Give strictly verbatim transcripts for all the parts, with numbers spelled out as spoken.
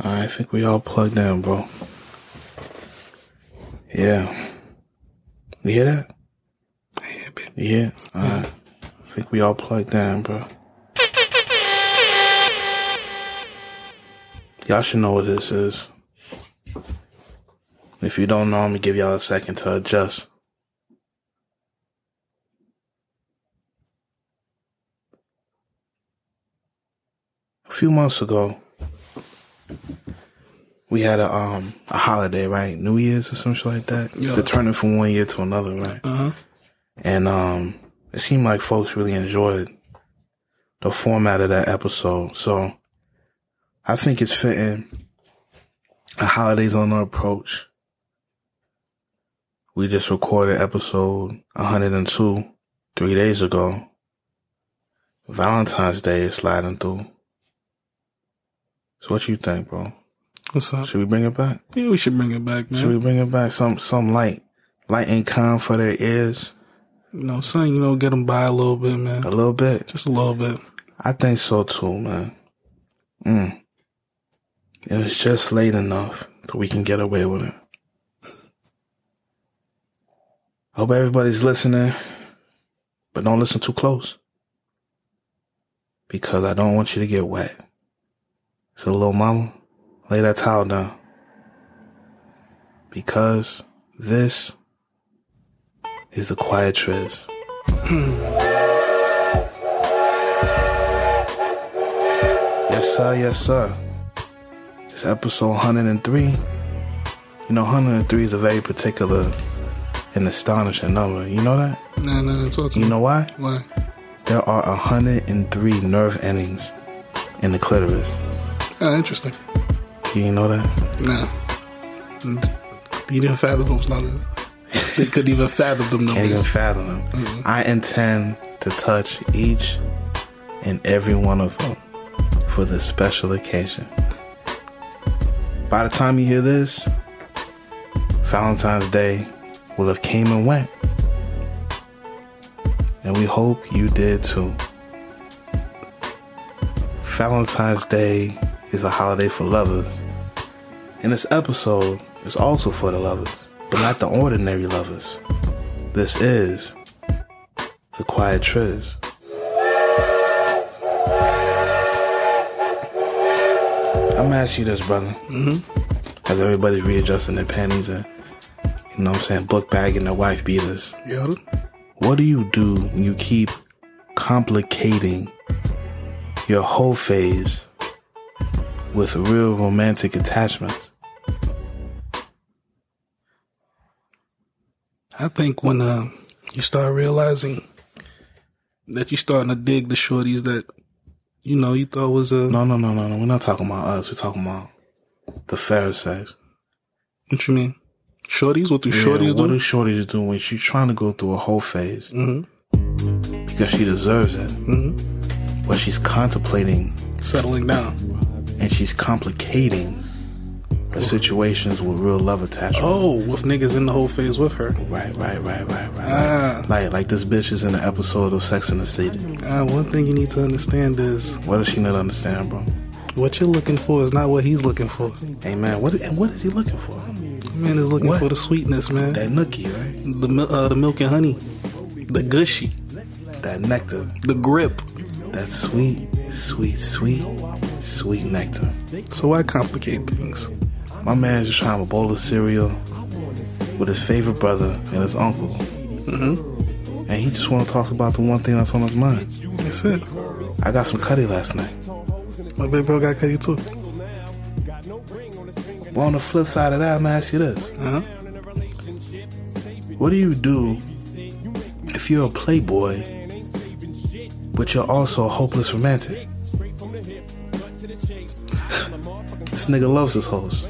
I think we all plugged in, bro. Yeah. You hear that? Yeah, baby. Yeah? Alright. I think we all plugged in, bro. Y'all should know what this is. If you don't know, I'm gonna give y'all a second to adjust. A few months ago, we had a um a holiday, right? New Year's or something like that. Yeah. The turning from one year to another, right? Uh-huh. And um, it seemed like folks really enjoyed the format of that episode. So I think it's fitting. The holidays on the approach. We just recorded episode one hundred two three days ago. Valentine's Day is sliding through. So what you think, bro? What's up? Should we bring it back? Yeah, we should bring it back, man. Should we bring it back? Some some light, light and calm for their ears. You know, something, you know, get them by a little bit, man. A little bit, Just a little bit. I think so too, man. Mm. It was just late enough that we can get away with it. Hope everybody's listening, but don't listen too close, because I don't want you to get wet. So, little mama, lay that towel down, because this is the Quiet Triz. Yes, sir. Yes, sir. It's episode one hundred three. You know, one hundred three is a very particular and astonishing number. You know that? Nah, nah, talk to You me. know why? Why? There are one hundred three nerve endings in the clitoris. Oh, interesting. You didn't know that? Nah. You didn't fathom those numbers. They couldn't even fathom them numbers. Can't even fathom them. Mm-hmm. I intend to touch each and every one of them for this special occasion. By the time you hear this, Valentine's Day will have came and went. And we hope you did too. Valentine's Day is a holiday for lovers. And this episode is also for the lovers, but not the ordinary lovers. This is the Quiet Triz. I'm gonna ask you this, brother. Mm-hmm. As everybody's readjusting their panties and, you know what I'm saying, book bagging their wife beaters. Yeah. What do you do when you keep complicating your whole phase with real romantic attachments? I think when uh, you start realizing that you're starting to dig the shorties that, you know, you thought was a... No, no, no, no, no. We're not talking about us. We're talking about the fair sex. What you mean? Shorties? What do shorties yeah, do? What do shorties do when she's trying to go through a whole phase? Mm-hmm. Because she deserves it. Mm-hmm. But she's contemplating. Settling down. And she's complicating her situations with real love attachments. Oh, with niggas in the whole phase with her. Right, right, right, right, right. Ah. Like, like, like this bitch is in an episode of Sex and the City. Uh, one thing you need to understand is... What does she not understand, bro? What you're looking for is not what he's looking for. Hey, man, what, and what is he looking for? Man is looking What? for the sweetness, man. That nookie, right? The mil- uh, the milk and honey. The gushy. That nectar. The grip. That sweet, sweet, sweet, sweet nectar. So why complicate things? My man's just trying to have a bowl of cereal with his favorite brother and his uncle. Mm-hmm. And he just want to talk about the one thing that's on his mind. That's it. I got some cutty last night. My baby bro got cutty too. But on the flip side of that, I'm going to ask you this. Uh-huh. What do you do if you're a playboy, but you're also a hopeless romantic? This nigga loves his hoes.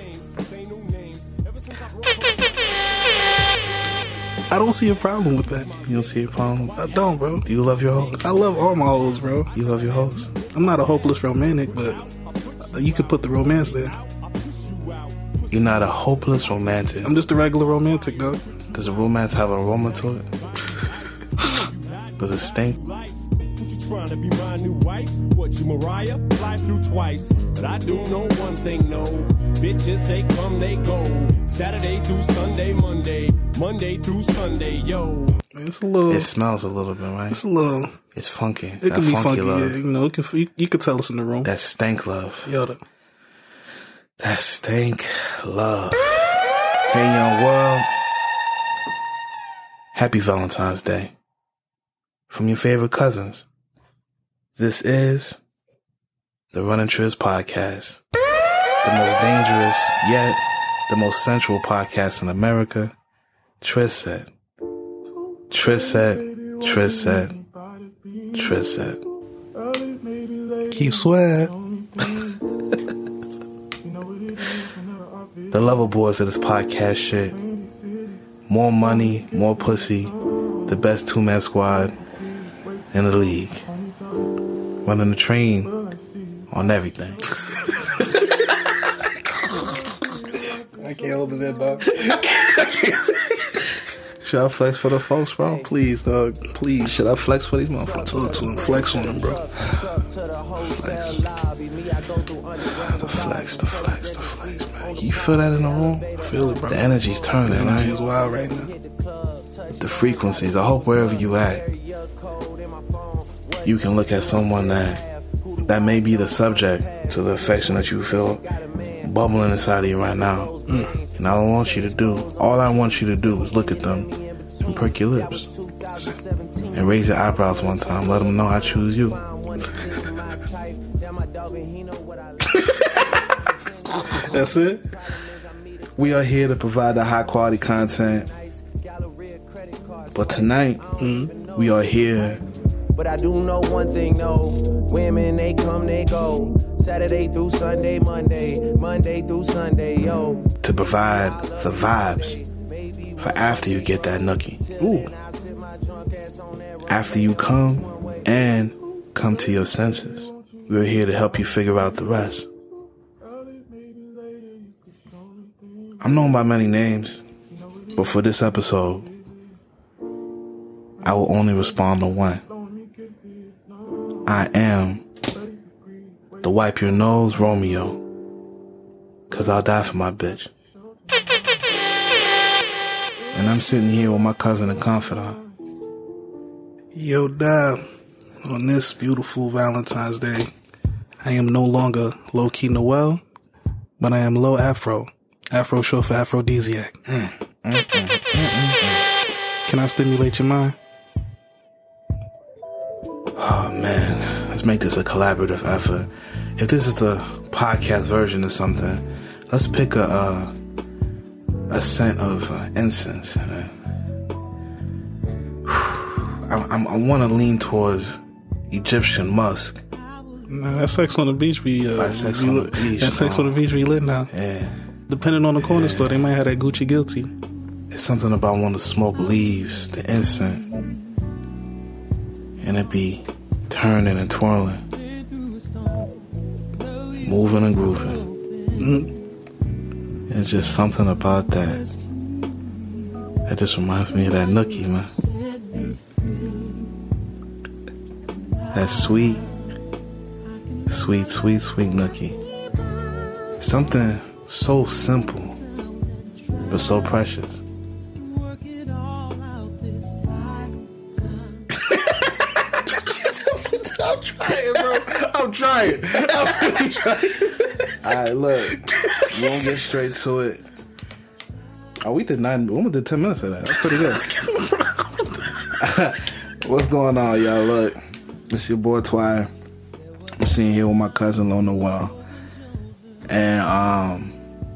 I don't see a problem with that. You don't see a problem? I don't, bro. Do you love your hoes? I love all my hoes, bro. You love your hoes? I'm not a hopeless romantic, but you could put the romance there. You're not a hopeless romantic. I'm just a regular romantic, dog. Does a romance have an aroma to it? Does it stink? trying to be my new wife? What, you Mariah? Fly through twice. But I do know one thing, no. Bitches, they come, they go. Saturday through Sunday, Monday. Monday through Sunday, yo. It's a little. It smells a little bit, right? It's a little. It's funky. It that can be funky funky, love. yeah. You know, it can, you, you could tell us in the room. That stank love. Yo, the, That stank love. Hey, young world. Happy Valentine's Day. From your favorite cousins. This is the Running Triz Podcast. The most dangerous, yet the most sensual podcast in America. Triz said. Triz said. Triz said. Triz said. keep sweat. The level boys of this podcast shit. More money, more pussy. The best two-man squad in the league. Running the train on everything. I can't hold it in, dog. Should I flex for the folks, bro? Please, dog. Please. Should I flex for these motherfuckers? Talk to him. Flex on him, bro. Flex. The flex, the flex, the flex, man. You feel that in the room? I feel it, bro. The energy's turning, The energy is right? wild right now. The frequencies. I hope wherever you at, you can look at someone that that may be the subject to the affection that you feel bubbling inside of you right now. Mm. And I don't want you to do, all I want you to do is look at them and perk your lips. And raise your eyebrows one time. Let them know I choose you. That's it? We are here to provide the high quality content. But tonight, mm, we are here. But I do know one thing, no. Women, they come, they go. Saturday through Sunday, Monday. Monday through Sunday, yo. To provide the vibes for after you get that nookie. Ooh. After you come and come to your senses. We're here to help you figure out the rest. I'm known by many names, but for this episode, I will only respond to one. I am the wipe your nose Romeo, cause I'll die for my bitch. And I'm sitting here with my cousin and confidant. Yo, Dab, on this beautiful Valentine's Day, I am no longer low-key Noel, but I am low Afro. Afro short for aphrodisiac. Mm, mm, mm, mm, mm, mm. Can I stimulate your mind? Oh man, let's make this a collaborative effort. If this is the podcast version of something, let's pick a uh, a scent of uh, incense. Uh, I, I, I want to lean towards Egyptian musk. Nah, that Sex on the Beach be uh, That Sex be on the lit. Beach, That Sex no. on the Beach be lit now. Yeah, Depending on the corner Yeah. store, they might have that Gucci Guilty. it's something about when the smoke leaves the incense, and it be turning and twirling, moving and grooving. Mm. It's just something about that. That just reminds me of that nookie, man. That sweet, sweet, sweet, sweet nookie. Something so simple, but so precious. I'm trying, bro. I'm trying. I'm really trying. Alright, look. We won't get straight to it. Oh, we did nine. We almost did ten minutes of that. That's pretty good. What's going on, y'all? Look, it's your boy Twire. I'm sitting here with my cousin Lil Noel, and um,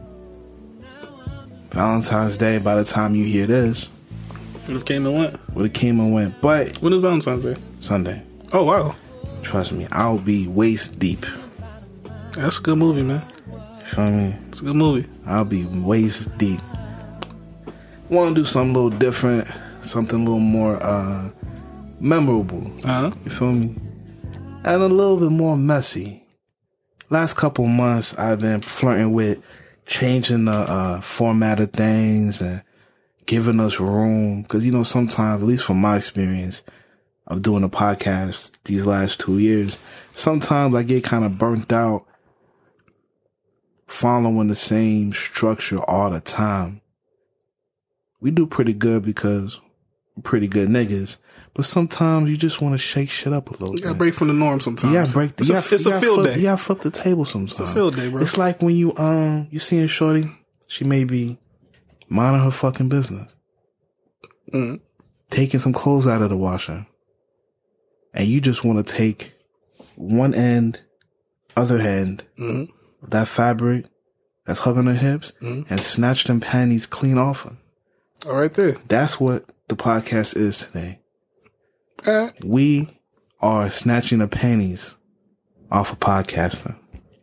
Valentine's Day. By the time you hear this, What if came and went? would it came and went, but When is Valentine's Day? Sunday. Oh, wow. Trust me, I'll be waist deep. That's a good movie, man. You feel me? It's a good movie. I'll be waist deep. Want to do something a little different, something a little more uh, memorable. Uh-huh. You feel me? And a little bit more messy. Last couple months, I've been flirting with changing the uh, format of things and giving us room. Because, you know, sometimes, at least from my experience, of doing a podcast these last two years, sometimes I get kind of burnt out following the same structure all the time. We do pretty good because we're pretty good niggas, but sometimes you just want to shake shit up a little You bit. gotta break from the norm sometimes. Yeah, break. It's, you a, gotta, it's you a gotta field flip, day. You gotta flip the table sometimes. It's a field day, bro. It's like when you um you seeing shorty, she may be minding her fucking business, mm. taking some clothes out of the washer, and you just want to take one end, other end, mm. of that fabric that's hugging her hips, mm. and snatch them panties clean off her. All right there. That's what the podcast is today. Uh, We are snatching the panties off of podcasting.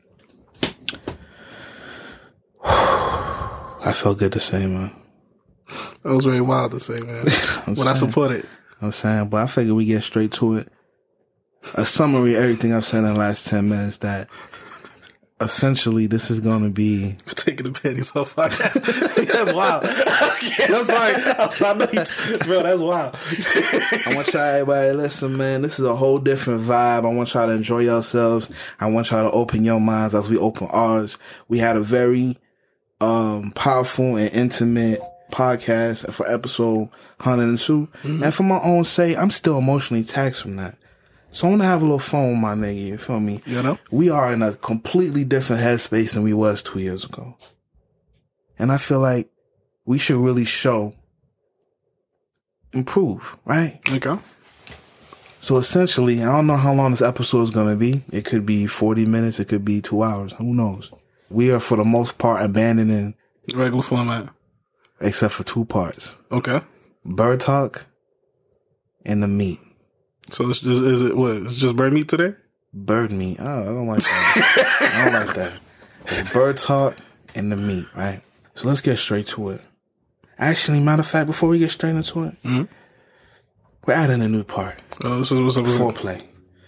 I felt good to say, man. that was very wild to say, man. I'm When I saying. support it. I'm saying, but I figure we get straight to it. A summary of everything I've said in the last ten minutes, that essentially this is going to be... Taking the panties off. That's wild. I'm sorry. I'm sorry. I know you, bro, that's wild. I want y'all, everybody, listen, man, this is a whole different vibe. I want y'all to enjoy yourselves. I want y'all to open your minds as we open ours. We had a very um, powerful and intimate podcast for episode one hundred two. Mm-hmm. And for my own sake, I'm still emotionally taxed from that. So I want to have a little fun with my nigga, you feel me? You know? We are in a completely different headspace than we was two years ago. And I feel like we should really show, improve, right? Okay. So essentially, I don't know how long this episode is going to be. It could be forty minutes. It could be two hours. Who knows? We are, for the most part, abandoning... Regular format. Except for two parts. Okay. Bird talk and the meat. So it's just, is it what? It's just bird meat today? Bird meat. Oh, I don't like that. I don't like that. It's bird talk and the meat, right? So let's get straight to it. Actually, matter of fact, before we get straight into it, mm-hmm. we're adding a new part. Oh, this is what's up. Foreplay.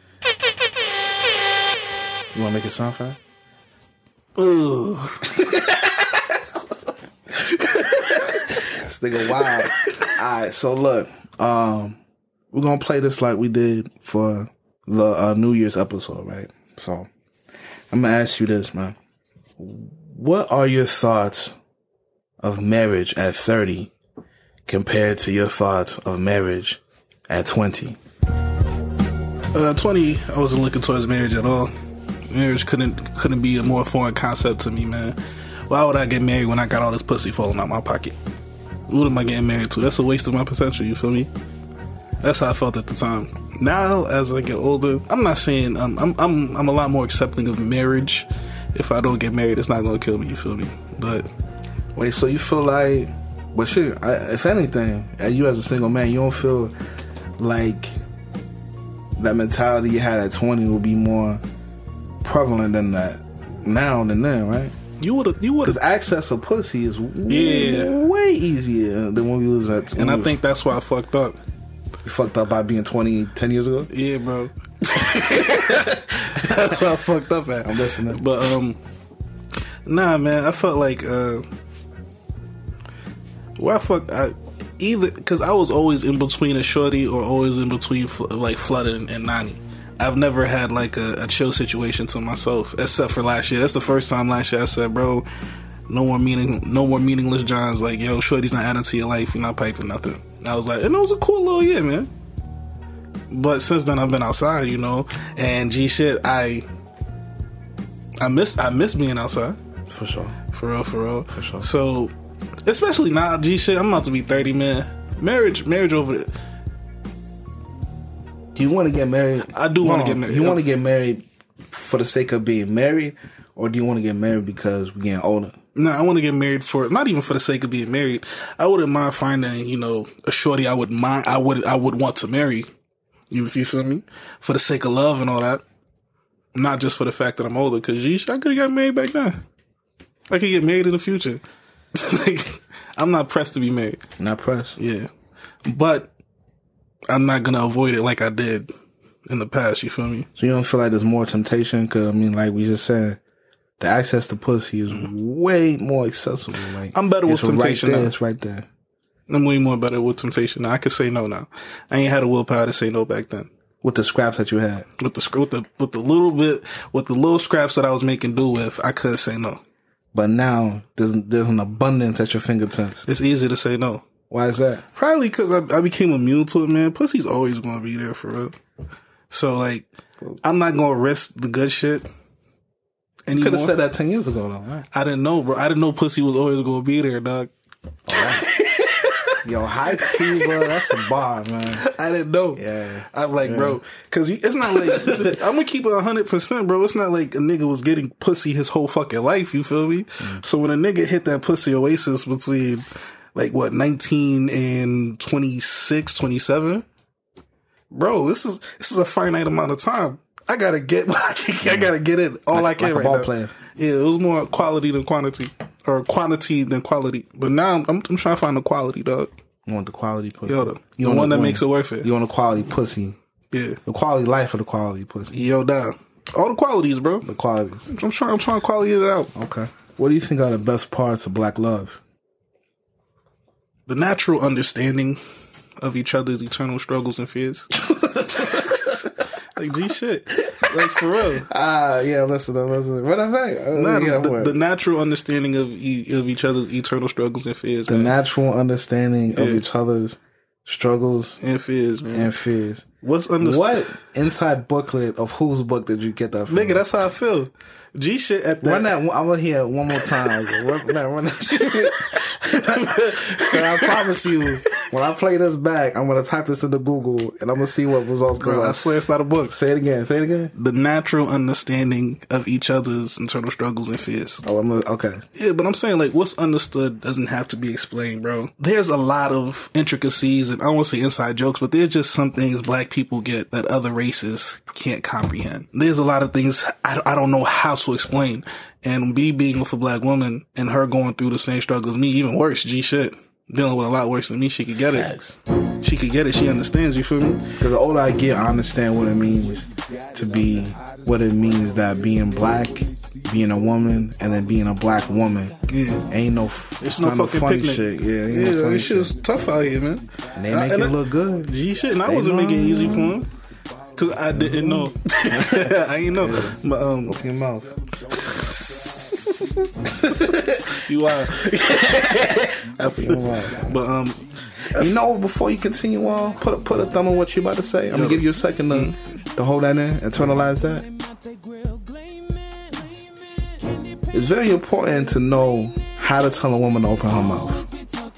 You want to make it sound for that? Ooh. This nigga wild. Alright, so look, um, we're gonna play this like we did for the uh, New Year's episode, right? So, I'm gonna ask you this, man. What are your thoughts of marriage at thirty compared to your thoughts of marriage at twenty? Uh, twenty, I wasn't looking towards marriage at all. Marriage couldn't couldn't be a more foreign concept to me, man. Why would I get married when I got all this pussy falling out my pocket? What am I getting married to? That's a waste of my potential, you feel me? That's how I felt at the time. Now, as I get older, I'm not saying um, I'm I'm I'm a lot more accepting of marriage. If I don't get married, it's not gonna kill me, you feel me? But wait, so you feel like, but shit, I, if anything, you as a single man, you don't feel like that mentality you had at twenty will be more prevalent than that now than then, right? You would have, you would because access to pussy is yeah. w- way easier than when we was at. And I was, think that's why I fucked up. You fucked up by being twenty, ten years ago? Yeah, bro. That's why I fucked up at. I'm listening. But, um, nah, man, I felt like, uh, where I fucked, I, either, because I was always in between a shorty or always in between, like, Flooded and, and Nani. I've never had, like, a, a chill situation to myself, except for last year. That's the first time last year I said, bro, no more meaning, no more meaningless Johns. Like, yo, shorty's not adding to your life. You're not piping nothing. And I was like, and it was a cool little year, man. But since then, I've been outside, you know, and G shit, I, I miss, I miss being outside. For sure. For real, for real. For sure. So, especially now, G shit, I'm about to be thirty, man. Marriage, marriage over there. Do you want to get married? I do want to get married. You want to get married for the sake of being married, or do you want to get married because we're getting older? No, I want to get married for, not even for the sake of being married. I wouldn't mind finding, you know, a shorty I would mind, I would, I would want to marry. You, you feel me? For the sake of love and all that. Not just for the fact that I'm older, because I could have got married back then. I could get married in the future. Like, I'm not pressed to be married. Not pressed? Yeah. But I'm not going to avoid it like I did in the past, you feel me? So you don't feel like there's more temptation? Because, I mean, like we just said, the access to pussy is way more accessible. Like, I'm better with temptation right there. now. It's right there. I'm way more better with temptation now. I could say no now. I ain't had a willpower to say no back then. With the scraps that you had, with the with the with the little bit, with the little scraps that I was making do with, I could say no. But now there's there's an abundance at your fingertips. It's easy to say no. Why is that? Probably because I, I became immune to it, man. Pussy's always going to be there for real. So like, I'm not going to risk the good shit. You could have said that ten years ago, though. Right? I didn't know, bro. I didn't know pussy was always going to be there, dog. Oh, yo, high key, bro. That's a bar, man. I didn't know. Yeah. I'm like, yeah. bro, because it's not like, I'm going to keep it one hundred percent, bro. It's not like a nigga was getting pussy his whole fucking life, you feel me? Mm. So when a nigga hit that pussy oasis between, like, what, nineteen and twenty-six, twenty-seven? Bro, this is this is a finite amount of time. I got to get what I can get. I got to get it all like, I can like right a ball now. Player. Yeah, it was more quality than quantity. Or quantity than quality. But now I'm, I'm, I'm trying to find the quality, dog. You want the quality pussy. Yo, the, you the want one the, that makes it worth it. You want the quality pussy. Yeah. The quality life of the quality pussy. Yo, dog. All the qualities, bro. The qualities. I'm trying I'm trying to quality it out. Okay. What do you think are the best parts of black love? The natural understanding of each other's eternal struggles and fears. Like, G shit. Like, for real. Ah, uh, yeah, listen, listen. What I say? Uh, nah, yeah, the, the natural understanding of e- of each other's eternal struggles and fears, The man. natural understanding yeah. of each other's struggles and fears, man. And fears. What's under- What inside booklet of whose book did you get that from? Nigga, that's how I feel. G shit at that. Run that. I'm gonna hear it one more time. run, run, run that shit. I promise you, when I play this back, I'm gonna type this into Google and I'm gonna see what results come Bro, up. I swear it's not a book. Say it again. Say it again. The natural understanding of each other's internal struggles and fears. Oh, I'm gonna, okay. Yeah, but I'm saying, like, what's understood doesn't have to be explained, bro. There's a lot of intricacies, and I don't want to say inside jokes, but there's just some things black people get that other races can't comprehend. There's a lot of things I, I don't know how to explain. And me being with a black woman and her going through the same struggle as me, even worse, G shit. Dealing with a lot worse than me, she could get it. Facts. She could get it. She understands, you feel me? Because the older I get, I understand what it means to be, what it means that being black, being a woman, and then being a black woman. Yeah. Ain't no, it's, it's no not fucking no funny picnic. shit. Yeah, ain't yeah, no funny this shit is tough out here, man. And they make I, it look good. G shit, and I they wasn't know. making it easy for him. Cause I didn't know. I ain't know. Yeah. But, um, open your mouth. You are. Open your mouth. But um, you know, before you continue on, put a, put a thumb on what you're about to say. I'm gonna give you a second to, mm-hmm. to hold that in, internalize that. It's very important to know how to tell a woman to open her mouth.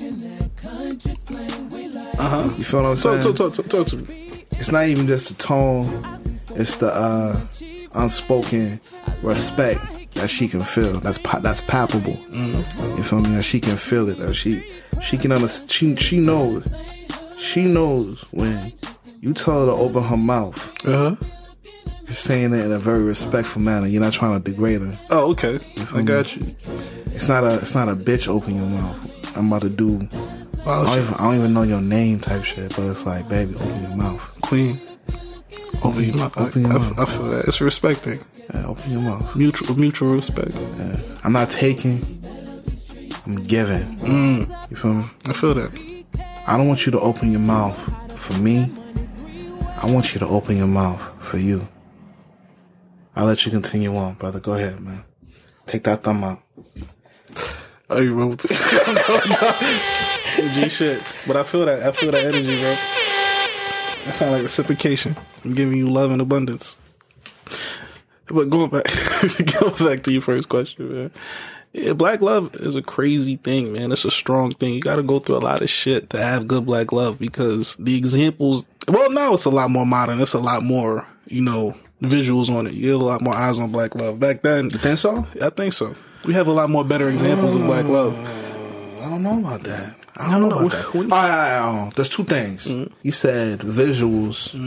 Uh huh. You feel what I'm saying? Talk, talk, talk, talk to me. It's not even just the tone, it's the uh, unspoken respect that she can feel. That's that's palpable. Mm-hmm. You feel me? That she can feel it. That she she can understand. She she knows. She knows when you tell her to open her mouth. Uh huh. You're saying it in a very respectful manner. You're not trying to degrade her. Oh, okay. I got you. It's not a it's not a bitch open your mouth. I'm about to do. Oh, I, don't even, I don't even know your name type shit, but it's like, baby, open your mouth. Queen. Open your mouth. Open your I, mouth. I, I feel that. It's respect thing. Yeah, open your mouth. Mutual mutual respect. Yeah. I'm not taking. I'm giving. Mm. You feel me? I feel that. I don't want you to open your mouth for me. I want you to open your mouth for you. I'll let you continue on, brother. Go ahead, man. Take that thumb out. I don't remember what the G shit. But I feel that. I feel that energy, bro. That sounds like reciprocation. I'm giving you love in abundance. But going back, going back to your first question, man. Yeah, black love is a crazy thing, man. It's a strong thing. You got to go through a lot of shit to have good black love because the examples. Well, now it's a lot more modern. It's a lot more, you know, visuals on it. You get a lot more eyes on black love. Back then, you think so? I think so. We have a lot more better examples uh, of black love. I don't know about that. I don't, I don't know, know about that. All right, all right, all right. There's two things. Mm-hmm. You said visuals mm-hmm.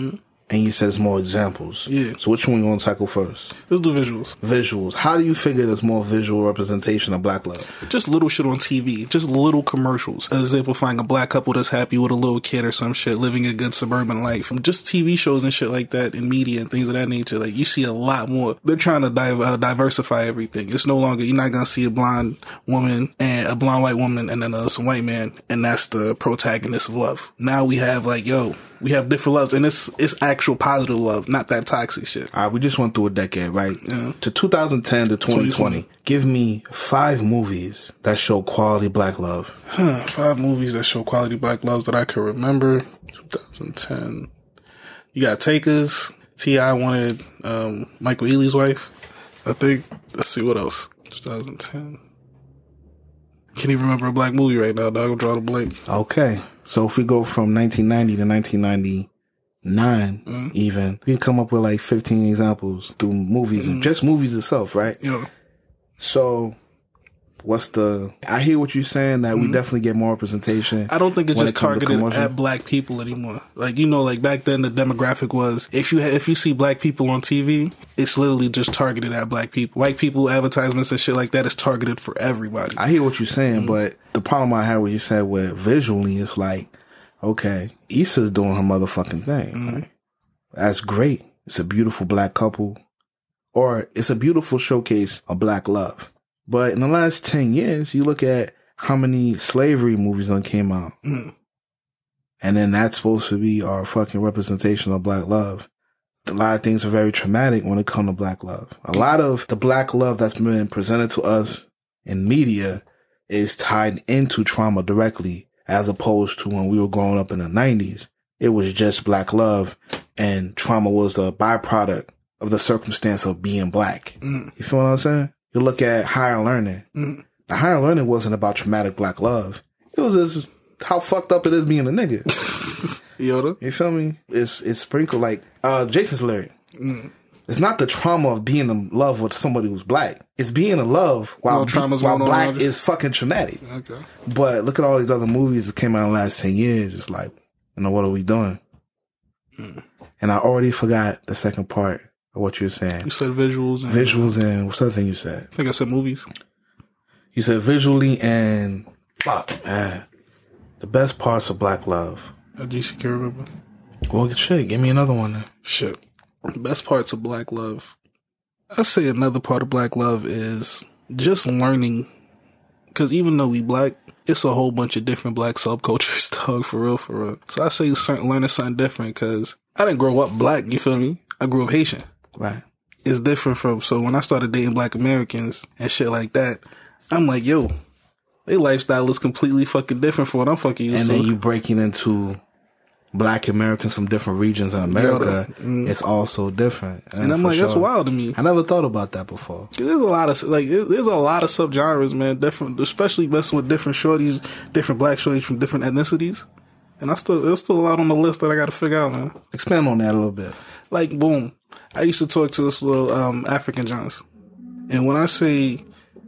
and you said there's more examples. Yeah. So which one you want to tackle first? Let's do visuals. Visuals. How do you figure there's more visual representation of black love? Just little shit on T V. Just little commercials. Exemplifying a black couple that's happy with a little kid or some shit, living a good suburban life. Just T V shows and shit like that in media and things of that nature. Like, you see a lot more. They're trying to dive, uh, diversify everything. It's no longer, you're not going to see a blonde woman and a blonde white woman and then uh, some white man, and that's the protagonist of love. Now we have like, yo, we have different loves, and it's it's actual positive love, not that toxic shit. All right, we just went through a decade, right? Yeah. To two thousand ten to twenty twenty. Give me five movies that show quality black love. Huh, five movies that show quality black loves that I can remember. twenty ten. You got Takers. T I wanted um, Michael Ealy's wife, I think. Let's see, what else? twenty ten. Can't even remember a black movie right now, dog. I'm drawing a blank. Okay. So if we go from nineteen ninety to nineteen ninety-nine, mm-hmm. even, we can come up with like fifteen examples through movies, mm-hmm. just movies itself, right? Yeah. So what's the, I hear what you're saying, that mm-hmm. we definitely get more representation. I don't think it's just it targeted at black people anymore. Like, you know, like back then the demographic was, if you ha- if you see black people on T V, it's literally just targeted at black people. White people, advertisements and shit like that is targeted for everybody. I hear what you're saying, mm-hmm. but the problem I had with you said with visually is like, okay, Issa's doing her motherfucking thing. Mm-hmm. Right? That's great. It's a beautiful black couple. Or it's a beautiful showcase of black love. But in the last ten years, you look at how many slavery movies done came out. Mm. And then that's supposed to be our fucking representation of black love. A lot of things are very traumatic when it comes to black love. A lot of the black love that's been presented to us in media is tied into trauma directly, as opposed to when we were growing up in the nineties. It was just black love, and trauma was a byproduct of the circumstance of being black. Mm. You feel what I'm saying? You look at Higher Learning. Mm. The Higher Learning wasn't about traumatic black love. It was just how fucked up it is being a nigga. Yoda. You feel me? It's it's sprinkled like uh, Jason's lyric. Mm. It's not the trauma of being in love with somebody who's black. It's being in love while, be, while black is fucking traumatic. Okay. But look at all these other movies that came out in the last ten years. It's like, you know, what are we doing? Mm. And I already forgot the second part of what you were saying. You said visuals. And visuals and what's the other thing you said? I think I said movies. You said visually and fuck, man. The best parts of black love. Uh, do you can remember? Well, shit, give me another one then. Shit. The best parts of black love. I say another part of black love is just learning. Because even though we black, it's a whole bunch of different black subcultures, dog, for real, for real. So I say certain, learning something different, because I didn't grow up black, you feel me? I grew up Haitian. Right. It's different from, so when I started dating black Americans and shit like that, I'm like, yo, their lifestyle is completely fucking different from what I'm fucking used and to. And then you breaking into black Americans from different regions in America, yeah, mm. it's also different. And, and I'm like, sure. That's wild to me. I never thought about that before. There's a lot of, like, there's a lot of subgenres, man, different, especially messing with different shorties, different black shorties from different ethnicities. And I still, there's still a lot on the list that I got to figure out, man. Expand on that a little bit. Like, boom. I used to talk to this little um, African Johns. And when I say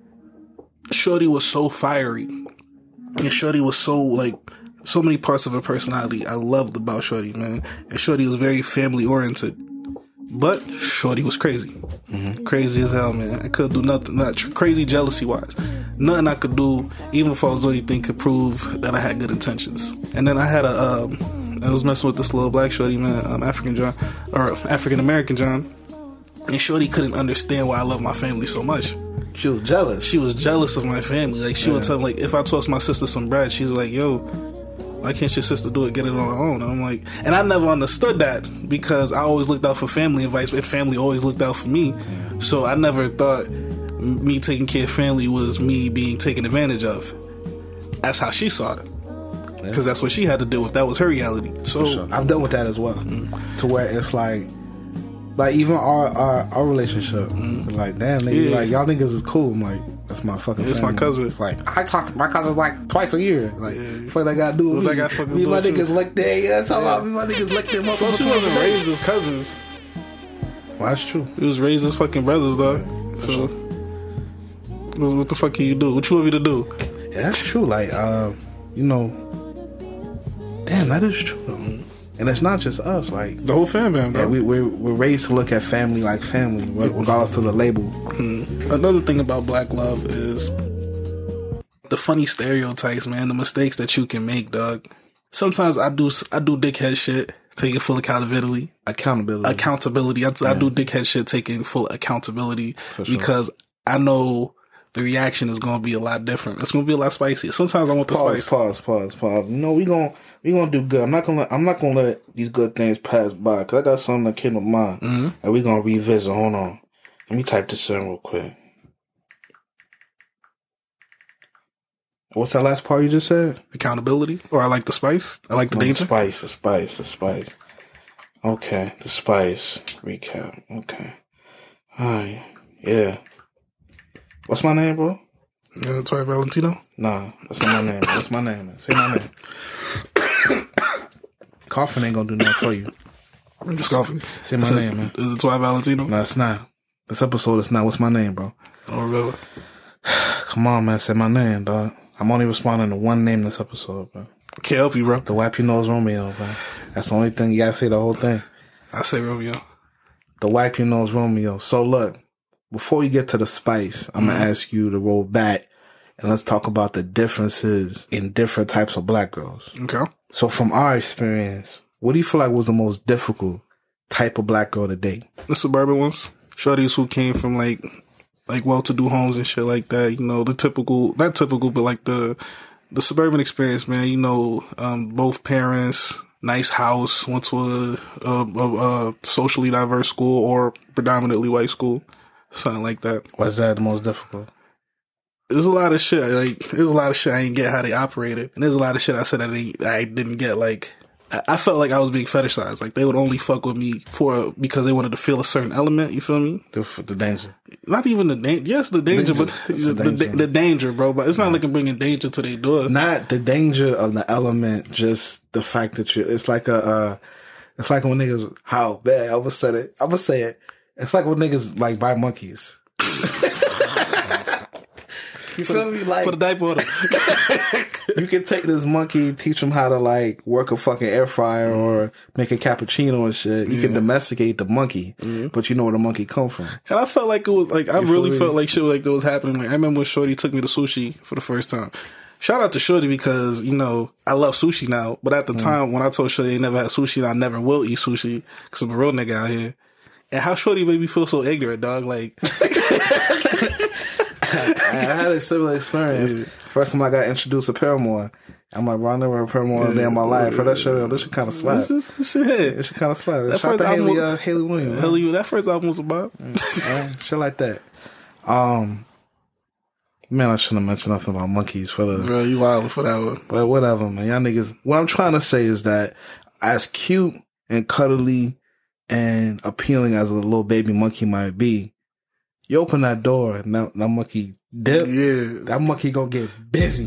shorty was so fiery, and shorty was so, like, so many parts of her personality I loved about shorty, man. And shorty was very family oriented. But shorty was crazy. Mm-hmm. Crazy as hell, man. I couldn't do nothing. Not tr- crazy jealousy wise. Nothing I could do, even if I was doing anything, could prove that I had good intentions. And then I had a, um, I was messing with this little black shorty, man, um, African John, or African American John. And shorty couldn't understand why I love my family so much. She was jealous. She was jealous of my family. Like, she yeah. would tell me, like, if I tossed my sister some bread, she's like, yo, why can't your sister do it, get it on her own? And I'm like, and I never understood that, because I always looked out for family and vice versa. Family always looked out for me. So I never thought me taking care of family was me being taken advantage of. That's how she saw it. Because yeah. that's what she had to deal with. That was her reality. So sure. I've dealt with that as well. Mm. To where it's like, like even our our, our relationship, mm. like, damn, nigga, yeah. like, y'all niggas is cool. I'm like, that's my fucking It's family. my cousin. It's like, I talk to my cousin like twice a year. Like, yeah. fuck that got to do with what me. That fucking me and my niggas lick their, yeah, that's how yeah. me my niggas lick their motherfuckers. Plus, he wasn't raised as cousins. Well, that's true. He was raised as fucking brothers, though. Yeah, so, sure. what, what the fuck can you do? What you want me to do? Yeah, that's true. Like, uh, you know, damn, that is true, though. And it's not just us, like The whole fam bam, bro. yeah, we, we're, we're raised to look at family like family, regardless of the label. Mm. Another thing about black love is the funny stereotypes, man. The mistakes that you can make, dog. Sometimes I do I do dickhead shit, taking full accountability. Accountability. Accountability. I, Yeah. I do dickhead shit, taking full accountability For sure. because I know the reaction is going to be a lot different. It's going to be a lot spicier. Sometimes I want the Pause, spice. pause, pause, pause. You know, we gon' we gonna do good. I'm not gonna let, I'm not gonna let these good things pass by because I got something that came to mind, Mm-hmm. and we gonna revisit. Hold on, let me type this in real quick. What's that last part you just said? Accountability. Or I like the spice. I like the No, the danger. spice, the spice, the spice. Okay, the spice recap. Okay, alright, yeah. What's my name, bro? Yeah, Toy Valentino. Nah, that's not my name. What's my name? Say my name. Coughing ain't gonna do nothing for you. I'm just coughing. Say my Is it- name, man. Is it Toy Valentino? No, it's not. This episode is not. What's my name, bro? I don't remember. Come on, man. Say my name, dog. I'm only responding to one name this episode, bro. Can't help you, bro. The White Nose Romeo, bro. That's the only thing you gotta say the whole thing. I say Romeo. The White Nose Romeo. So look, before we get to the spice, I'm gonna ask you to roll back and let's talk about the differences in different types of black girls. Okay. So from our experience, what do you feel like was the most difficult type of black girl to date? The suburban ones. Shorties who came from like like well-to-do homes and shit like that. You know, the typical, not typical, but like the the suburban experience, man. You know, um, both parents, nice house, went to a, a, a, a socially diverse school or predominantly white school, something like that. Was that the most difficult? There's a lot of shit. Like, there's a lot of shit I didn't get how they operated, and there's a lot of shit I said I didn't, I didn't get. Like, I, I felt like I was being fetishized. Like, they would only fuck with me for because they wanted to feel a certain element. You feel me? The, the danger. Not even the danger. Yes, the danger, Danger. but It's the, the the, danger. the danger, bro. But it's not like I'm bringing danger to their door. Not the danger of the element, just the fact that you. It's like a. Uh, it's like when niggas. How bad? I'm gonna say it. I'm gonna say it. It's like when niggas like buy monkeys. You feel me? Like Put a diaper on them. you can take this monkey, teach him how to like work a fucking air fryer or make a cappuccino and shit. You can domesticate the monkey, but you know where the monkey come from. And I felt like it was like I You feel really me? felt like shit like that was happening. Like I remember when Shorty took me to sushi for the first time. Shout out to Shorty because you know I love sushi now. But at the time when I told Shorty I never had sushi and I never will eat sushi because I'm a real nigga out here. And how Shorty made me feel so ignorant, dog. Like I had a similar experience. First time I got introduced to Paramore, I'm like, bro, I never heard Paramore a day in my life. For that shit, this shit kind of slap. this is this shit. It should kind of slap. That Shout out first to Haley, album- uh, Haley Williams. Hell, you that first album was about. Yeah, shit like that. Um, man, I shouldn't have mentioned nothing about monkeys for the. Bro, you wild for that one. But whatever, man. Y'all niggas. What I'm trying to say is that as cute and cuddly and appealing as a little baby monkey might be, you open that door and that, that monkey dip. Yeah. That monkey gonna get busy.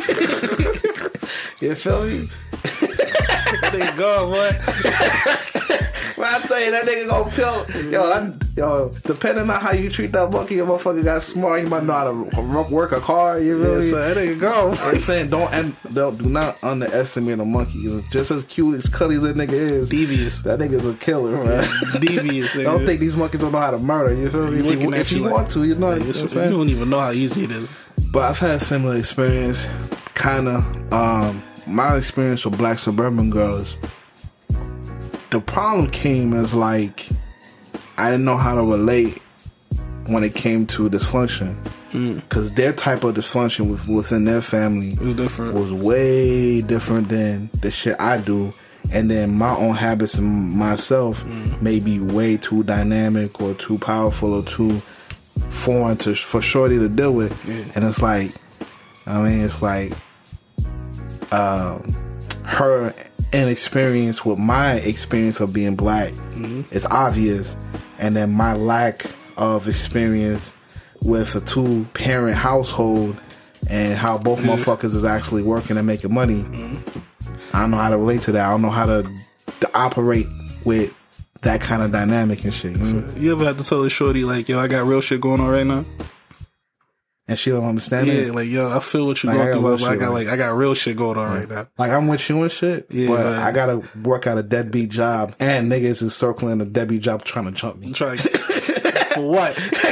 You feel me? Nigga gone, boy. Well, I tell you, that nigga gonna feel. Yo, that, yo, depending on how you treat that monkey, your motherfucker got smart. He might know how to ro- work a car. You Yeah, really? so that nigga gone. I'm saying don't and don't do not underestimate a monkey. It's just as cute as cuddly that nigga is. Devious. That nigga's a killer, man. Devious. Nigga. Don't think these monkeys don't know how to murder. You feel me? If Looking you, at if you you like- want to, you know. Like, You, it's, know what you I'm saying? don't even know how easy it is. But I've had a similar experience. Kind of, um, my experience with black suburban girls. The problem came as like I didn't know how to relate when it came to dysfunction, because their type of dysfunction with, within their family It was different. was way different than the shit I do, and then my own habits and myself may be way too dynamic or too powerful or too foreign to for Shorty to deal with, Yeah. and it's like, I mean, it's like um, her inexperience with my experience of being black is obvious, and then my lack of experience with a two parent household and how both motherfuckers is actually working and making money. I don't know how to relate to that. I don't know how to, to operate with that kind of dynamic and shit. You know? You ever had to tell a shorty like, yo, I got real shit going on right now? and she don't understand Yeah, it. like yo, I feel what you Like, I going got through, real but I shit, got like- like I got real shit going on right now. Like, I'm with you and shit, Yeah, but man. I gotta work out a deadbeat job, and niggas is circling a deadbeat job trying to jump me. I'm trying to, for what?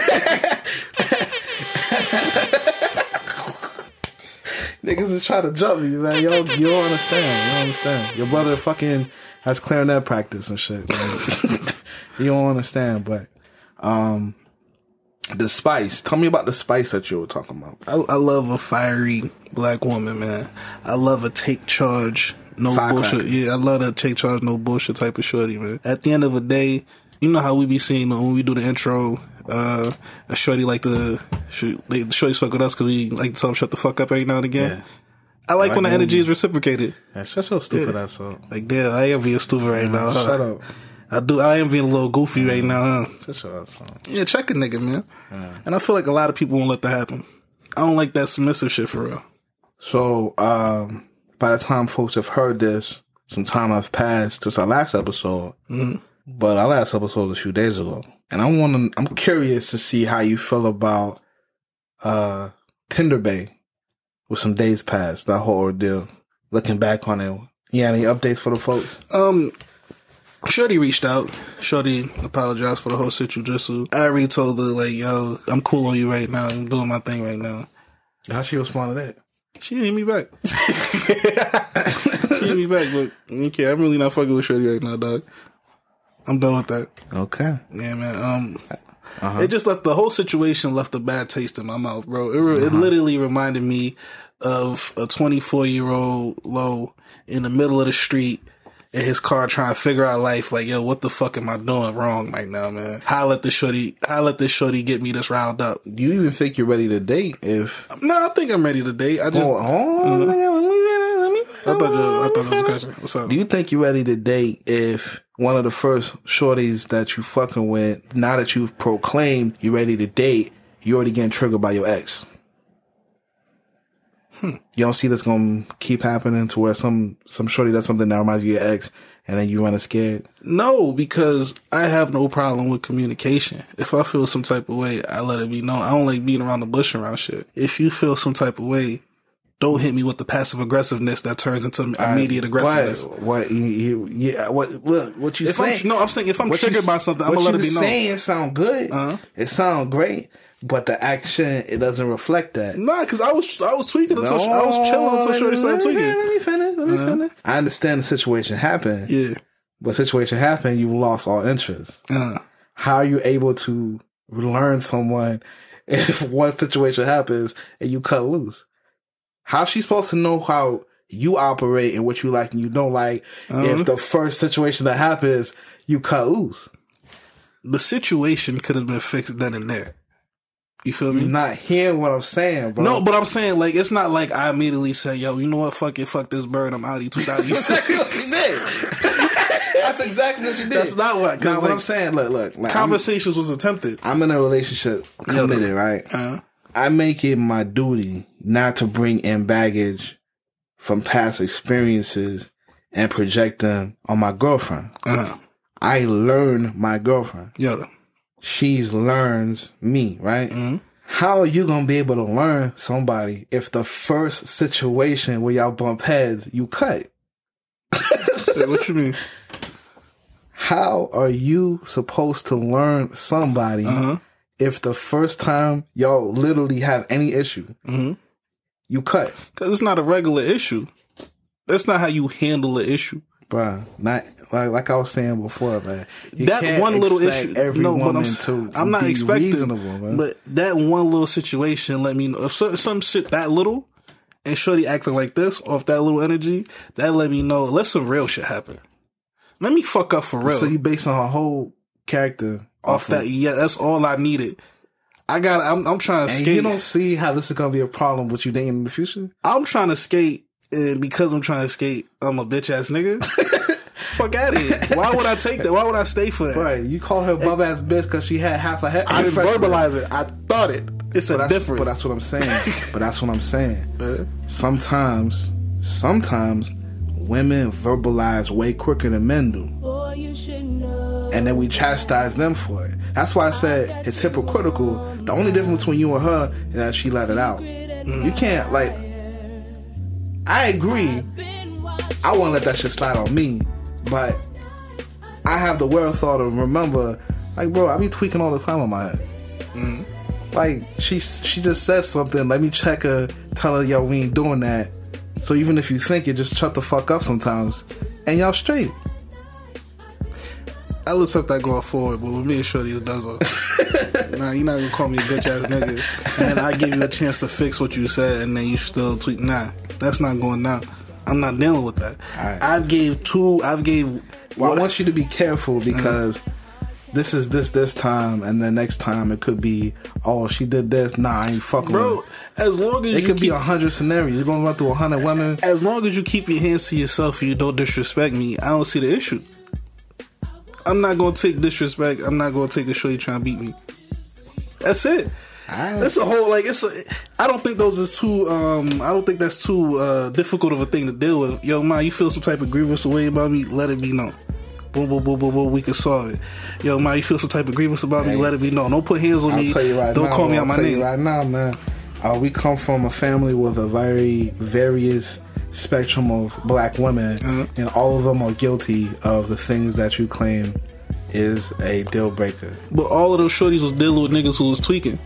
Niggas is trying to jump me, man. Yo, you don't understand. You don't understand. Your brother fucking has clarinet practice and shit. Man. You don't understand, but um, the spice. Tell me about the spice that you were talking about. I, I love a fiery black woman, man. I love a take charge, no Firecracker. bullshit. Yeah, I love a take charge, no bullshit type of shorty, man. At the end of the day, you know how we be seeing when we do the intro, uh, a shorty like to, shoot, they, the shorties fuck with us because we like to tell them shut the fuck up every now and again. Yeah. I like Right when the now, energy you- is reciprocated. Yeah, shut your stupid Yeah. ass up. Like, damn, I am being stupid right now. Huh? Shut up. I do. I am being a little goofy right now, huh? Shut your ass up. Yeah, check a nigga, man. And I feel like a lot of people won't let that happen. I don't like that submissive shit for real. So, um, by the time folks have heard this, some time have passed since our last episode. Mm-hmm. But our last episode was a few days ago, and I want to. I'm curious to see how you feel about uh, Tinder Bay with some days past, that whole ordeal. Looking back on it, yeah, any updates for the folks? Um, Shorty reached out. Shorty apologized for the whole situation. I already told her, like, yo, I'm cool on you right now. I'm doing my thing right now. How she respond to that? She didn't hit me back. She hit me back, but okay, I'm really not fucking with Shorty right now, dog. I'm done with that. Okay. Yeah, man. Um, Uh-huh. It just left, the whole situation left a bad taste in my mouth, bro. It, re- it literally reminded me of a twenty-four year old Lo in the middle of the street in his car trying to figure out life. Like, yo, what the fuck am I doing wrong right now, man? How let this shorty, how let this shorty get me this round up? Do you even think you're ready to date? If No, I think I'm ready to date. I just, oh, hold on, let me let me. I thought, you- I thought that was a question. What's up? Do you think you're ready to date if one of the first shorties that you fucking with, now that you've proclaimed you're ready to date, you already getting triggered by your ex? Hmm. You don't see this gonna keep happening to where some some shorty does something that reminds you of your ex, and then you running scared? No, because I have no problem with communication. If I feel some type of way, I let it be known. I don't like beating around the bush around shit. If you feel some type of way, don't hit me with the passive aggressiveness that turns into immediate aggressiveness. What? What? You, you, yeah. What? Look. What you If saying? I'm, no, I'm saying if I'm what triggered you, by something, I'm what gonna let it you be known. saying sound good. Uh-huh. It sound great, but the action it doesn't reflect that. Nah, because I was I was tweaking until I was chilling until Shorty started tweaking. Let me finish. Let me Uh-huh. finish. I understand the situation happened. Yeah. But situation happened, you've lost all interest. Uh, How are you able to learn someone if one situation happens and you cut loose? How's she supposed to know how you operate and what you like and you don't like Uh-huh. if the first situation that happens, you cut loose? the situation could have been fixed then and there. You feel me? You're not hearing what I'm saying, bro. No, but I'm saying, like, it's not like I immediately say, yo, you know what, fuck it, fuck this bird, I'm out of you two thousand. Exactly what you did. That's exactly what you did. That's not what, Now, because what like, I'm saying, look, look. Like, I'm, conversations was attempted. I'm in a relationship, committed, right? Uh, I make it my duty not to bring in baggage from past experiences and project them on my girlfriend. uh, I learn my girlfriend. yo, She's learns me, right? Mm-hmm. How are you gonna be able to learn somebody if the first situation where y'all bump heads, you cut? what you mean? How are you supposed to learn somebody Uh-huh. if the first time y'all literally have any issue, Mm-hmm. you cut? Because it's not a regular issue. That's not how you handle an issue. Bruh, not like like I was saying before, man. You That can't one little expect issue, every no, but woman I'm, to I'm not be expecting, reasonable, man. but that one little situation let me know if so, some shit that little and Shorty acting like this off that little energy, that let me know let some real shit happen. Let me fuck up for real. So you based on her whole character off that, yeah, that's all I needed. I got. I'm, I'm trying to and skate. you don't see how this is gonna be a problem with you dating in the future? I'm trying to skate, and because I'm trying to skate, I'm a bitch ass nigga. Fuck out of here. Why would I take that? Why would I stay for that? Right, you call her bum ass bitch because she had half a head. I didn't verbalize it. I thought it. It's a But that's, difference. but that's what I'm saying. But that's what I'm saying. Sometimes, sometimes women verbalize way quicker than men do. And then we chastise them for it. That's why I said it's hypocritical. The only difference between you and her is that she let it out. Mm. You can't, like, I agree. I wouldn't let that shit slide on me, but I have the wherewithal to remember, like, bro, I be tweaking all the time on my head. Mm. Like, she she just said something, let me check her, tell her, yo, we ain't doing that. So even if you think it, just shut the fuck up sometimes, and y'all straight. I would took that going forward, but with me and Shorty, it does. Nah, you're not gonna call me a bitch ass nigga, and then I give you a chance to fix what you said, and then you still tweet. Nah, that's not going down. I'm not dealing with that. Right. I've gave two. I've gave. Well, what, I want you to be careful because uh, this is this this time, and then next time it could be, oh, she did this. Nah, I ain't fucking. Bro, with as long as it you could keep, be a hundred scenarios. You're gonna run through a hundred women. As long as you keep your hands to yourself and you don't disrespect me, I don't see the issue. I'm not gonna take disrespect. I'm not gonna take a shorty trying to beat me. That's it. That's a whole like it's. A, I don't think those is too. Um, I don't think that's too uh, difficult of a thing to deal with. Yo, ma, you feel some type of grievous way about me? Let it be known. Boom, boom, boom, boom, boom. We can solve it. Yo, ma, you feel some type of grievance about hey, me? Let it be known. Don't put hands on I'll me. Tell you right don't now, call me I'll out my tell name. You right now, man. Uh, we come from a family with a very various spectrum of black women, uh-huh. and all of them are guilty of the things that you claim is a deal breaker. But all of those shorties was dealing with niggas who was tweaking.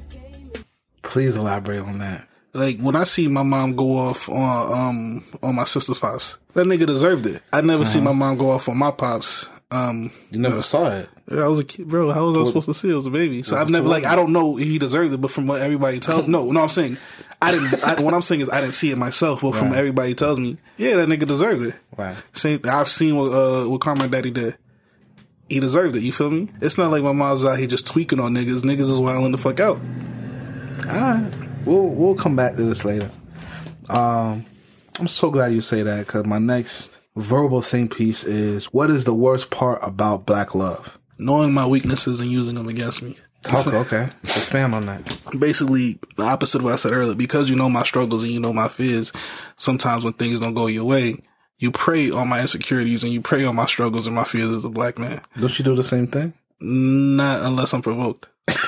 Please elaborate on that. Like, when I see my mom go off on um on my sister's pops, that nigga deserved it. I never uh-huh. see my mom go off on my pops. Um, you never uh, saw it. I was a kid, bro. How was I what, supposed to see it? I was a baby. So I've never, like, I don't know if he deserved it, but from what everybody tells me, no, no, I'm saying, I didn't, I, what I'm saying is I didn't see it myself, but right. from everybody tells me, yeah, that nigga deserved it. Right. Same thing. I've seen what, uh, what Carmen Daddy did. He deserved it, you feel me? It's not like my mom's out here just tweaking on niggas. Niggas is wilding the fuck out. Alright. We'll, we'll come back to this later. Um, I'm so glad you say that, because my next verbal think piece is, what is the worst part about black love? Knowing my weaknesses and using them against me. Okay, okay. Expand on that. Basically, the opposite of what I said earlier. Because you know my struggles and you know my fears, sometimes when things don't go your way, you prey on my insecurities and you prey on my struggles and my fears as a black man. Don't you do the same thing? Not unless I'm provoked.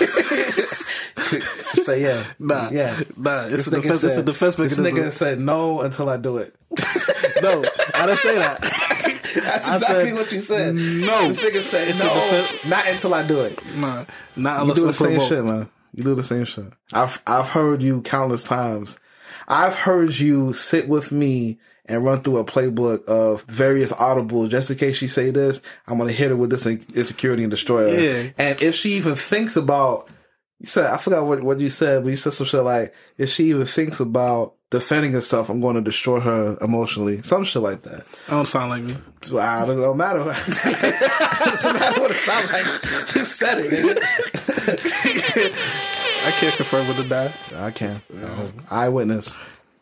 Just say yeah. Nah. Yeah. Nah. It's, a defense, said, it's a defense mechanism. This nigga said no until I do it. No, I didn't say that. That's exactly said, what you said. No. This nigga said it's no, defen- not until I do it. Nah. Not unless you do I'm the same provoked. shit, man. You do the same shit. I've I've heard you countless times. I've heard you sit with me and run through a playbook of various audibles. Just in case she say this, I'm going to hit her with this insecurity and destroy her. Yeah. And if she even thinks about, you said, I forgot what, what you said, but you said some shit like, if she even thinks about defending herself, I'm going to destroy her emotionally. Some shit like that. I don't sound like me. I don't know, matter. It doesn't matter what it sounds like. You said it, nigga. I can't confirm with the die. I can. No. Eyewitness.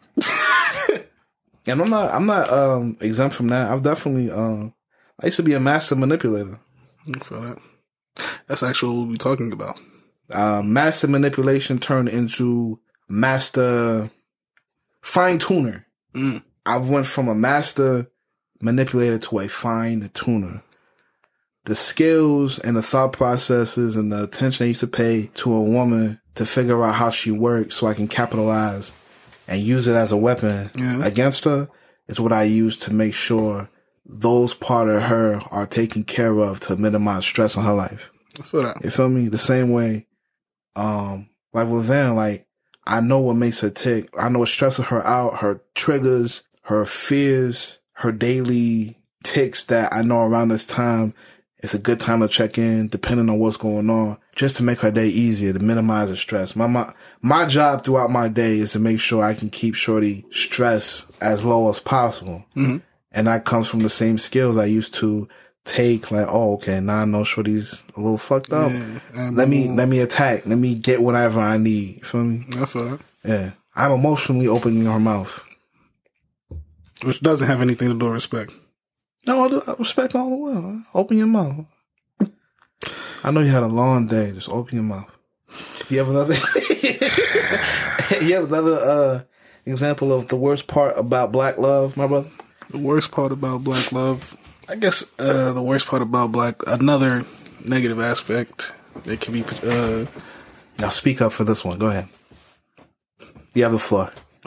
And I'm not, I'm not, um, exempt from that. I've definitely, um, I used to be a master manipulator. I feel that. That's actually what we'll be talking about. Uh, master manipulation turned into master fine tuner. Mm. I went from a master manipulator to a fine tuner. The skills and the thought processes and the attention I used to pay to a woman to figure out how she works so I can capitalize and use it as a weapon yeah. against her is what I use to make sure those part of her are taken care of to minimize stress in her life. I feel that. You feel me? The same way, um, like with Van, like, I know what makes her tick. I know what stresses her out, her triggers, her fears, her daily ticks that I know around this time it's a good time to check in, depending on what's going on, just to make her day easier, to minimize the stress. My my, my job throughout my day is to make sure I can keep Shorty stress as low as possible. Mm-hmm. And that comes from the same skills I used to take, like, oh, okay, now I know Shorty's a little fucked up. Yeah, let me let me attack. Let me get whatever I need. You feel me? I feel that. Yeah. I'm emotionally opening her mouth. Which doesn't have anything to do with respect. No, I, do, I respect all the way. Open your mouth. I know you had a long day. Just open your mouth. You have another You have another uh, example of the worst part about black love, my brother? The worst part about black love, I guess uh, the worst part about black, another negative aspect It can be. Uh, now speak up for this one. Go ahead. You have the floor.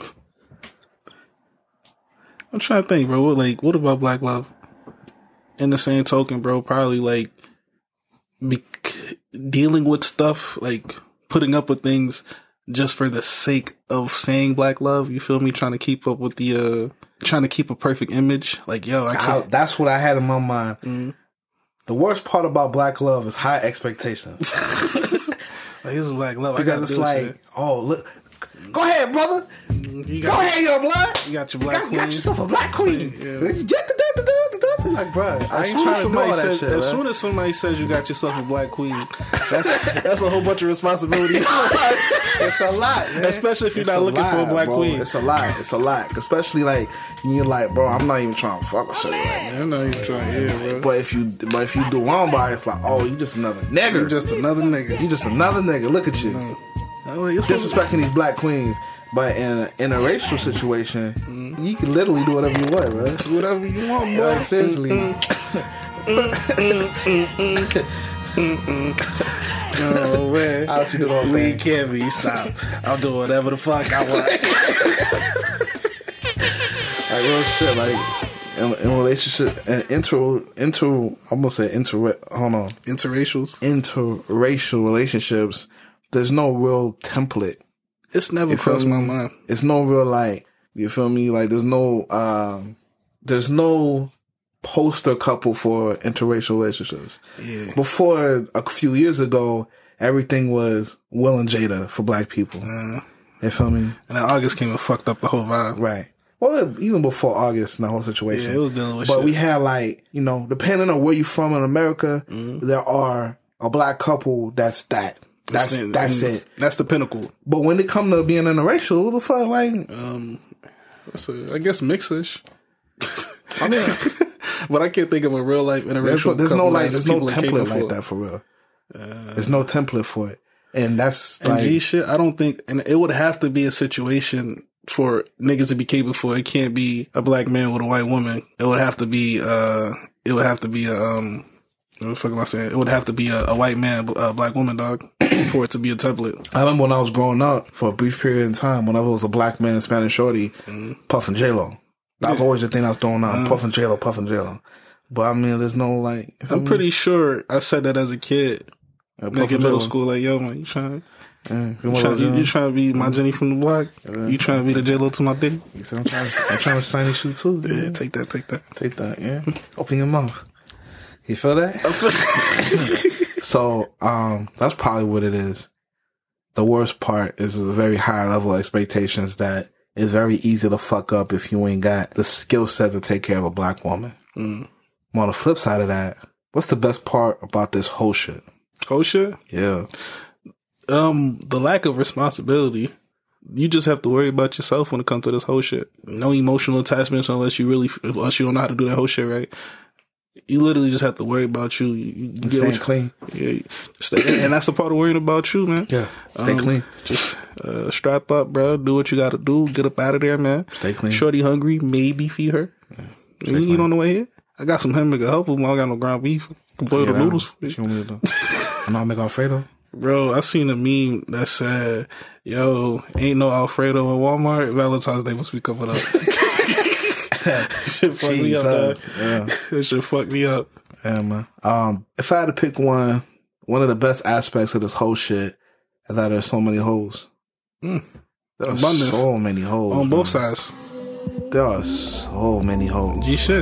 I'm trying to think, bro. What, like, what about black love? In the same token, bro, probably like be- dealing with stuff, like putting up with things just for the sake of saying black love. You feel me? Trying to keep up with the, uh, trying to keep a perfect image. Like, yo, I can't. I, that's what I had in my mind. Mm. The worst part about black love is high expectations. Like, this is black love. Because I it's do like, shit. oh, look. Go ahead, brother. You got, Go ahead, young blood. You got your black you got, queen. you got yourself a black queen. Yeah. Like, bro, I As ain't soon, trying as to do somebody all that says, shit. as man. soon as somebody says you got yourself a black queen, that's that's a whole bunch of responsibility. It's a lot, man. Especially if you're It's not looking lot, for a black bro. queen. It's a lot. It's a lot. Especially like you're like, bro, I'm not even trying to fuck with you right now. I'm not even trying to hear, bro. But if you, but if you do wrong by it, it's like, oh, you just another nigga. You're just another nigga. You just another nigga. Look at you, disrespecting these black queens. But in a, in a racial situation, mm-hmm. you can literally do whatever you want, bro. Do whatever you want, bro. Like, seriously. No, man. How you do the whole We thing? can't be stopped. I'll do whatever the fuck I want. Like real shit, like in, in relationship and inter inter I'm gonna say inter hold on. Interracials. Interracial relationships, there's no real template. It's never You feel crossed my me? mind. It's no real like, you feel me? Like there's no um there's no poster couple for interracial relationships. Yeah. Before a few years ago, everything was Will and Jada for black people. Uh, you feel me? and then August came and fucked up the whole vibe. Right. Well, even before August and the whole situation. Yeah, it was dealing with But shit. we had like, you know, depending on where you're from in America, Mm-hmm. there are a black couple that's that. That's That's, that's and it. That's the pinnacle. But when it come to being interracial, what the fuck, like, Um, what's a, I guess mixish. I mean, But I can't think of a real life interracial. there's, there's no couple like, that's there's no people are capable template like for. that for real. There's no template for it, and that's And like, G shit, I don't think, and it would have to be a situation for niggas to be capable for. It can't be a black man with a white woman. It would have to be, uh, it would have to be a, um, what the fuck am I saying? It would have to be a, a white man, a black woman, dog, for it to be a template. I remember when I was growing up for a brief period of time, whenever it was a black man, Spanish shorty, mm-hmm. puffing J-Lo. That was Yeah. always the thing I was throwing on, Uh, puffing J-Lo, puffing J-Lo. But I mean, there's no like, I'm pretty sure I said that as a kid. yeah, Like in middle school, like, yo, man, you trying, Yeah, you trying, you, you trying to be my Jenny from the block? Yeah. You trying to be the J-Lo to my Diddy? You see, I'm trying, I'm trying to sign this shoe too. Yeah, take that, take that. Take that, yeah. Open your mouth. You feel that? So, um, that's probably what it is. The worst part is the very high level of expectations that it's very easy to fuck up if you ain't got the skill set to take care of a black woman. Mm. On the flip side of that, what's the best part about this whole shit? Whole shit? Yeah. Um, the lack of responsibility. You just have to worry about yourself when it comes to this whole shit. No emotional attachments unless you really, unless you don't know how to do that whole shit right. You literally just have to worry about you. You, you get Staying what you- clean. Yeah, you stay, and that's a part of worrying about you, man. Yeah. Stay Um, clean. Just uh, strap up, bro. Do what you got to do. Get up out of there, man. Stay clean. Shorty hungry, maybe feed her. You, clean. you on the way here? I got some hamburger help. I don't got no ground beef. Can boil Yeah, the noodles for you. what you want me to do? I'm not make Alfredo. Bro, I seen a meme that said, yo, ain't no Alfredo in Walmart. Valentine's Day must be coming up. Shit fuck me Jeez, up, uh, dog. yeah. That shit fuck me up. Yeah, man. Um, if I had to pick one, one of the best aspects of this whole shit is that there's so many hoes. Mm. There are Abundance. so many hoes. On man. both sides. There are so many hoes. G shit.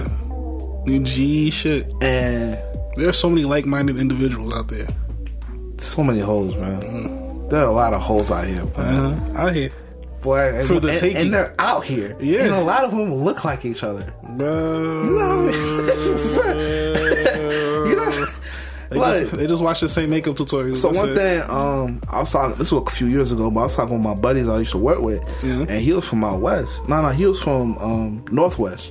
G shit. And There's so many like-minded individuals out there. so many hoes, man. Mm. There are a lot of hoes out here, man. Uh-huh. Out here. Boy, and, For the and, taking. and they're out here. Yeah. And a lot of them look like each other. Bro. You know what I mean? You know? They, Like, just, they just watch the same makeup tutorials. so That's one it. thing, um, I was talking, this was a few years ago, but I was talking with my buddies I used to work with, Yeah. and he was from out west. No, no, he was from um, Northwest.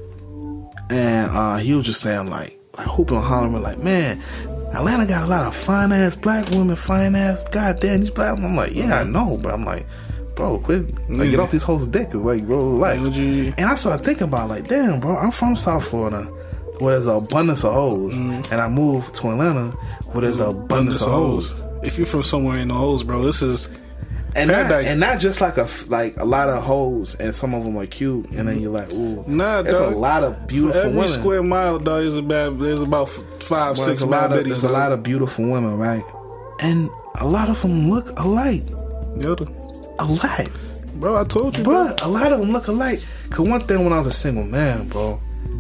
And uh, he was just saying, like, like hooping and hollering, like, man, Atlanta got a lot of fine ass black women, fine ass, goddamn, these black women. I'm like, yeah, I know, but I'm like, bro, quit, like, Yeah. get off these hoes' dick, like, bro, relax. Would you- And I started thinking about, like, damn, bro, I'm from South Florida, where there's an abundance of hoes, Mm. and I moved to Atlanta, where there's an abundance of hoes. If you're from somewhere in the hoes, bro, this is and not, paradise. and not just like a like a lot of hoes, and some of them are cute, and then you're like, ooh, nah, there's dog. a lot of beautiful For every women. square mile, dog, is about there's about f- five, Well, six there's a bad lot of, bitties. there's a lot of beautiful women, right? And a lot of them look alike. Yoda. A lot. Bro, I told you, Bro, a lot of them look alike. Cause one thing when I was a single man, bro,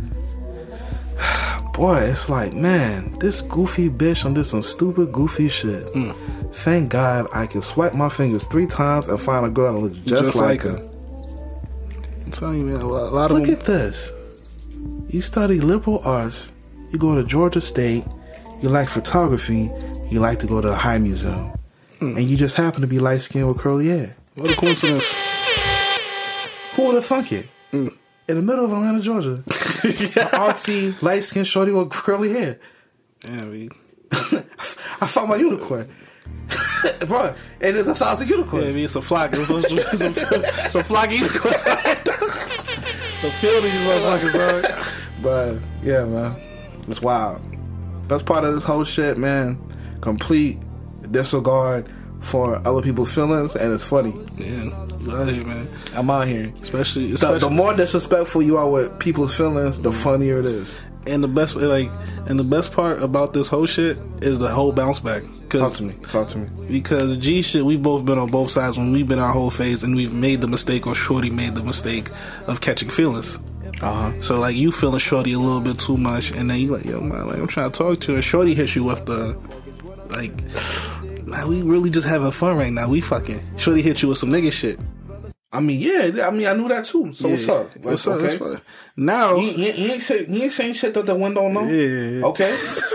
boy, it's like, man, this goofy bitch on this some stupid goofy shit. Mm. Thank God I can swipe my fingers three times and find a girl that looks just, Just like, like her. her. I'm telling you, man, a lot of Look them. at this. You study liberal arts. You go to Georgia State. You like photography. You like to go to the High Museum. Mm. And you just happen to be light skinned with curly hair. What a coincidence. Who would have thunk it? Mm. In the middle of Atlanta, Georgia. An artsy, light skinned shorty with curly hair. Yeah, man. I found my unicorn. Bro, and there's a thousand unicorns. Yeah, I mean, it's a flock. It's a, it's a, it's a flock of unicorns. The field of these motherfuckers, dog. But yeah, man, it's wild. That's part of this whole shit, man. Complete disregard for other people's feelings, and it's funny. Yeah, you out here, man. I'm out here. Especially, The, especially the more disrespectful you are with people's feelings, the funnier it is. and the best, like, and the best part about this whole shit is the whole bounce back. Talk to me. Talk to me. Because G shit, we've both been on both sides when we've been our whole phase, and we've made the mistake, or Shorty made the mistake of catching feelings. Uh huh. So like you feeling Shorty a little bit too much, and then you like, yo man, like I'm trying to talk to her, and Shorty hits you with the like, man, we really just having fun right now. We fucking Shorty hit you with some nigga shit. I mean, yeah. I mean, I knew that too. So Yeah. what's up? Like, What's up? okay. That's fine. Now, He, he, he ain't say, he ain't saying shit that the wind don't know. Yeah. Okay.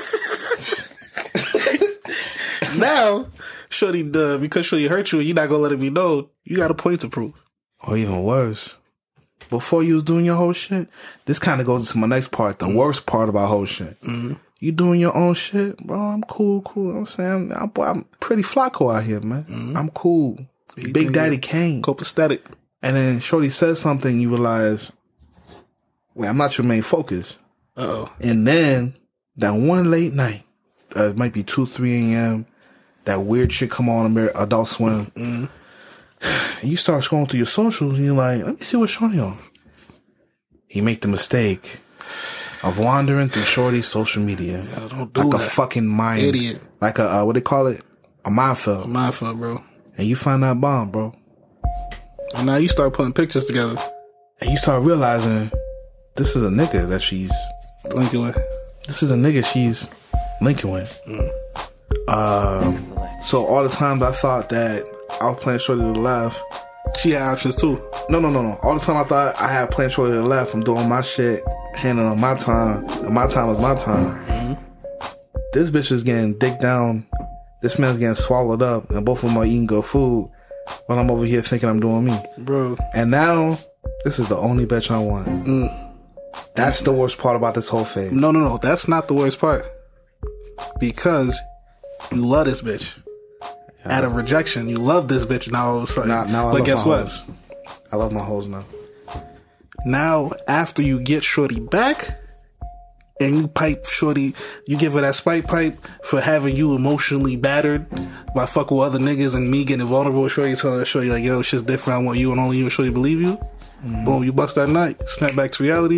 now, Shorty, uh, because Shorty hurt you, and you're not gonna let it be known. You got a point to prove. Or even worse, before you was doing your whole shit, this kind of goes into my next part. The worst part about whole shit. Mm-hmm. You doing your own shit, bro. I'm cool, cool. You know what I'm saying, I'm, I'm pretty Flacco out here, man. Mm-hmm. I'm cool. You Big Daddy Kane. Copacetic. And then Shorty says something, you realize, wait, I'm not your main focus. Uh oh. And then that one late night, uh, it might be two, three a.m. That weird shit come on Amer- Adult Swim. Mm-hmm. And you start scrolling through your socials, and you're like, let me see what's Shorty on. You make the mistake of wandering through Shorty's social media, Yeah, don't do like that. a fucking mind Idiot. like a uh, what they call it, a minefield. Mindful, bro. And you find that bomb, bro. And now you start putting pictures together. And you start realizing this is a nigga that she's Linking with. this is a nigga she's linking with. Mm. Um, so all the times I thought that I was playing Shorty to the left. She had options too. No, no, no, no. All the time I thought I had playing Shorty to the left. I'm doing my shit, handling my time. And my time is my time. Mm-hmm. This bitch is getting dick down. This man's getting swallowed up, and both of them are eating good food while I'm over here thinking I'm doing me. Bro. And now, this is the only bitch I want. Mm. That's the worst part about this whole phase. No, no, no. That's not the worst part. Because you love this bitch. Yeah. Out of rejection, you love this bitch now all of a sudden. Now, now I but love guess my what? hoes. I love my hoes now. Now, after you get Shorty back, and you pipe Shorty, you give her that spite pipe for having you emotionally battered by fucking with other niggas and me getting vulnerable with Shorty, telling her Shorty like, yo, shit's different, I want you and only you and Shorty believe you. Mm. Boom, you bust that night, snap back to reality.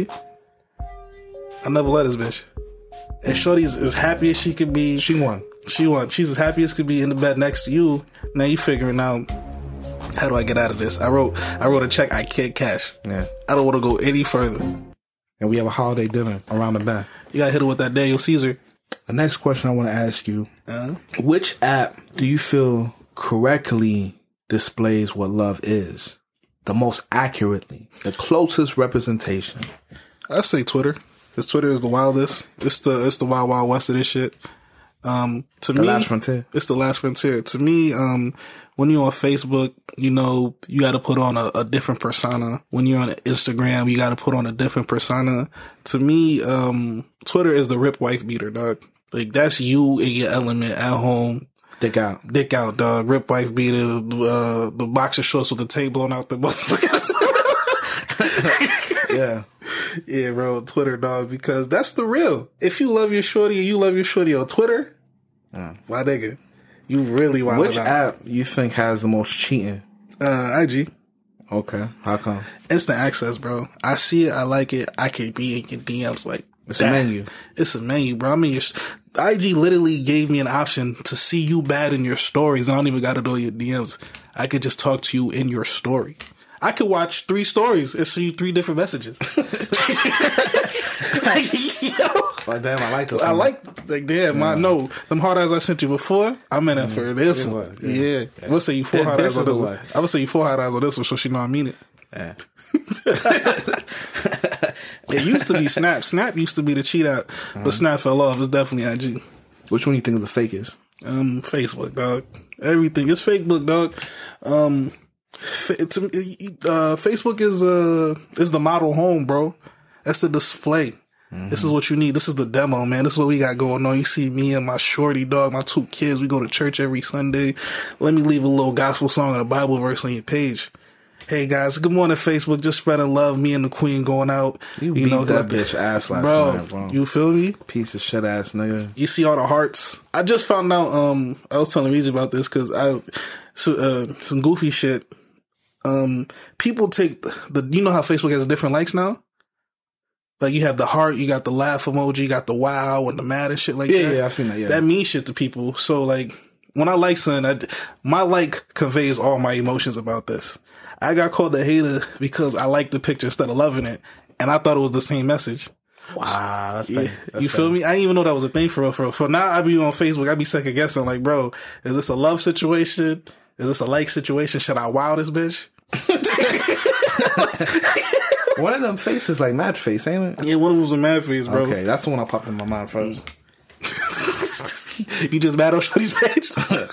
I never let this bitch. And Shorty's as happy as she could be. She won. She won. She's as happy as could be in the bed next to you. Now you figuring out, how do I get out of this? I wrote I wrote a check I can't cash. Yeah. I don't want to go any further. And we have a holiday dinner around the bend. You gotta hit her with that Daniel Caesar. The next question I want to ask you, Uh-huh. which app do you feel correctly displays what love is? The most accurately, the closest representation? I say Twitter. Because Twitter is the wildest. It's the it's the wild wild west of this shit. Um, to The me, last frontier. It's the last frontier. To me, um, when you're on Facebook, you know, you got to put on a, a different persona. When you're on Instagram, you got to put on a different persona. To me, um, Twitter is the rip wife beater, dog. Like, that's you in your element at home. Dick out. Dick out, dog. Rip wife beater, uh, the boxer shorts with the tape blown out the motherfuckers. Yeah. Yeah, bro, Twitter, dog, because that's the real. If you love your shorty and you love your shorty on Twitter, Uh. My nigga. You really wild. Which out. app you think has the most cheating? Uh, I G. Okay. How come? Instant access, bro. I see it. I like it. I can be in your D Ms like It's that. a menu. It's a menu, bro. I mean, your, I G literally gave me an option to see you bad in your stories. And I don't even got to do your D Ms. I could just talk to you in your story. I could watch three stories and see you three different messages. Like, yo. Like, damn, I like this I one. like, like, damn, yeah. I know. Them hard eyes I sent you before, I'm in it for this yeah, one. yeah. Yeah. yeah. I'm going to say you four hard eyes on this one. I'm going to say you four hard eyes on this one so she know I mean it. Yeah. It used to be Snap. Snap used to be the cheat out, uh-huh. but Snap fell off. It's definitely I G. Which one do you think is the fakest? Um, Facebook, dog. Everything. It's Facebook, dog. Um, to, uh, Facebook is uh is the model home, bro. That's the display. Mm-hmm. This is what you need. This is the demo, man. This is what we got going on. You see me and my shorty, dog, my two kids. We go to church every Sunday. Let me leave a little gospel song and a Bible verse on your page. Hey guys, good morning, Facebook. Just spreading love. Me and the Queen going out. You, you beat know that bitch ass last bro, night, bro. You feel me? Piece of shit ass nigga. You see all the hearts. I just found out. Um, I was telling Reezy about this because I so, uh, some goofy shit. Um, people take the, the. You know how Facebook has different likes now. Like you have the heart, you got the laugh emoji, you got the wow and the mad and shit like yeah, that. Yeah, I've seen that. Yeah, that means shit to people. So like when I like something, I, my like conveys all my emotions about this. I got called a hater because I liked the picture instead of loving it, and I thought it was the same message. Wow, that's yeah, bad. That's you feel bad. me? I didn't even know that was a thing for real. For real. For now, I be on Facebook. I be second guessing. Like, bro, is this a love situation? Is this a like situation? Should I wow this bitch? One of them faces like mad face, ain't it? Yeah, one of them was a mad face, bro. Okay, that's the one I popped in my mind first. You just mad on Shorty's page?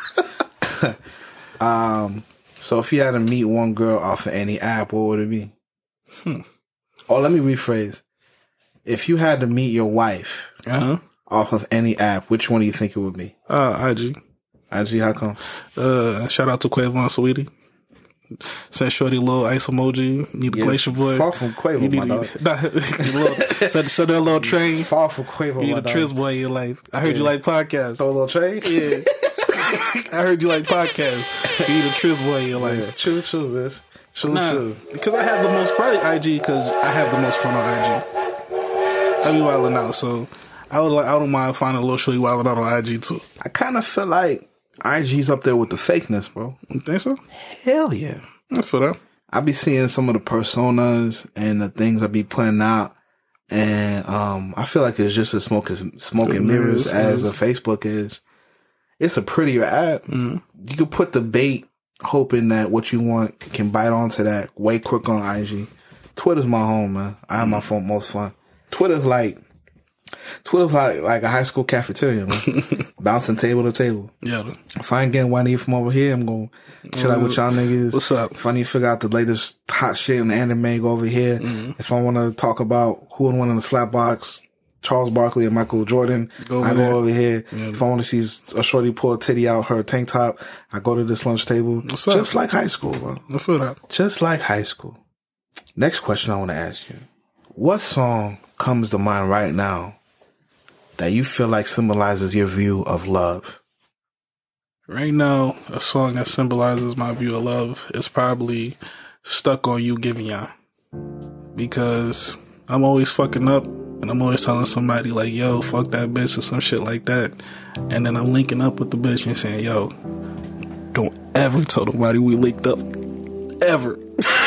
um, so if you had to meet one girl off of any app, what would it be? Hmm. Oh, let me rephrase. If you had to meet your wife uh-huh. off of any app, which one do you think it would be? Uh, I G. I G, how come? Uh, shout out to Quavo Sweetie. Send Shorty a little ice emoji. Need a yeah, glacier boy. Far from Quavo, you need, my dog. Nah, little, send, send her a little train. Far from Quavo, you need my a dog. Triz boy in your life. I heard yeah. you like podcasts. Throw a little train? Yeah. I heard you like podcasts. You need a Triz boy in your life. Yeah. True, true, bitch. True, nah, true. Because I have the most, probably I G, because I have the most fun on I G. I be wilding out, so I would like, I don't mind finding a little Shorty wilding out on I G too. I kind of feel like I G's up there with the fakeness, bro. You think so? Hell yeah. I feel that. I be seeing some of the personas and the things I be putting out, and um, I feel like it's just as smoke as smoke and mirrors as a Facebook is. It's a prettier app. Mm-hmm. You can put the bait, hoping that what you want can bite onto that way quick on I G. Twitter's my home, man. I have mm-hmm. my phone most fun. Twitter's like Twitter's like like a high school cafeteria, man. Bouncing table to table. Yeah. If I ain't getting what I need from over here, I'm going to chill out with y'all niggas. What's up? If I need to figure out the latest hot shit in the anime, go over here. Mm-hmm. If I want to talk about who would win in the slap box, Charles Barkley and Michael Jordan, go I go there. over here. Yeah. If I want to see a shorty pull a titty out her tank top, I go to this lunch table. What's Just up? like high school, bro. I feel that. Just like high school. Next question I want to ask you. What song comes to mind right now that you feel like symbolizes your view of love? Right now, a song that symbolizes my view of love is probably Stuck on You, Giveon. Because I'm always fucking up and I'm always telling somebody like, yo, fuck that bitch or some shit like that. And then I'm linking up with the bitch and saying, yo, don't ever tell nobody we linked up. Ever.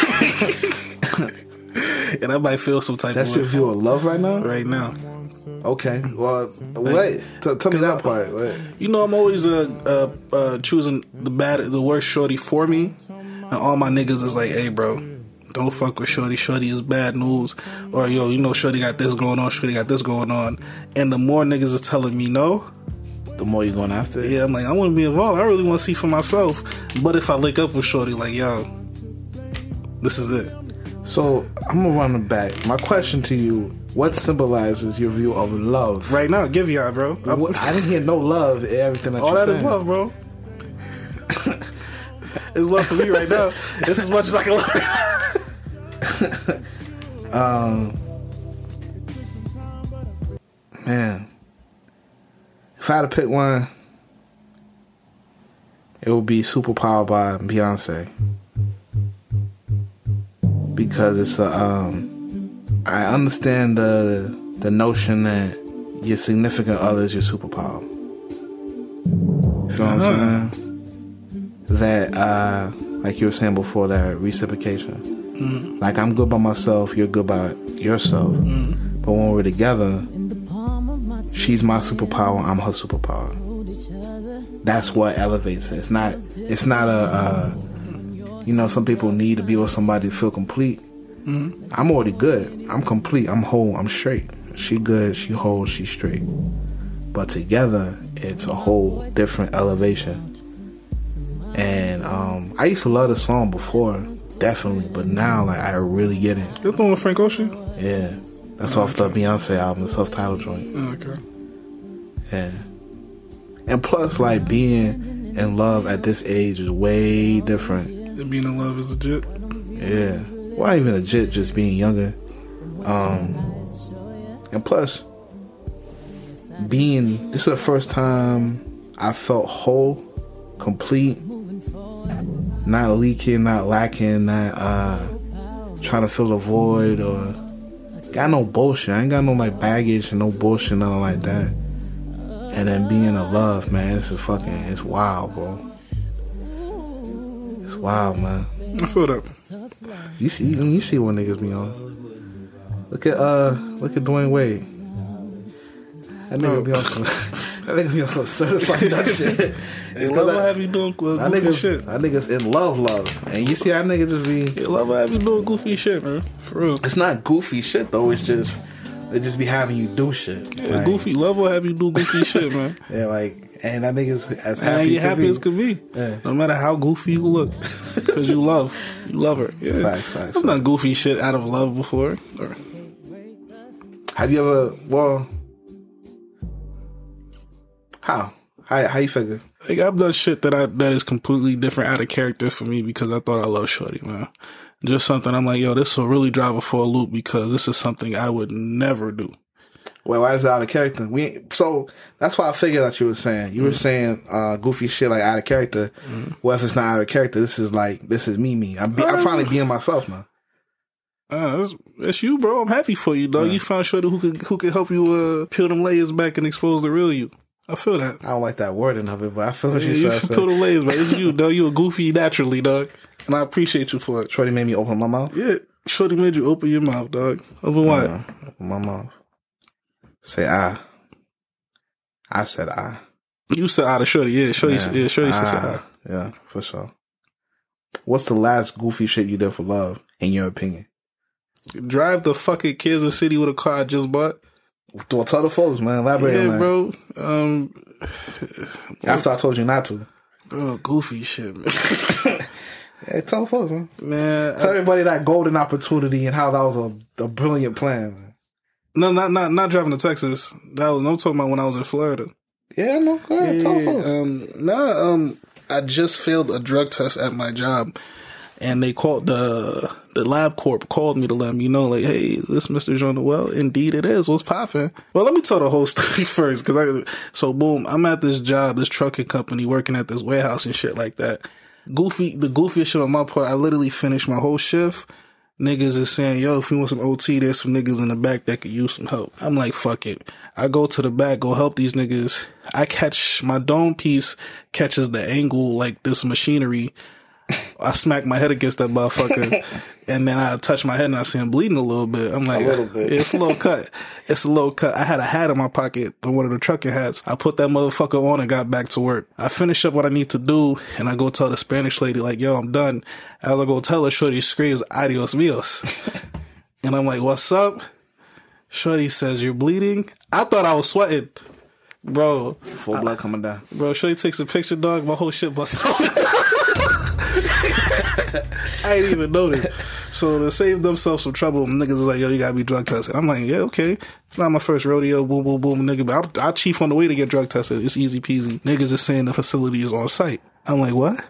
And I might feel some type That's of your view of love right now? Right now. Okay. Well, wait. T- tell me that part. Wait. You know, I'm always uh, uh, uh, choosing the bad, the worst shorty for me. And all my niggas is like, hey, bro, don't fuck with shorty. Shorty is bad news. Or, yo, you know, shorty got this going on. Shorty got this going on. And the more niggas is telling me no, the more you're going after it. Yeah, I'm like, I want to be involved. I really want to see for myself. But if I link up with shorty, like, yo, this is it. So I'm gonna run it back. My question to you: what symbolizes your view of love right now? Give y'all, bro. What, I didn't hear no love in everything that all you're that saying. Is love, bro. It's love for me right now. It's as much as I can love. um, man, if I had to pick one, it would be Superpower by Beyonce. Because it's a, um, I understand the the notion that your significant other is your superpower. You know what uh-huh. I'm saying? That, uh, like you were saying before, that reciprocation. Mm. Like, I'm good by myself, you're good by yourself. Mm. But when we're together, she's my superpower, I'm her superpower. That's what elevates it. It's not, it's not a, uh, you know, some people need to be with somebody to feel complete. Mm-hmm. I'm already good. I'm complete. I'm whole. I'm straight. She good. She whole. She straight. But together, it's a whole different elevation. And um, I used to love the song before, definitely. But now, like, I really get it. You're the one with Frank Ocean? Yeah. That's oh, off okay. the Beyonce album, the self-titled joint. Oh, okay. Yeah. And plus, like, being in love at this age is way different. And being in love is legit? Yeah. Well, not even legit, just being younger. Um, and plus, being, this is the first time I felt whole, complete, not leaking, not lacking, not uh, trying to fill a void or got no bullshit. I ain't got no like baggage and no bullshit, nothing like that. And then being in love, man, it's a fucking, it's wild, bro. It's wild, man. I feel that. You see, you see what niggas be on. Look at uh, look at Dwayne Wade. That nigga oh. be on some. That nigga be on some certified that shit. Hey, love will have you doing uh, goofy niggas, shit. That niggas in love, love, and you see how niggas just be. Yeah, love will have you doing goofy shit, man. For real. It's not goofy shit though. It's just they just be having you do shit. Yeah, like, goofy love will have you do goofy shit, man. Yeah, like. And that nigga's as happy, and you happy be. as could be. Yeah. No matter how goofy you look. Because you love. You love her. Yeah. Facts, facts. I've done goofy shit out of love before. Or... Have you ever, well, how? How how you figure? Like, I've done shit that I that is completely different out of character for me because I thought I loved shorty, man. Just something I'm like, yo, this will really drive her for a loop because this is something I would never do. Well, why is it out of character? We so that's why I figured that you were saying. You mm. were saying uh, goofy shit like out of character. Mm. Well, if it's not out of character, this is like this is me, me. I'm, be, I'm finally being myself now. Uh, it's, it's you, bro. I'm happy for you, dog. Yeah. You found shorty who could who could help you uh, peel them layers back and expose the real you. I feel that. I don't like that wording of it, but I feel what yeah, you said. You peel them layers back. It's you, dog. You a goofy naturally, dog, and I appreciate you for it. Shorty made me open my mouth. Yeah, shorty made you open your mouth, dog. Open what? Uh, open my mouth. Say I. I said I. You said I to shorty, yeah. Shorty, yeah, yeah shorty I, said I. Yeah, for sure. What's the last goofy shit you did for love, in your opinion? Drive the fucking Kansas City with a car I just bought. Well, tell the folks, man. Elaborate yeah, on that. bro. Um, After I told you not to. Bro, goofy shit, man. Hey, tell the folks, man. Man. Tell I, everybody that golden opportunity and how that was a, a brilliant plan, man. No, not not not driving to Texas. That was I'm talking about when I was in Florida. Yeah, no, go ahead, yeah, tell folks. Um, nah, um, I just failed a drug test at my job, and they called the the lab corp called me to let me know, like, hey, is this Mister John? Well, indeed it is. What's popping? Well, let me tell the whole story first, because I so boom, I'm at this job, this trucking company, working at this warehouse and shit like that. Goofy, the goofiest shit on my part. I literally finished my whole shift. Niggas is saying, yo, if you want some O T, there's some niggas in the back that could use some help. I'm like, fuck it. I go to the back, go help these niggas. I catch, my dome piece catches the angle like this machinery. I smack my head against that motherfucker. And then I touch my head and I see him bleeding a little bit. I'm like, a little bit. It's a little cut. It's a little cut. I had a hat in my pocket, one of the trucking hats. I put that motherfucker on and got back to work. I finish up what I need to do and I go tell the Spanish lady, like, yo, I'm done. As I go tell her, shorty screams, adios mios. And I'm like, what's up? Shorty says, you're bleeding? I thought I was sweating. Bro. Full blood coming down. Bro, Shorty takes a picture, dog. My whole shit bust out. I ain't even noticed. So to save themselves some trouble, niggas is like, yo, you gotta be drug tested. I'm like, yeah, okay. It's not my first rodeo, boom, boom, boom, nigga, but I'll, I'll chief on the way to get drug tested. It's easy peasy. Niggas is saying the facility is on site. I'm like, what?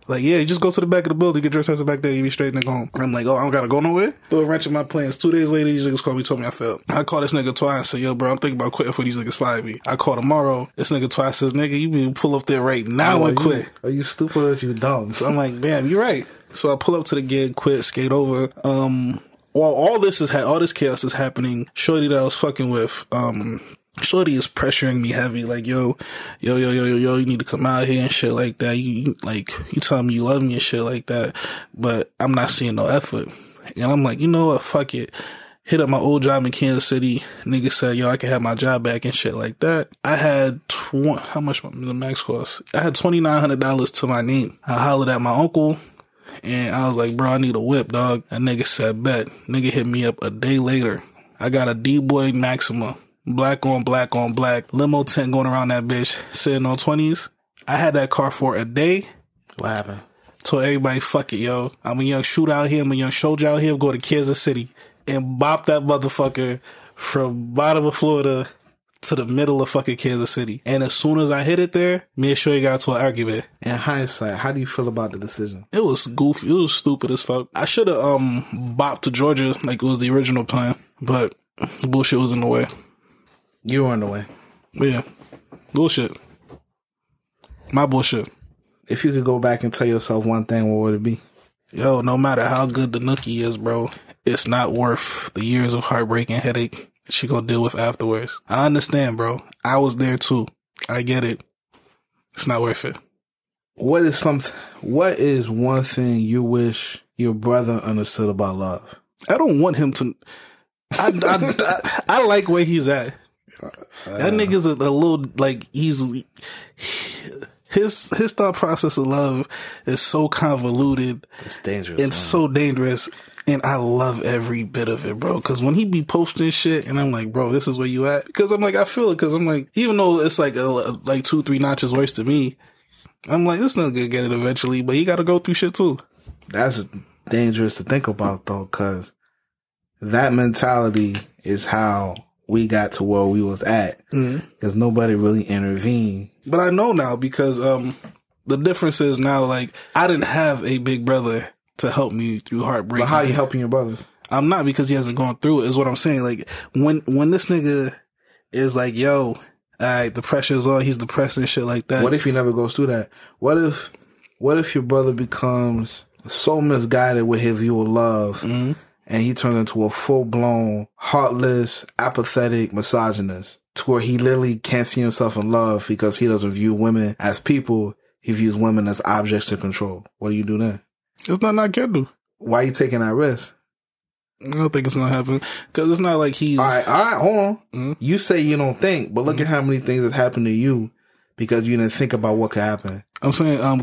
Like, yeah, you just go to the back of the building, get your test back there, you be straight and go home. I'm like, oh, I don't gotta go nowhere? Throw a wrench in my plans. Two days later, these niggas called me, told me I failed. I called this nigga twice and said, yo, bro, I'm thinking about quitting for these niggas fire me. I call tomorrow. This nigga twice says, nigga, you be pull up there right now oh, and quit. You, are you stupid or is you dumb? So I'm like, damn, you're right. So I pull up to the gig, quit, skate over. Um, while all this is, ha- all this chaos is happening, shorty that I was fucking with, um, shorty is pressuring me heavy, like, yo, yo, yo, yo, yo, yo, you need to come out here and shit like that. You, you like, you tell me you love me and shit like that, but I'm not seeing no effort. And I'm like, you know what, fuck it. Hit up my old job in Kansas City. Nigga said, yo, I can have my job back and shit like that. I had, tw- how much the max cost? I had twenty-nine hundred dollars to my name. I hollered at my uncle. And I was like, bro, I need a whip, dog. That nigga said, bet. Nigga hit me up a day later. I got a D-Boy Maxima. Black on black on black. Limo tent going around that bitch. Sitting on twenties. I had that car for a day. What happened? Told everybody, fuck it, yo. I'm a young shooter out here. I'm a young soldier out here. Go to Kansas City. And bop that motherfucker from bottom of Florida to the middle of fucking Kansas City. And as soon as I hit it there, me and Shorty got into an argument. In hindsight, how do you feel about the decision? It was goofy. It was stupid as fuck. I should have um bopped to Georgia like it was the original plan, but the bullshit was in the way. You were in the way. Yeah. Bullshit. My bullshit. If you could go back and tell yourself one thing, what would it be? Yo, no matter how good the nookie is, bro, it's not worth the years of heartbreak and headache she gonna deal with afterwards. I understand, bro. I was there too. I get it. It's not worth it. What is something? What is one thing you wish your brother understood about love? I don't want him to. I I, I, I like where he's at. Uh, that nigga's a, a little like he's his his thought process of love is so convoluted. It's dangerous. It's man. so dangerous. And I love every bit of it, bro. Because when he be posting shit, and I'm like, bro, this is where you at. Because I'm like, I feel it. Because I'm like, even though it's like a, like two, three notches worse to me, I'm like, this not gonna get it eventually. But he got to go through shit too. That's dangerous to think about though, because that mentality is how we got to where we was at. Because mm-hmm. nobody really intervened. But I know now because um, the difference is now, like, I didn't have a big brother to help me through heartbreak. But how are you helping your brother? I'm not, because he hasn't gone through it, is what I'm saying. Like, when when this nigga is like, yo, all right, the pressure's on, he's depressed and shit like that. What if he never goes through that? What if what if your brother becomes so misguided with his view of love mm-hmm. and he turns into a full-blown, heartless, apathetic misogynist to where he literally can't see himself in love because he doesn't view women as people, he views women as objects to control? What do you do then? It's not not can do. Why are you taking that risk? I don't think it's gonna happen because it's not like he's. All right, all right, hold on. Mm-hmm. You say you don't think, but look mm-hmm. at how many things have happened to you because you didn't think about what could happen. I'm saying, um,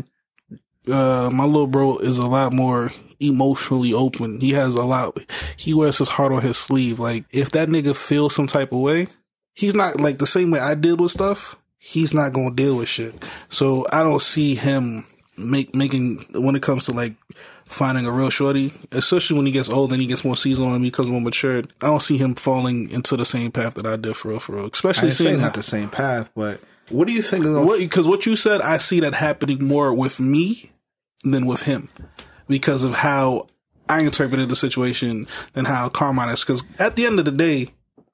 uh, my little bro is a lot more emotionally open. He has a lot. He wears his heart on his sleeve. Like, if that nigga feels some type of way, he's not like the same way I deal with stuff. He's not gonna deal with shit. So I don't see him. Make making when it comes to like finding a real shorty, especially when he gets older and he gets more seasoned and becomes more matured. I don't see him falling into the same path that I did for real, for real. Especially I seeing say not the same path, but what do you think? Of what? Because what you said, I see that happening more with me than with him because of how I interpreted the situation than how Carmine is. Because at the end of the day,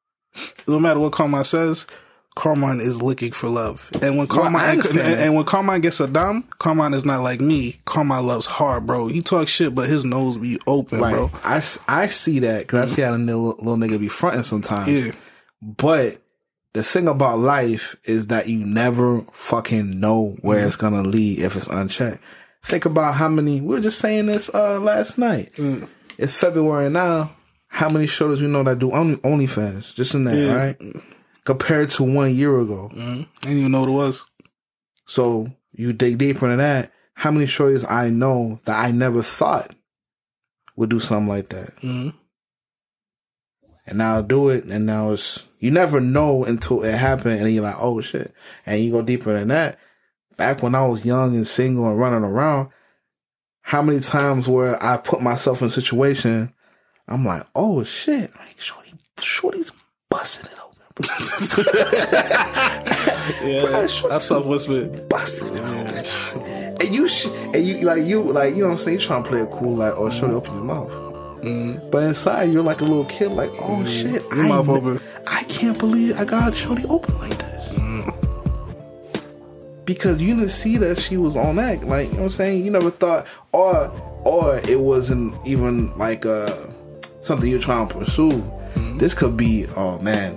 no matter what Carmine says, Carmine is looking for love. And when Carmine well, and, and, and when Carmine gets a dom, Carmine is not like me. Carmine loves hard, bro. He talks shit, but his nose be open, right. bro. I, I see that because I see how the little, little nigga be fronting sometimes. Yeah. But the thing about life is that you never fucking know where mm. it's going to lead if it's unchecked. Think about how many, we were just saying this uh, last night. Mm. It's February now. How many shows we know that do only OnlyFans? Just in that, yeah. right? Compared to one year ago. Mm-hmm. I didn't even know what it was. So you dig deeper into that. How many shorties I know that I never thought would do something like that? Mm-hmm. And now I'll do it. And now it's, you never know until it happened. And then you're like, oh shit. And you go deeper than that. Back when I was young and single and running around, how many times where I put myself in a situation, I'm like, oh shit. Like, shorty, shorty's busting it open. yeah, that's self whispered. Busted it open. And you sh- and you like you like you know what I'm saying. You trying to play it cool, like oh, shorty, open your mouth. Mm. But inside, you're like a little kid, like oh mm. shit, your I mouth n- open. I can't believe I got shorty open like this. Mm. Because you didn't see that she was on that, like you know what I'm saying. You never thought, or or it wasn't even like uh something you're trying to pursue. Mm. This could be, oh man.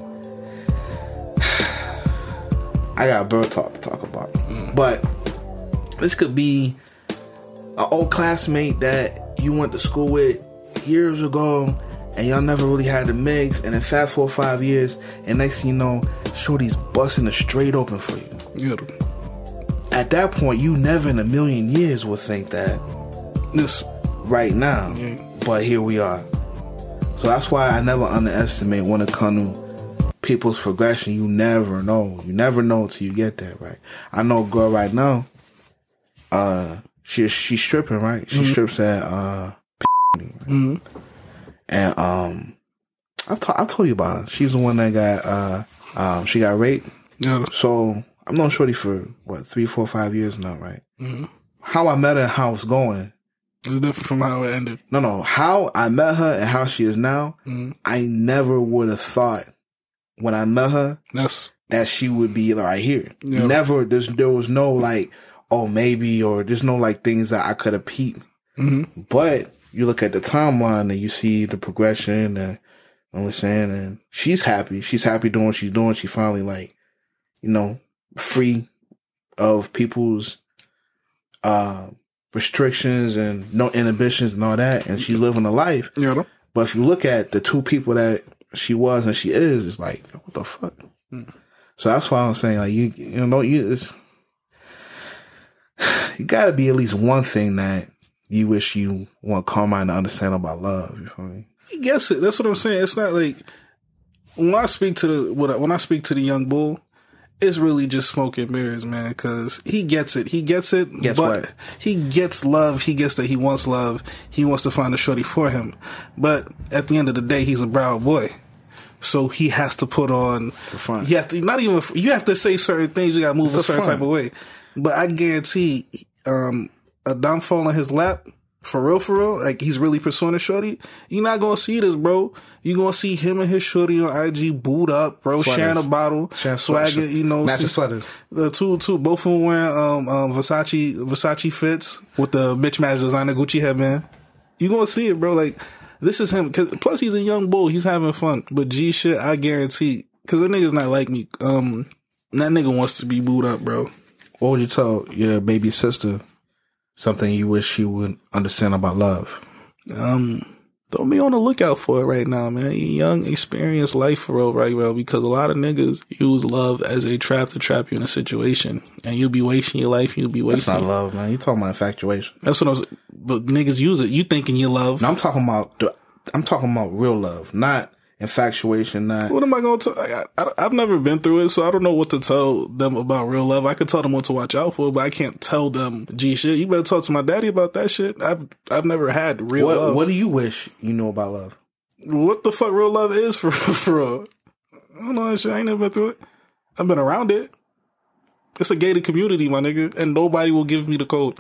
I got bird talk to talk about. Mm. But this could be an old classmate that you went to school with years ago and y'all never really had to mix, and then fast forward five years and next thing you know, shorty's busting it straight open for you. Yeah. At that point, you never in a million years would think that this right now. Yeah. But here we are. So that's why I never underestimate when it comes to people's progression. You never know. You never know until you get there, right? I know a girl right now, uh, she, she's stripping, right? She mm-hmm. strips at, uh, right? Mm-hmm. And, um, I've, ta- I've told you about her. She's the one that got, uh, um, she got raped. Yeah. So, I've known shorty for, what, three, four, five years now, right? Mm-hmm. How I met her and how it's going. It's different from how it ended. No, no. How I met her and how she is now, mm-hmm. I never would have thought when I met her That's, that she would be right here. Yeah. Never. There's, there was no like, oh, maybe, or there's no like things that I could have peeped. Mm-hmm. But you look at the timeline and you see the progression and, you know what I'm saying? And she's happy. She's happy doing what she's doing. She finally like, you know, free of people's, uh, restrictions and no inhibitions and all that, and she's living a life. Yeah. But if you look at the two people that she was and she is, it's like, what the fuck? Mm. So that's why I'm saying, like, you, you know, you it's, you gotta be at least one thing that you wish you want Carmine to understand about love. You feel me? He gets it. That's what I'm saying. It's not like when I speak to the when I speak to the young bull, it's really just smoke and mirrors, man, because he gets it. He gets it. Guess but what? He gets love. He gets that he wants love. He wants to find a shorty for him. But at the end of the day, he's a Broward boy. So he has to put on... For fun. You have to, not even... You have to say certain things. You got to move it's a certain fun. type of way. But I guarantee um, a downfall in his lap, for real, for real, like he's really pursuing a shorty, you're not going to see this, bro. You're going to see him and his shorty on I G booed up, bro, sweaters. sharing a bottle, sharing swagger, you know. Matching sweaters. The two, two, both of them wearing um, um, Versace Versace fits with the bitch match designer Gucci headband. You're going to see it, bro. Like, this is him. Cause, plus, he's a young bull. He's having fun. But G shit, I guarantee, because that nigga's not like me. Um, that nigga wants to be booed up, bro. What would you tell your baby sister something you wish she would understand about love? Um, don't be on the lookout for it right now, man. You young, experienced life for real right now, because a lot of niggas use love as a trap to trap you in a situation, and you'll be wasting your life. You'll be wasting. That's not love, man. You talking about infatuation? That's what I was. But niggas use it. You thinking you love? No, I'm talking about. I'm talking about real love, not infatuation. Not. What am I going to tell? I, I, I've never been through it, so I don't know what to tell them about real love. I could tell them what to watch out for, but I can't tell them, gee, shit, you better talk to my daddy about that shit. I've I've never had real what, love. What do you wish you knew about love? What the fuck real love is for for real? I don't know that shit. I ain't never been through it. I've been around it. It's a gated community, my nigga, and nobody will give me the code.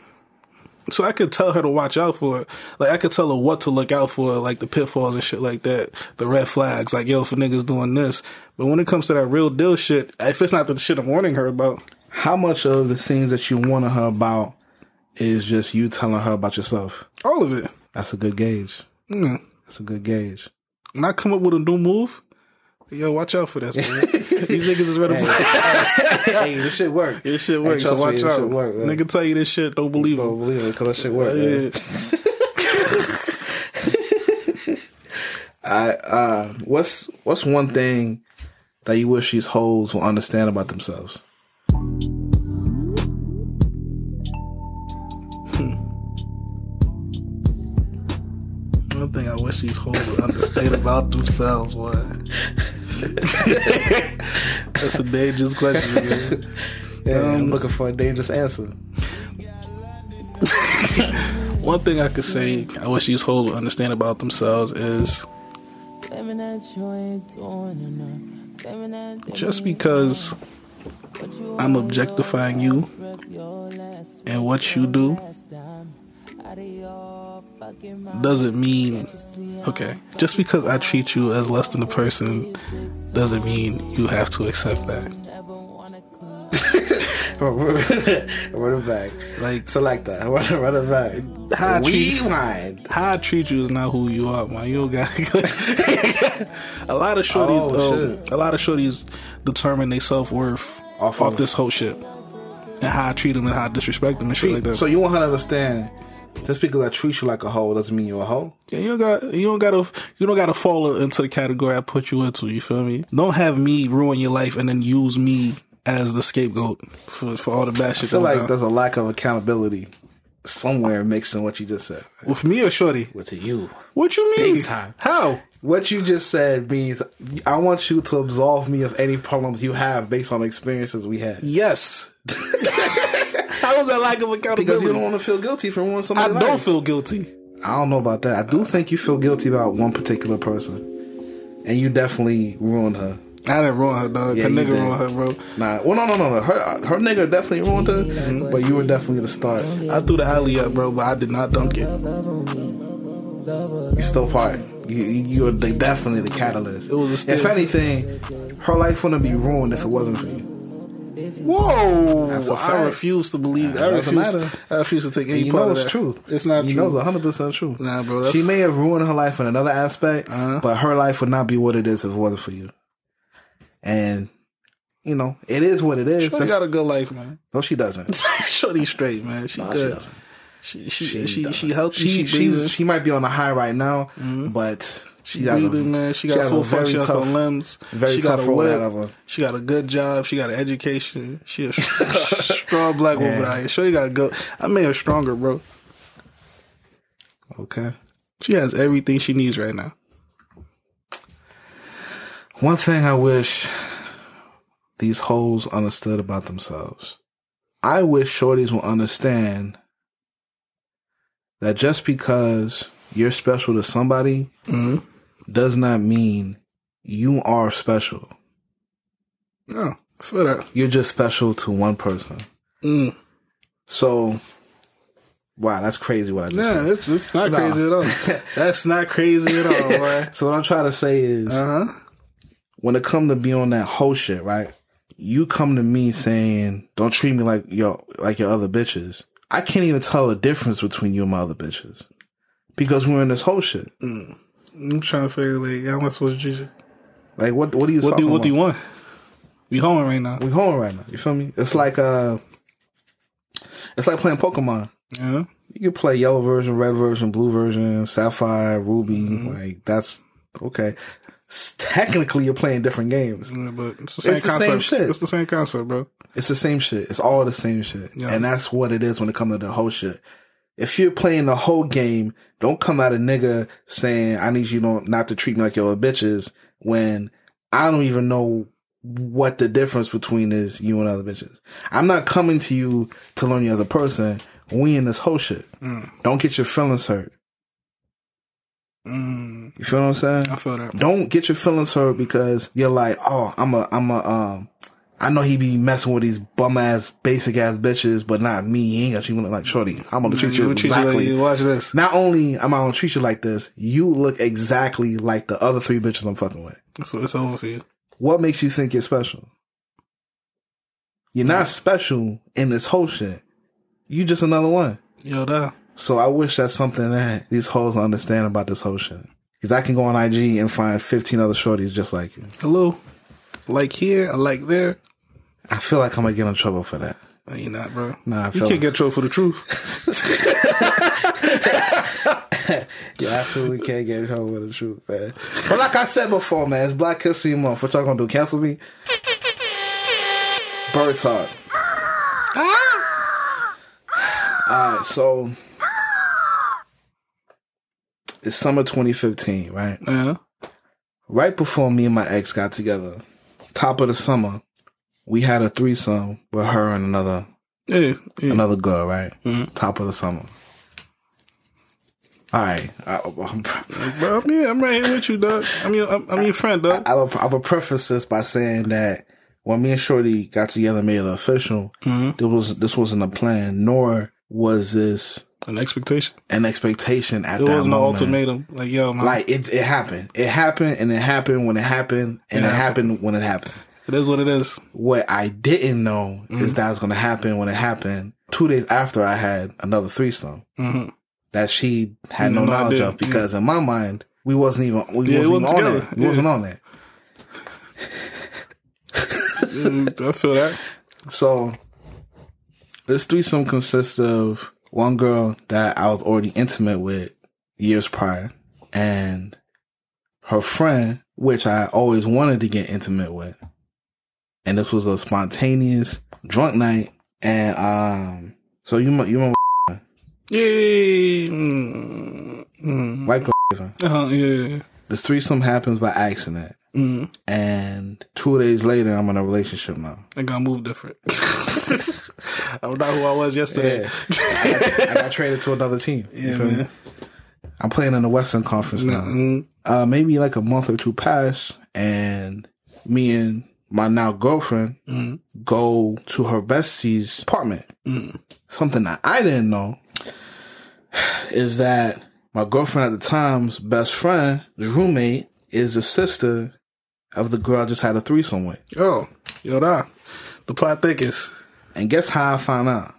So I could tell her to watch out for it. Like, I could tell her what to look out for, like the pitfalls and shit like that. The red flags, like, yo, for niggas doing this. But when it comes to that real deal shit, if it's not the shit I'm warning her about. How much of the things that you warning her about is just you telling her about yourself? All of it. That's a good gauge. Mm. That's a good gauge. When I come up with a new move, yo, watch out for this, man. These niggas is ready for hey, hey, this shit work. This shit work, so watch me, out. Work, nigga tell you this shit, don't believe don't him. Don't believe it, because that shit work. Uh, yeah. I, uh, what's, what's one thing that you wish these hoes will understand about themselves? One thing I wish these hoes would understand about themselves, what? That's a dangerous question, man. Yeah, um, I'm looking for a dangerous answer. One thing I could say I wish these hoes would understand about themselves is just because I'm objectifying you and what you do doesn't mean, okay, just because I treat you as less than a person doesn't mean you have to accept that. Run it back. Like, select that. Run, run it back. How I treat, Rewind. How I treat you is not who you are, man. You don't got a lot of shorties. Oh, um, a lot of shorties determine their self worth off, off of this whole shit, and how I treat them and how I disrespect them and shit like that. So you want her to understand? Just because I treat you like a hoe doesn't mean you're a hoe. Yeah, you don't got you don't gotta you don't gotta fall into the category I put you into. You feel me? Don't have me ruin your life and then use me as the scapegoat for, for all the bad shit. I feel like down. There's a lack of accountability somewhere mixed in what you just said. With me or shorty? With you. What you mean? Big time. How? What you just said means I want you to absolve me of any problems you have based on experiences we had. Yes. How is that lack of accountability? Because you don't want to feel guilty for ruining somebody's life. I don't feel guilty. I don't know about that. I do think you feel guilty about one particular person. And you definitely ruined her. I didn't ruin her, dog. Yeah, Her nigga did. ruined her, bro. Nah, well, no, no, no, no. Her, her nigga definitely ruined her, mm-hmm. but you were definitely the start. I threw the alley up, bro, but I did not dunk it. You still part. You, you're the, definitely the catalyst. It was a still. If anything, her life wouldn't be ruined if it wasn't for you. Whoa! That's a fact. I refuse to believe that. I Doesn't refuse, matter. I refuse to take any you part know of it's that. true. It's not you true. know it's one hundred percent true. Nah, bro. That's... She may have ruined her life in another aspect, uh-huh. but her life would not be what it is if it wasn't for you. And, you know, it is what it is. Shorty got a good life, man. No, she doesn't. Shorty straight, man. She no, good. she doesn't. She she she she, she healthy. She, she she's, she might be on a high right now, mm-hmm. but she breathing, man. She got she full very function tough, of her limbs. Very she tough got a role whip. out of her. She got a good job. She got an education. She a strong black woman out here. Sure, you got good. I made her stronger, bro. Okay. She has everything she needs right now. One thing I wish these hoes understood about themselves. I wish shorties will understand that just because you're special to somebody mm-hmm. does not mean you are special. No, I feel that. You're just special to one person. Mm. So, wow, that's crazy what I just yeah, said. Yeah, it's, it's not no. crazy at all. That's not crazy at all, right? So what I'm trying to say is, uh-huh. when it comes to be on that whole shit, right? You come to me saying, don't treat me like your like your other bitches. I can't even tell the difference between you and my other bitches. Because we're in this whole shit. Mm. I'm trying to figure, like, how am I supposed to treat you? Like, what What do you What do, what do you want? We home right now. We home right now. You feel me? It's like, uh, it's like playing Pokemon. Yeah. You can play yellow version, red version, blue version, sapphire, ruby. Mm-hmm. Like, that's, okay. Technically, you're playing different games. Yeah, but it's the same it's concept. The same shit. It's the same concept, bro. It's the same shit. It's all the same shit. Yeah. And that's what it is when it comes to the whole shit. If you're playing the whole game, don't come out a nigga saying, I need you not, not to treat me like your bitches when I don't even know what the difference between is you and other bitches. I'm not coming to you to learn you as a person. We in this whole shit. Mm. Don't get your feelings hurt. Mm. You feel what I'm saying? I feel that. Don't get your feelings hurt because you're like, oh, I'm a, I'm a, um, I know he be messing with these bum ass, basic ass bitches, but not me. He ain't got you like, shorty, I'm gonna treat you exactly. Treat you like, watch this. Not only am I gonna treat you like this, you look exactly like the other three bitches I'm fucking with. So it's over for you. What makes you think you're special? You're yeah. not special in this whole shit. You just another one. Yo, da. So I wish that's something that these hoes understand about this whole shit. Because I can go on I G and find fifteen other shorties just like you. Hello. Like here, I like there. I feel like I'm going to get in trouble for that. No, you're not, bro. Nah, I you feel can't like... get in trouble for the truth. You absolutely can't get in trouble for the truth, man. But like I said before, man, it's Black History Month. What y'all going to do? Cancel me? Bird talk. Alright, so it's summer twenty fifteen, right? Yeah. Right before me and my ex got together, top of the summer, we had a threesome with her and another, yeah, yeah. another girl, right? Mm-hmm. Top of the summer. All right, I, I'm, bro. I'm, yeah, I'm right here with you, dog. I'm your, I'm, I'm your friend, dog. I, I, I would preface this by saying that when me and Shorty got together and made it official, mm-hmm. there was this wasn't a plan, nor was this an expectation. An expectation at it that wasn't moment. An ultimatum. Like, yo, man. Like, it, it happened. It happened, and it happened when it happened, and it, it happened. happened when it happened. It is what it is. What I didn't know mm-hmm. is that was going to happen when it happened. Two days after I had another threesome mm-hmm. that she had no, no knowledge of, because yeah. in my mind, we wasn't even we yeah, wasn't, wasn't even on that. We yeah. wasn't on that. I feel that. So this threesome consists of one girl that I was already intimate with years prior, and her friend, which I always wanted to get intimate with. And this was a spontaneous drunk night. And um, so you you remember? Yeah. Mm-hmm. White girl. Uh-huh, yeah. This threesome happens by accident. Mm-hmm. And two days later, I'm in a relationship now. I got moved different. I'm not who I was yesterday. Yeah. I, got, I got traded to another team. Yeah, man. Me? I'm playing in the Western Conference now. Mm-hmm. Uh, maybe like a month or two passed, and me and my now girlfriend mm-hmm. go to her bestie's apartment. Mm-hmm. Something that I didn't know is that my girlfriend at the time's best friend, the roommate, is the sister of the girl I just had a threesome with. Oh, yo, da. The plot thickest. And guess how I found out?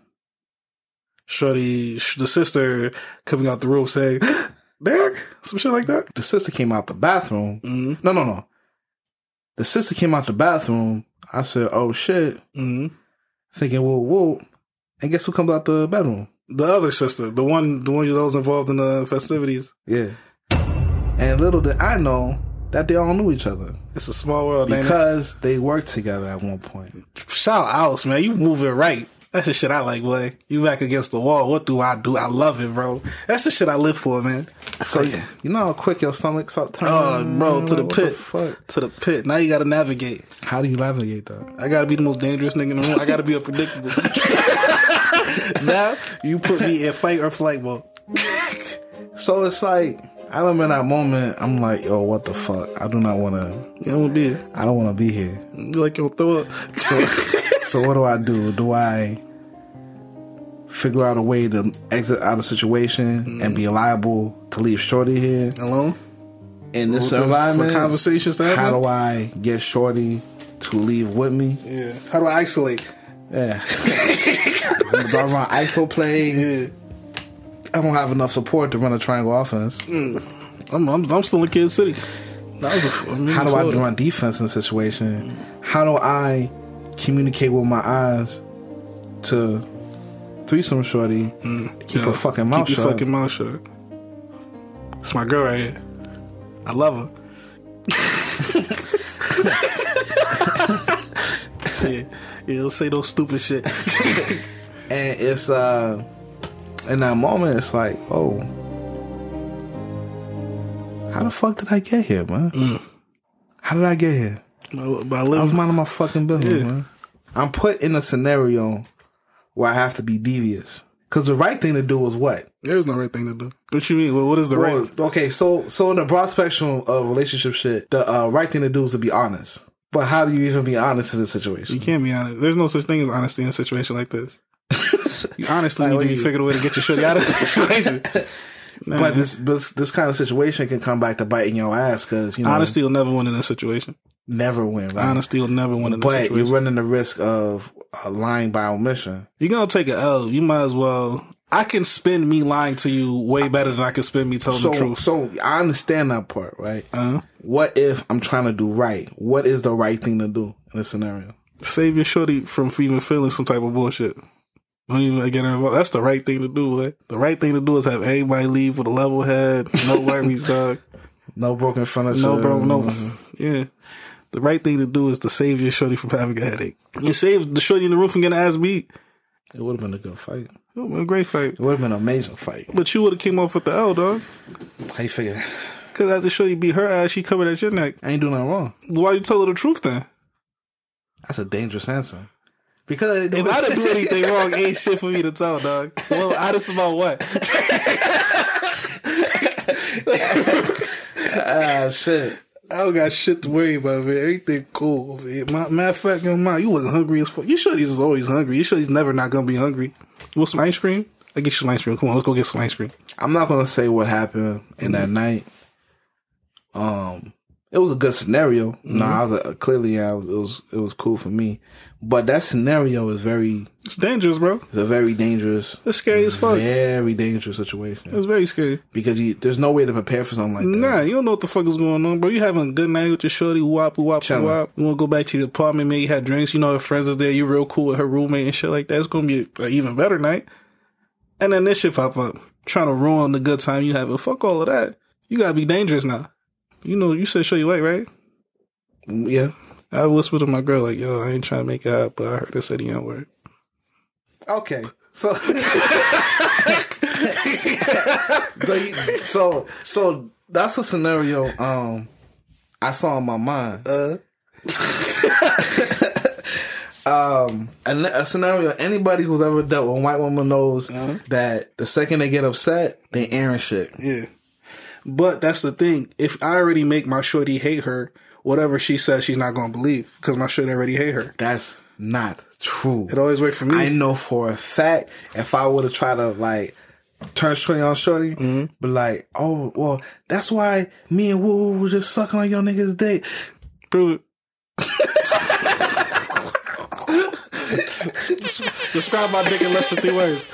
Shorty, the sister coming out the room saying, Derek, some shit like that. The sister came out the bathroom. Mm-hmm. No, no, no. The sister came out the bathroom. I said, oh, shit. Mm-hmm. Thinking, whoa, whoa. And guess who comes out the bedroom? The other sister. The one the one that was involved in the festivities. Yeah. And little did I know that they all knew each other. It's a small world, because they worked together at one point. Shout out, man. You moving right. That's the shit I like, boy. You back against the wall. What do I do? I love it, bro. That's the shit I live for, man. So, you know how quick your stomach start turning? Oh, bro, to the what pit. The to the pit. Now you got to navigate. How do you navigate that? I got to be the most dangerous nigga in the room. I got to be unpredictable. Now, you put me in fight or flight mode. So it's like, I remember in that moment, I'm like, yo, what the fuck? I do not want to. You don't want to be here. I don't want to be here. You like, yo, throw up. So, so what do I do? Do I figure out a way to exit out of the situation mm. and be liable to leave Shorty here alone in this well, environment? For conversations to happen? How do I get Shorty to leave with me? Yeah. How do I isolate? Yeah. Do I run I S O play? Yeah. I don't have enough support to run a triangle offense. Mm. I'm, I'm I'm still in Kansas City. That was a, I mean, How do I run defense in a situation? Mm. How do I communicate with my eyes to threesome Shorty? Mm. Keep her fucking mouth keep shut. Keep your fucking mouth shut. It's my girl right here. I love her. yeah, yeah, don't say no stupid shit. And it's uh, in that moment, it's like, oh, how the fuck did I get here, man? Mm. How did I get here? By, by I was minding my fucking business, yeah. man. I'm put in a scenario where I have to be devious. Because the right thing to do is what? There's no right thing to do. What you mean? Well, what is the well, right? Okay, so so in the broad spectrum of relationship shit, the uh, right thing to do is to be honest. But how do you even be honest in this situation? You can't be honest. There's no such thing as honesty in a situation like this. You honestly like, need to be figuring a way to get your shit out of the situation. Nah. But this, this this kind of situation can come back to biting your ass because, you know. Honesty will never win in this situation. Never win, right? Honesty will never win in this situation. But you're running the risk of uh, lying by omission. You're going to take an L. You might as well. I can spin me lying to you way better than I can spin me telling so, the truth. So I understand that part, right? Uh-huh. What if I'm trying to do right? What is the right thing to do in this scenario? Save your shorty from even feeling some type of bullshit. Don't even get her involved. That's the right thing to do, right? The right thing to do is have everybody leave with a level head, no worries, dog. No broken furniture. No broken, no. Yeah. The right thing to do is to save your shorty from having a headache. You save the shorty in the room from getting ass beat. It would have been a good fight. It would have been a great fight. It would have been an amazing fight. But you would have came off with the L, dog. How you figure? Because after shorty beat her ass, she covered at your neck. I ain't doing nothing wrong. Why you tell her the truth then? That's a dangerous answer. Because if I didn't do anything wrong, ain't shit for me to tell, dog. Well, honest about what? Ah, shit. I don't got shit to worry about, man. Everything cool over here. My, matter of fact, yo, ma, you looking hungry as fuck. You sure he's always hungry? You sure he's never not gonna be hungry? You want some ice cream? I get you some ice cream. Come on, let's go get some ice cream. I'm not gonna say what happened in that night. Um, it was a good scenario. Mm-hmm. No, I was uh, clearly yeah, it was, it was it was cool for me. But that scenario is very it's dangerous, bro. It's a very dangerous. It's scary as fuck. Very dangerous situation. It's very scary because you, there's no way to prepare for something like that. Nah, you don't know what the fuck is going on, bro. You having a good night with your shorty, wop wop Chilling. wop. You want to go back to the apartment, maybe had drinks. You know her friends is there. You're real cool with her roommate and shit like that. It's gonna be an even better night. And then this shit pop up, trying to ruin the good time you having. Fuck all of that. You gotta be dangerous now. You know, you said show you white, right? Yeah. I whispered to my girl, like, yo, I ain't trying to make it out, but I heard her say the N-word. Okay. So, so, so that's a scenario um, I saw in my mind. Uh. um, a, a scenario anybody who's ever dealt with a white woman knows uh-huh. that the second they get upset, they airing shit. Yeah. But that's the thing. If I already make my shorty hate her, whatever she says, she's not going to believe because my shorty already hate her. That's not true. It always worked for me. I know for a fact if I would have tried to like turn shorty on shorty, mm-hmm. but like, oh, well, that's why me and Woo Woo were just sucking on your nigga's dick. Prove it. Describe my dick in less than three words.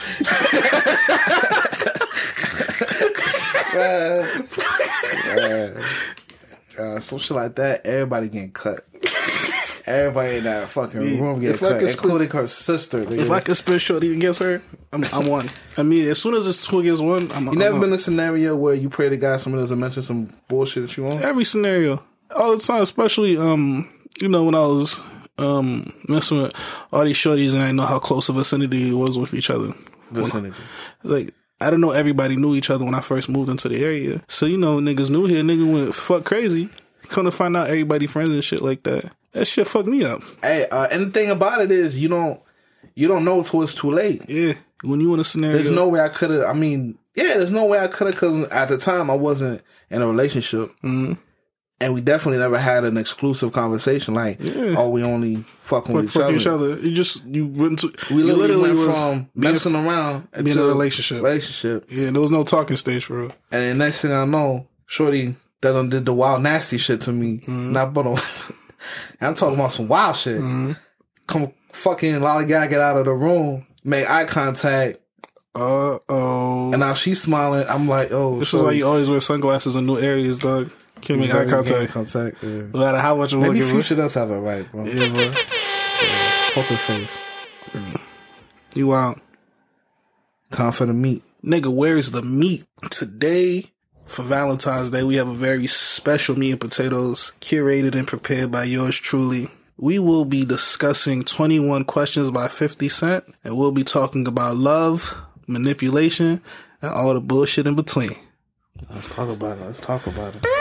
uh, uh, uh, some shit like that, everybody getting cut. Everybody in that fucking room getting cut, including her sister. If I could spit shorty against her, I'm, I'm one. I mean, as soon as it's two against one, I'm. You I'm never I'm been in a scenario where you pray to God someone doesn't mention some bullshit that you want? Every scenario, all the time, especially um, you know, when I was um messing with all these shorties and I know how close a vicinity it was with each other. Vicinity, when, like. I don't know everybody knew each other when I first moved into the area. So, you know, niggas knew here. Nigga went fuck crazy. Come to find out everybody friends and shit like that. That shit fucked me up. Hey, uh, and the thing about it is you don't you don't know till it's too late. Yeah. When you in a scenario. There's no way I could have, I mean, yeah, there's no way I could have because at the time I wasn't in a relationship. Mm-hmm. And we definitely never had an exclusive conversation like, yeah. oh, we only fucking fuck, with each fuck other. each other. You just, you went to, we literally, literally went was from messing around being in a relationship. Relationship. Yeah, there was no talking stage for real. And the next thing I know, shorty done did the wild nasty shit to me. Mm-hmm. Not but on, I'm talking about some wild shit. Mm-hmm. Come fucking lollygag get out of the room, make eye contact. Uh oh. And now she's smiling. I'm like, oh. This sorry. is why you always wear sunglasses in new areas, dog. Can't make eye contact. contact yeah. No matter how much you're Maybe looking. Future does have it right, bro. Yeah, bro. Yeah. Poker face. You out. Time for the meat. Nigga, where's the meat? Today, for Valentine's Day, we have a very special meat and potatoes curated and prepared by yours truly. We will be discussing twenty-one questions by fifty Cent, and we'll be talking about love, manipulation, and all the bullshit in between. Let's talk about it. Let's talk about it.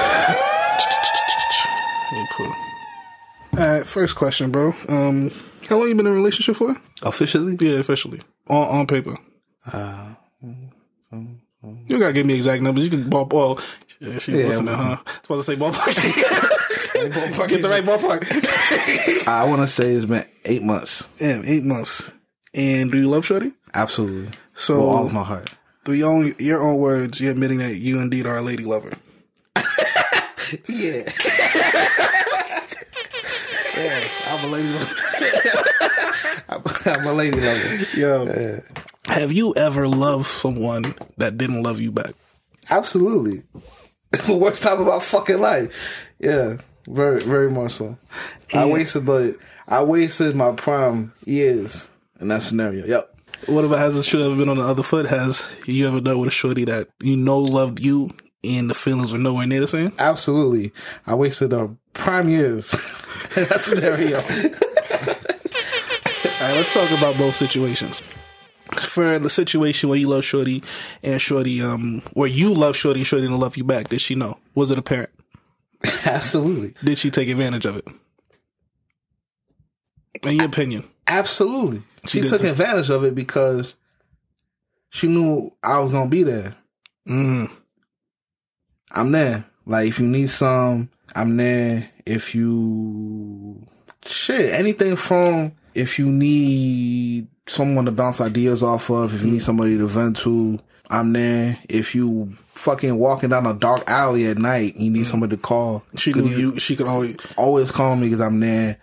Alright, first question, bro. Um, how long you been in a relationship for? Officially? Yeah, officially. On on paper. Uh, um, um, you gotta give me exact numbers. You can ballpark. Yeah, she's yeah, listening, huh? I was supposed to say ballpark. ballpark Get the right ballpark. I want to say it's been eight months. Yeah, eight months. And do you love shorty? Absolutely. So, with all of my heart. Through your own, your own words, you're admitting that you indeed are a lady lover. Yeah. Yeah, I'm a lady lover. I'm, I'm a lady lover. Yo. Yeah. Have you ever loved someone that didn't love you back? Absolutely. Worst time of my fucking life. Yeah. Very, very much so. And I wasted the, I wasted my prime years in that scenario. Yep. What about, has the shoe ever been on the other foot? Has you ever dealt with a shorty that you know loved you and the feelings were nowhere near the same? Absolutely. I wasted uh, prime years in that scenario. All right, let's talk about both situations. For the situation where you love shorty and shorty, um, where you love shorty and shorty didn't love you back, did she know? Was it apparent? Absolutely. Did she take advantage of it? In your opinion? Absolutely. She, she took advantage of it because she knew I was going to be there. Mm. I'm there. Like, if you need some, I'm there if you shit anything from if you need someone to bounce ideas off of, if you need somebody to vent to, I'm there. If you fucking walking down a dark alley at night, you need mm. somebody to call. She knew you. She could always always call me because I'm there.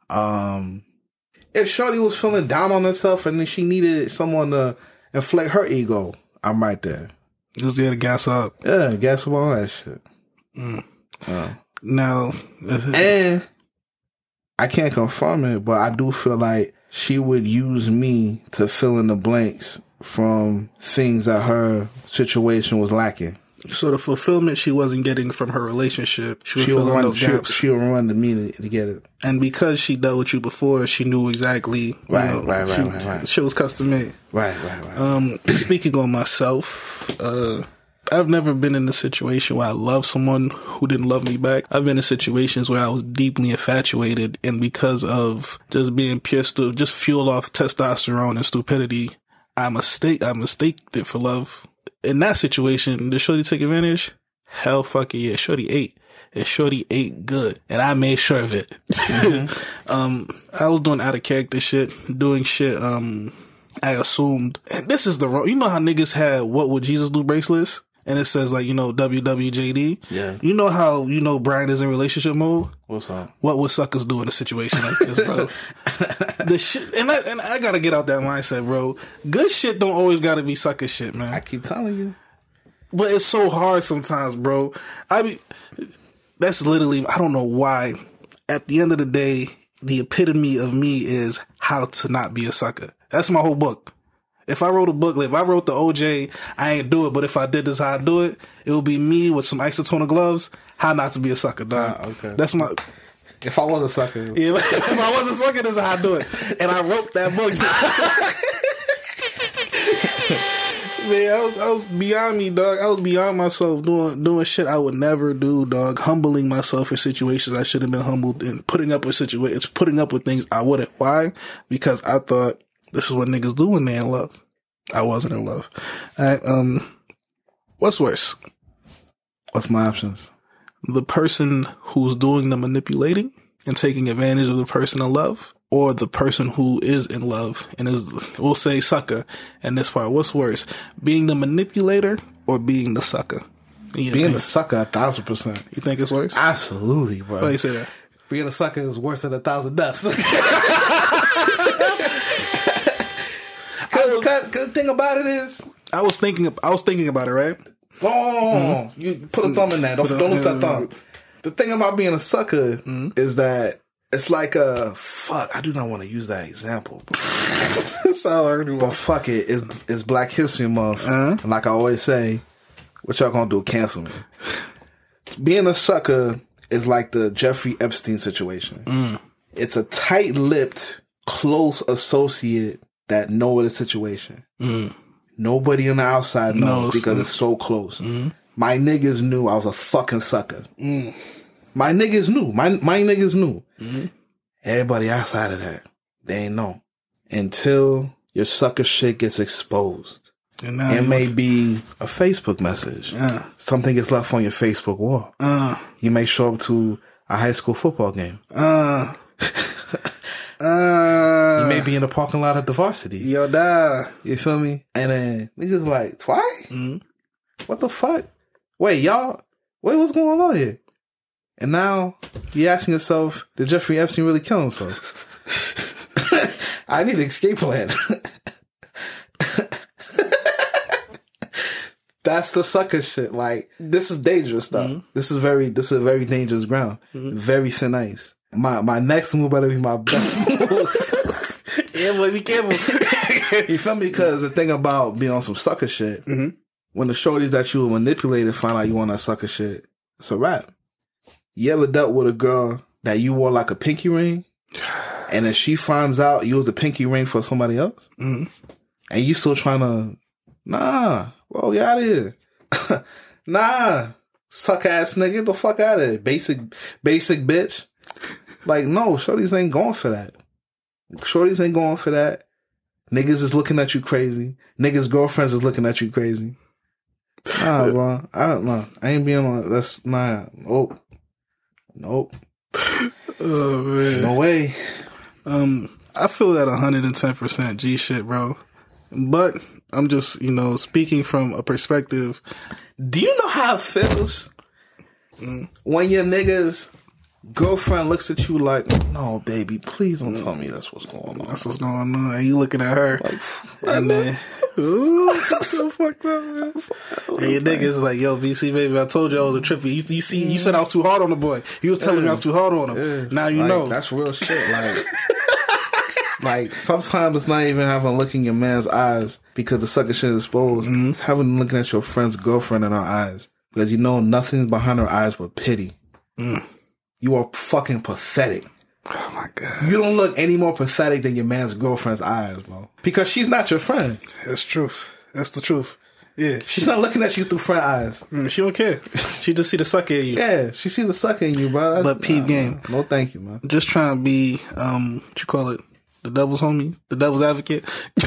Um, if Shorty was feeling down on herself and she needed someone to inflate her ego, I'm right there. Just there to gas up. Yeah, gas up all that shit. Mm. Uh, now, and I can't confirm it, but I do feel like she would use me to fill in the blanks from things that her situation was lacking. So the fulfillment she wasn't getting from her relationship, she would she fill in run, those she, gaps. She would run to me to, to get it. And because she dealt with you before, she knew exactly. Right, you know, right, right, she, right, right. She was custom made. Right, right, right. Um, speaking on myself, uh, I've never been in a situation where I love someone who didn't love me back. I've been in situations where I was deeply infatuated, and because of just being pure, stu- just fueled off testosterone and stupidity, I mistake, I mistaked it for love. In that situation, did Shorty take advantage? Hell fucking yeah. Shorty ate. And Shorty ate good. And I made sure of it. Mm-hmm. um, I was doing out of character shit, doing shit, um, I assumed. And this is the wrong, you know how niggas had What Would Jesus Do bracelets? And it says like, you know, W W J D. Yeah. You know how, you know, Brian is in relationship mode? What's up? What would suckers do in a situation like this, bro? The shit, and I, and I gotta get out that mindset, bro. Good shit don't always gotta be sucker shit, man. I keep telling you. But it's so hard sometimes, bro. I mean, that's literally, I don't know why. At the end of the day, the epitome of me is how to not be a sucker. That's my whole book. If I wrote a book, if I wrote the O J, I ain't do it, but if I did this how I do it, it would be me with some isotonic gloves, how not to be a sucker, dog. Ah, okay. That's my... If I was a sucker. Yeah, if I was a sucker, this is how I do it. And I wrote that book. Man, I was I was beyond me, dog. I was beyond myself doing doing shit I would never do, dog. Humbling myself in situations I should have been humbled in. Putting up with situations, putting up with things I wouldn't. Why? Because I thought this is what niggas do when they're in love. I wasn't in love. All right, um, what's worse? What's my options? The person who's doing the manipulating and taking advantage of the person in love, or the person who is in love and is, we'll say, sucker. And this part, what's worse? Being the manipulator or being the sucker? Being opinion? The sucker, a thousand percent. You think it's worse? Absolutely, bro. Why you say that? Being a sucker is worse than a thousand deaths. Cause, cause, cause the thing about it is, I was thinking, I was thinking about it, right? Oh, mm-hmm. You put a thumb in that. Don't, don't lose that thumb. The thing about being a sucker mm-hmm. is that it's like a fuck. I do not want to use that example, but, but fuck it. It's, it's Black History Month, uh-huh. and like I always say, what y'all gonna do? Cancel me. Being a sucker is like the Jeffrey Epstein situation. Mm. It's a tight-lipped, close associate that know the situation. Mm. Nobody on the outside knows, knows. because it's so close. Mm. My niggas knew I was a fucking sucker. Mm. My niggas knew. My my niggas knew. Mm-hmm. Everybody outside of that, they ain't know. Until your sucker shit gets exposed. And it may be a Facebook message. Uh. Something gets left on your Facebook wall. Uh. You may show up to a high school football game. Uh. uh. You may be in the parking lot of the varsity. Yo, da. You feel me? And then niggas like, Twy? Mm-hmm. What the fuck? Wait, y'all, wait, what's going on here? And now you're asking yourself, did Jeffrey Epstein really kill himself? I need an escape plan. That's the sucker shit. Like, this is dangerous stuff. Mm-hmm. This is very, this is a very dangerous ground. Mm-hmm. Very thin ice. My my next move better be my best move. Yeah, boy, be careful. You feel me? Because the thing about being on some sucker shit, mm-hmm. when the shorties that you manipulated find out you on that sucker shit, it's a wrap. You ever dealt with a girl that you wore like a pinky ring, and then she finds out you was a pinky ring for somebody else, mm-hmm. and you still trying to, nah, bro, get out of here. Nah, suck ass nigga, get the fuck out of here. Basic, basic bitch. Like, no, shorties ain't going for that. Shorties ain't going for that. Niggas is looking at you crazy. Niggas' girlfriends is looking at you crazy. Nah, bro. I don't know. I ain't being on, that's, nah. Oh. Nope. Oh man. No way. Um, I feel that one hundred ten percent G shit, bro. But I'm just, you know, speaking from a perspective. Do you know how it feels mm. when your nigga's girlfriend looks at you like, no, baby, please don't tell me that's what's going on. That's what's going on. And you looking at her. Like, and then, ooh, so fucked up, man. And your nigga's like, yo, V C, baby, I told you I was a trippy. You, you see, you said I was too hard on the boy. You was telling yeah. me I was too hard on him. Yeah. Now you like, know. That's real shit. Like, like, sometimes it's not even having a look in your man's eyes because the sucker shit is exposed. Mm-hmm. It's having looking at your friend's girlfriend in her eyes because you know nothing behind her eyes but pity. Mm. You are fucking pathetic. Oh my God. You don't look any more pathetic than your man's girlfriend's eyes, bro. Because she's not your friend. That's truth. That's the truth. Yeah. She's not looking at you through friend eyes. Mm, she don't care. She just see the sucker in you. Yeah, she sees the sucker in you, bro. That's, but peep nah, game. No, thank you, man. Just trying to be, um, what you call it? The devil's homie? The devil's advocate?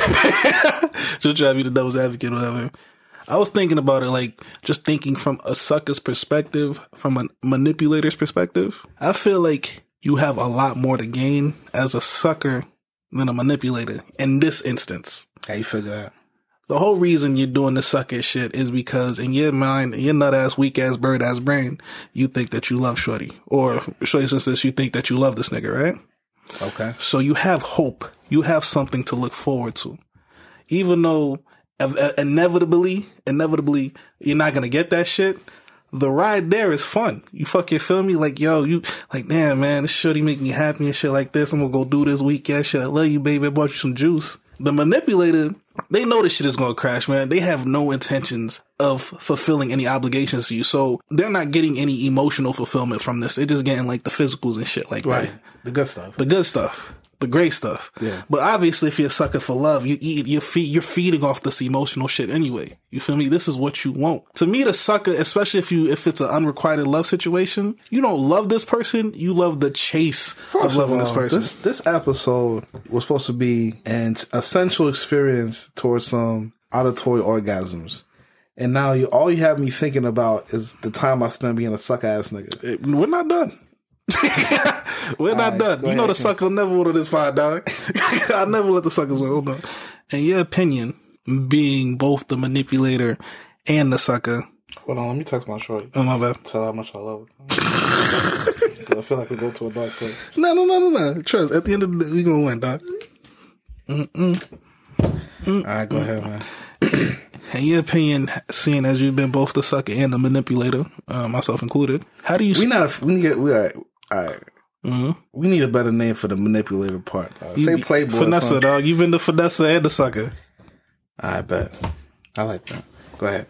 Just trying to be the devil's advocate or whatever. I was thinking about it, like, just thinking from a sucker's perspective, from a manipulator's perspective. I feel like you have a lot more to gain as a sucker than a manipulator in this instance. How you figure that? The whole reason you're doing the sucker shit is because in your mind, in your nut-ass, weak-ass, bird-ass brain, you think that you love Shorty. Or, Shorty says you think that you love this nigga, right? Okay. So you have hope. You have something to look forward to. Even though inevitably, inevitably, you're not going to get that shit, the ride there is fun. You fucking feel me? Like, yo, you, like, damn, man, this shorty make me happy and shit like this. I'm going to go do this weekend shit. I love you, baby. I bought you some juice. The manipulator, they know this shit is going to crash, man. They have no intentions of fulfilling any obligations to you. So they're not getting any emotional fulfillment from this. They're just getting like the physicals and shit like right. that. The good stuff. The good stuff. The great stuff. Yeah. But obviously, if you're a sucker for love, you eat, you're, feed, you're feeding off this emotional shit anyway. You feel me? This is what you want. To me, the sucker, especially if you if it's an unrequited love situation, you don't love this person. You love the chase First of loving of all, this person. This, this episode was supposed to be an essential experience towards some auditory orgasms. And now you all you have me thinking about is the time I spent being a sucker ass nigga. It, we're not done. We're not right, done. You ahead, know the Ken. sucker never wanted this fire, dog. I never let the suckers win. Hold on. In your opinion, being both the manipulator and the sucker. Hold on, let me text my shorty. Oh, my bad. Tell her how much I love her. 'Cause I feel like we go to a dark place. No, no, no, no, no. Trust. At the end of the day, we gonna win, dog. Mm-mm. All right, go ahead, man. In your opinion, seeing as you've been both the sucker and the manipulator, uh, myself included, how do you? We not. A, we need. We are. All right. Mm-hmm. We need a better name for the manipulator part. Dog. Say playboy. Finesse, dog. You've been the finesse and the sucker. I bet. I like that. Go ahead.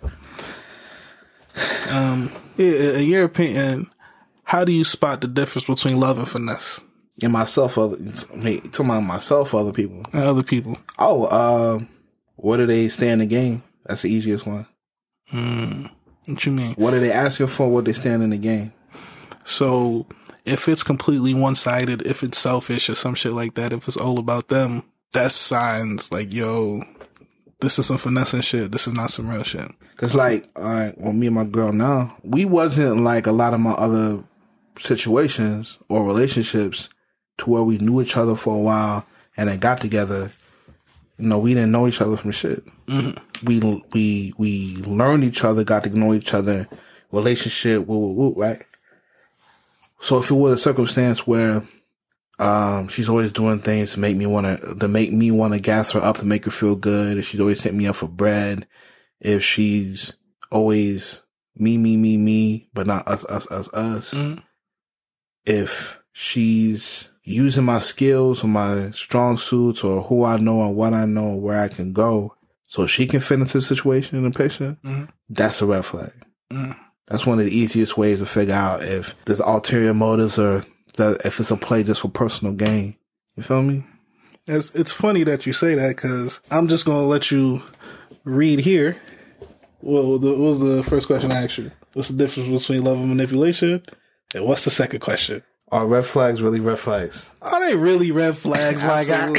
Um, yeah, in your opinion, how do you spot the difference between love and finesse? And myself, other me talking about myself, other people, And other people. Oh, uh, what do they stay in the game? That's the easiest one. Mm, what you mean? What are they asking for? What they stand in the game? So if it's completely one-sided, if it's selfish or some shit like that, if it's all about them, that's signs like, yo, this is some finesse and shit. This is not some real shit. Cause like, all right, well, me and my girl now, we wasn't like a lot of my other situations or relationships to where we knew each other for a while and then got together. You know, we didn't know each other from shit. Mm-hmm. We we we learned each other, got to know each other, relationship, woo, woo, woo, right? So if it was a circumstance where um, she's always doing things to make me want to to make me want to gas her up to make her feel good, if she's always hitting me up for bread, if she's always me me me me, but not us us us us, mm-hmm. if she's using my skills or my strong suits or who I know and what I know and where I can go so she can fit into the situation in the picture, mm-hmm. that's a red flag. Mm-hmm. That's one of the easiest ways to figure out if there's ulterior motives or that if it's a play just for personal gain. You feel me? It's, it's funny that you say that because I'm just going to let you read here. What was, the, what was the first question I asked you? What's the difference between love and manipulation? And what's the second question? Are red flags really red flags? Are they really red flags, my guy?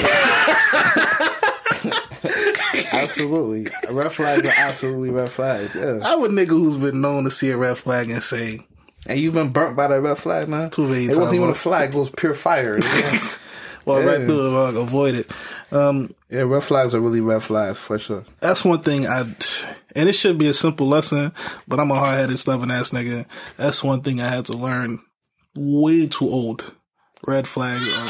Absolutely. Red flags are absolutely red flags, yeah. I'm a nigga who's been known to see a red flag and say, And you've been burnt by that red flag, man. Too many It times, wasn't even bro. a flag. It was pure fire. Well, Yeah. right through it, uh, avoid it. Um, Yeah, red flags are really red flags, for sure. that's one thing I, and it should be a simple lesson, but I'm a hard-headed, stubborn-ass nigga. That's one thing I had to learn way too old. Red flag. Uh,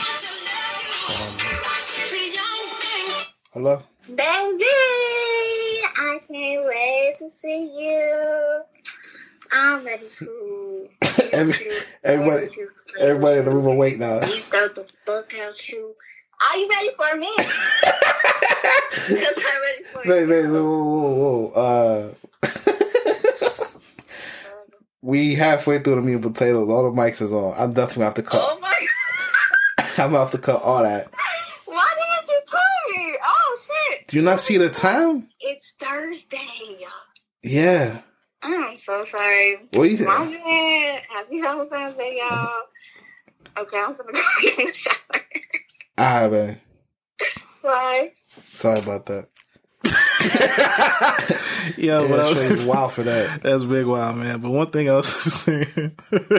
Hello? Baby, I can't wait to see you. I'm ready to. Every, everybody, everybody in the room will wait now. You throw the fuck out you. Are you ready for me? Because I'm ready for Wait, you. wait, whoa, whoa, whoa. Uh, we halfway through the meat and potatoes. All the mics is on. I'm definitely have to cut. Oh my god. I'm gonna have to cut all that. Why didn't you tell me? Oh shit. Do you not see the time? It's Thursday. Yeah. I'm so sorry. What you My think? man, happy Valentine's Day, y'all. Okay, I'm gonna go get in the shower. Alright, man. Bye. Sorry about that. yeah, Yeah, but I Shorty's was, wild for that. that's big wild, man. But one thing I was saying,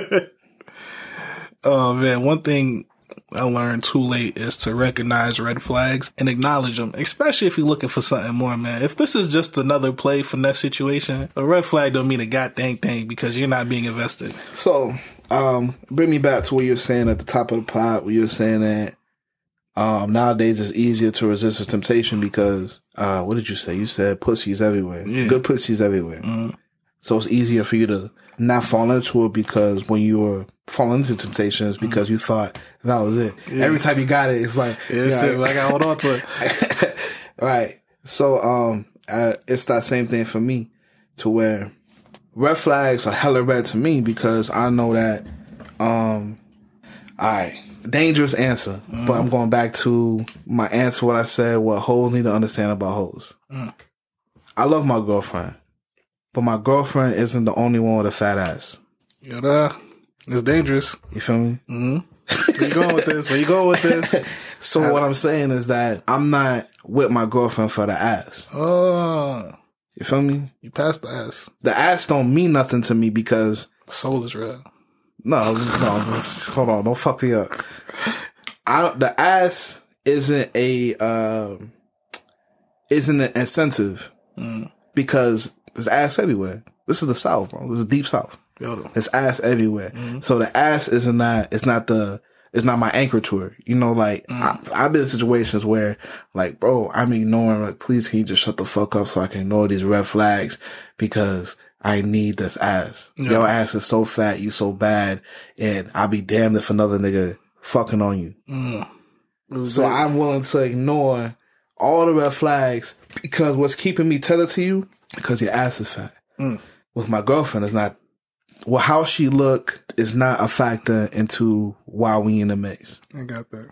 oh man, one thing I learned too late is to recognize red flags and acknowledge them, especially if you're looking for something more, man. If this is just another play from that situation, a red flag don't mean a goddamn thing because you're not being invested. So, um, bring me back to what you were saying at the top of the pod, where you were saying that um, nowadays it's easier to resist a temptation because, uh, what did you say? You said pussy's everywhere. Yeah. Good pussy's everywhere. Mm. So it's easier for you to not fall into it because when you were falling into temptations because you thought that was it. Yeah. Every time you got it, it's like, Yeah, that's you it, know, but I gotta hold on to it. right. So, um, uh, it's that same thing for me to where red flags are hella red to me because I know that, um, all right, dangerous answer, Mm. but I'm going back to my answer, what I said, what hoes need to understand about hoes. Mm. I love my girlfriend, but my girlfriend isn't the only one with a fat ass. You know, it's dangerous. You feel me? Mm-hmm. Where you going with this? Where you going with this? So what I'm saying is that I'm not with my girlfriend for the ass. Oh, You feel me? you passed the ass. The ass don't mean nothing to me because Soul is red. no, no, hold on, don't fuck me up. I, the ass isn't a um, isn't an incentive Mm. because there's ass everywhere. This is the South, bro. This is deep South. Yo, There's ass everywhere. Mm-hmm. So the ass is not. It's not the. It's not my anchor to her. You know, like Mm. I, I've been in situations where, like, bro, I'm ignoring. Like, please, can you just shut the fuck up so I can ignore these red flags because I need this ass. Yeah. Your ass is so fat, you so bad, and I'll be damned if another nigga fucking on you. Mm. So I'm willing to ignore all the red flags because what's keeping me tethered to you because your ass is fat. Mm. With my girlfriend, it's not. Well, how she look is not a factor into why we in the mix. I got that.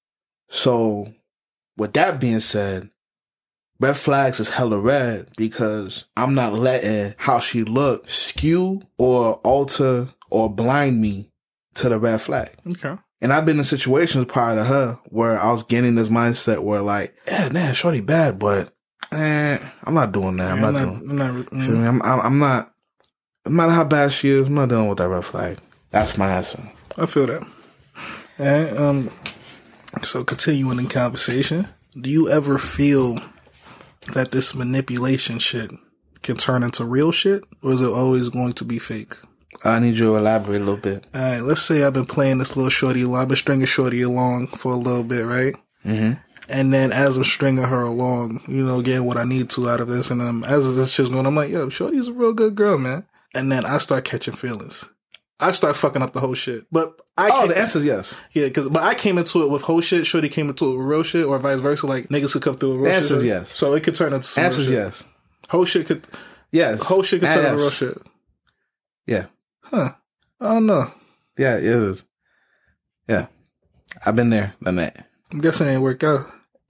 So, with that being said, red flags is hella red because I'm not letting how she look skew or alter or blind me to the red flag. Okay. And I've been in situations prior to her where I was getting this mindset where like, yeah, man, shorty bad, but eh, I'm not doing that. I'm Yeah, not, I'm not, doing. I'm not, mm. Feel me? I'm, I'm, I'm not. No matter how bad she is, I'm not dealing with that red flag. That's my answer. I feel that. And, um, so continuing in conversation, do you ever feel that this manipulation shit can turn into real shit, or is it always going to be fake? I need you to elaborate a little bit. All right, let's say I've been playing this little shorty along. I've been stringing shorty along for a little bit, right? Mm-hmm. And then as I'm stringing her along, you know, getting what I need to out of this, and um, as this shit's going, I'm like, yo, shorty's a real good girl, man. And then I start catching feelings. I start fucking up the whole shit. But I Oh, came, the answer is yes. yeah, because but I came into it with whole shit. Shorty came into it with real shit, or vice versa. Like niggas could come through with real The answer shit. is yes. So it could turn into some Answer is real shit. yes. Whole shit could Yes. whole shit could And turn yes. into real shit. Yeah. Huh? I don't know. Yeah, it is. Yeah. I've been there, done that. I'm guessing it ain't work out.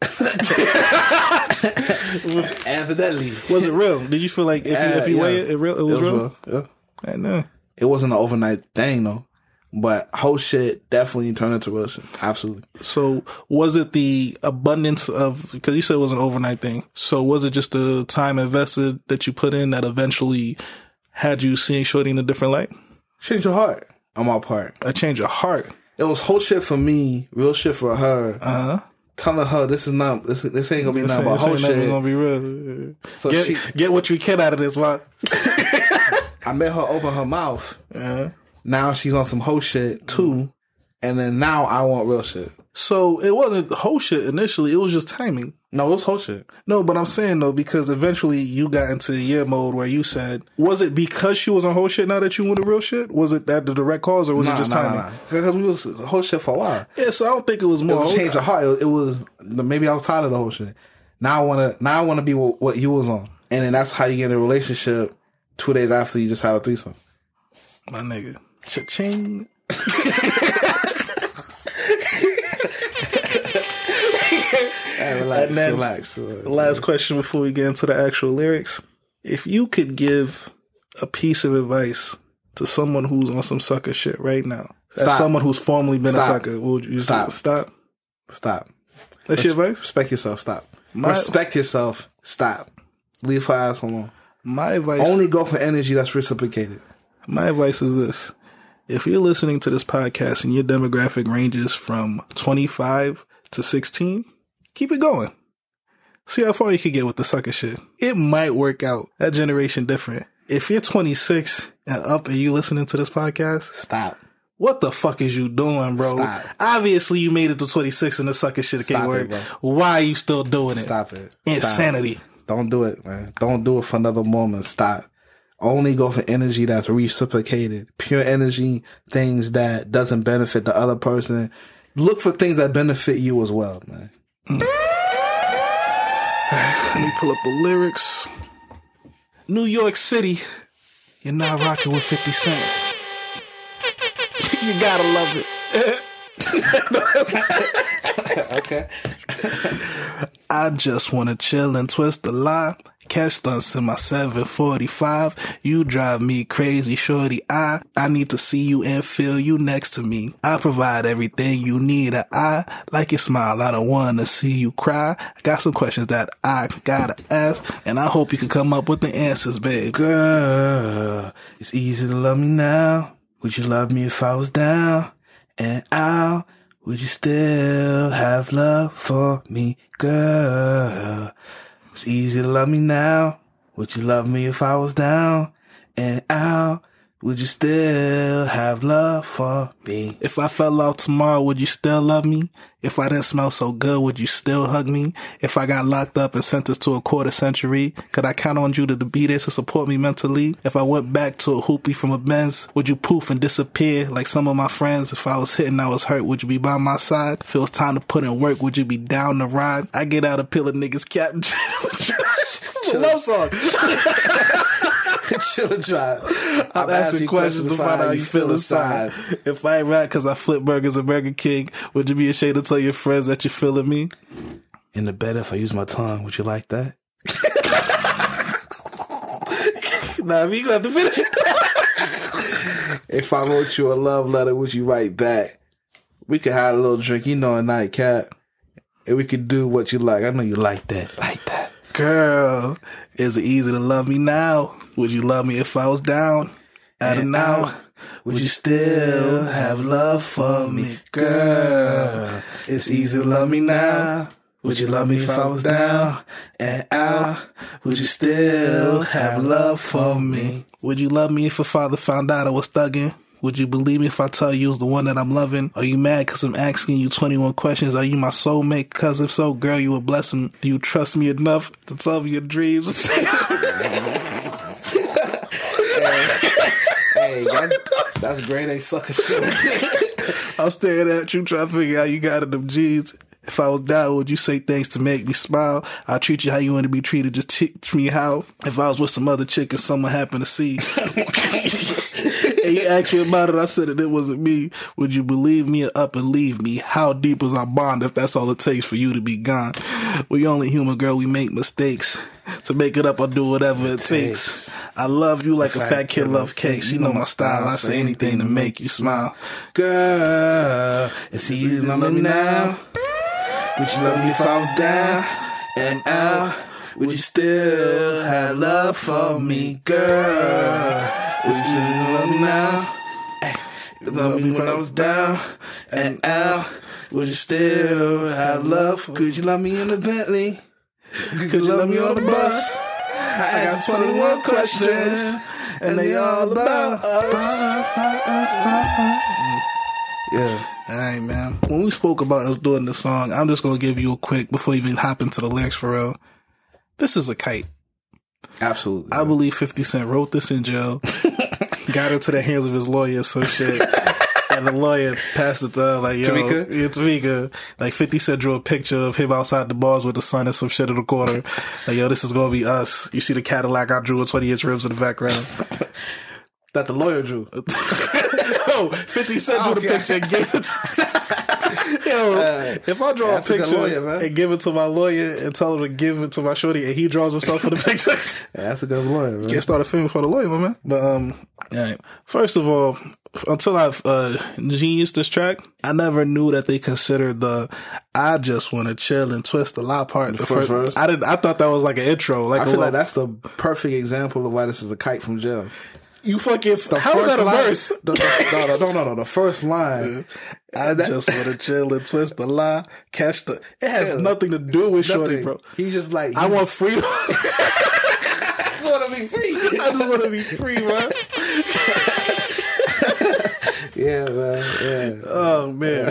Evidently. Was it real? Did you feel like if you, if you Uh, yeah. weigh it, it real? It was, real. Yeah. I know. It wasn't an overnight thing though. But whole shit definitely turned into real shit. Absolutely. So was it the abundance of, because you said it was an overnight thing. So was it just the time invested that you put in that eventually had you seeing shorty in a different light? Change your heart on my part. A change of heart. It was whole shit for me, real shit for her. Uh huh. Telling her this is not this. This ain't gonna be nothing but this whole ain't never shit. gonna be real. So get, she, get what you can out of this, man. I made her open her mouth. Uh-huh. Now she's on some whole shit too, and then now I want real shit. So it wasn't whole shit initially. It was just timing. No, it was whole shit. No, but I'm saying though, because eventually you got into your mode where you said, was it because she was on whole shit now that you wanted real shit? Was it that the direct cause, or was nah, it just nah, timing? Nah, nah. Because we was whole shit for a while. Yeah, so I don't think it was more. It was a change of heart. It, it was maybe I was tired of the whole shit. Now I wanna now I wanna be what, what you was on, and then that's how you get in a relationship. Two days after you just had a threesome. My nigga, cha-ching. Hey, relax, And then, relax, relax. Last question before we get into the actual lyrics. If you could give a piece of advice to someone who's on some sucker shit right now, as Stop. someone who's formerly been Stop. a sucker, would you Stop. say stop? Stop. That's Res- your advice? Respect yourself. Stop. My- Respect yourself. Stop. Leave her ass alone. My advice Only go for energy that's reciprocated. My advice is this. If you're listening to this podcast and your demographic ranges from twenty-five to sixteen, keep it going. See how far you can get with the sucker shit. It might work out. That generation different. If you're twenty-six and up and you listening to this podcast, Stop. what the fuck is you doing, bro? Stop. Obviously you made it to twenty-six and the sucker shit can't Stop work. it, bro. Why are you still doing it? Stop it. Insanity. Stop. Don't do it, man. Don't do it for another moment. Stop. Only go for energy that's reciprocated. Pure energy, things that doesn't benefit the other person. Look for things that benefit you as well, man. Mm. Let me pull up the lyrics. New York City, you're not rocking with fifty Cent. You gotta love it. Okay. I just wanna chill and twist the lie. Catch stunts in my seven forty-five. You drive me crazy, shorty. I I need to see you and feel you next to me. I provide everything you need. I like your smile. I don't want to see you cry. I got some questions that I gotta ask, and I hope you can come up with the answers, babe. Girl, it's easy to love me now. Would you love me if I was down and out? Would you still have love for me, girl? It's easy to love me now. Would you love me if I was down and out? Would you still have love for me? If I fell out tomorrow, would you still love me? If I didn't smell so good, would you still hug me? If I got locked up and sentenced to a quarter century, could I count on you to be there to support me mentally? If I went back to a hoopy from a Benz, would you poof and disappear like some of my friends? If I was hit and I was hurt, would you be by my side? If it was time to put in work, would you be down to ride? I get out a pill of niggas cap. It's a love song. Chill and drive. I'm, I'm asking questions to find out how you feel inside. If I ain't rap because I flip burgers at Burger King, would you be ashamed to tell your friends that you're feeling me? In the bed, if I use my tongue, would you like that? Nah, you gonna have to finish it. If I wrote you a love letter, would you write back? We could have a little drink, you know, a nightcap. And we could do what you like. I know you like that. Like that. Girl, is it easy to love me now? Would you love me if I was down? Out and out. Would you still have love for me? Girl, it's easy to love me now. Would you love me if I was down and out? Would you still have love for me? Would you love me if your father found out I was thugging? Would you believe me if I tell you it's the one that I'm loving? Are you mad because I'm asking you twenty-one questions? Are you my soulmate? Because if so, girl, you a blessing. Do you trust me enough to tell me your dreams? Hey, hey that's, that's great. They sucker shit. I'm staring at you trying to figure out you got in them jeans. If I was down, would you say things to make me smile? I'll treat you how you want to be treated. Just teach me how. If I was with some other chick and someone happened to see and you asked me about it, I said that it wasn't me. Would you believe me or up and leave me? How deep is our bond if that's all it takes for you to be gone? We only human, girl. We make mistakes. To make it up, I'll do whatever it, it takes. takes. I love you like a, a fat kid love cakes. You know my style. I say anything to make you smile. Girl, it's easy to love me now. Would you love me if I was down and out? Would you still have love for me, girl? It's easy to love me now. Love me when I was down and out. Would you still have love? Could you love me in the Bentley? Could you love me on the bus? I got twenty-one questions, and they all about us. Yeah. All right, man. When we spoke about us doing this song, I'm just going to give you a quick, before you even hop into the lyrics for real. This is a kite. Absolutely. I believe fifty Cent wrote this in jail, got into the hands of his lawyer, so shit. And the lawyer passed it to her, like, yo, Tamika? Yeah, Tamika. Like, fifty Cent drew a picture of him outside the bars with the sun and some shit in the corner. Like, yo, this is going to be us. You see the Cadillac I drew with twenty inch rims in the background. That the lawyer drew. Yo, fifty Cent drew the Okay. picture and gave it to Yo, Uh, if I draw a that's a good picture lawyer, man. and give it to my lawyer and tell him to give it to my shorty and he draws himself for the picture, Yeah, that's a good lawyer, man. can't start a film for the lawyer, my man. But, um, all right. First of all, until I've uh, geniused this track, I never knew that they considered the "I just want to chill and twist the lie" part. The, first verse? I didn't. I thought that was like an intro. Like I a feel little, like that's the perfect example of why this is a kite from jail. you fucking. The How is first that a line- verse? The, the, no, no, no, no, no. The first line. I that- just want to chill and twist the lie, catch the. It has Yeah. nothing to do with shorty, Nothing. bro. He's just like, I want freedom. I just want to be free. I just want to be free, bro. Yeah, man. Yeah. Oh man.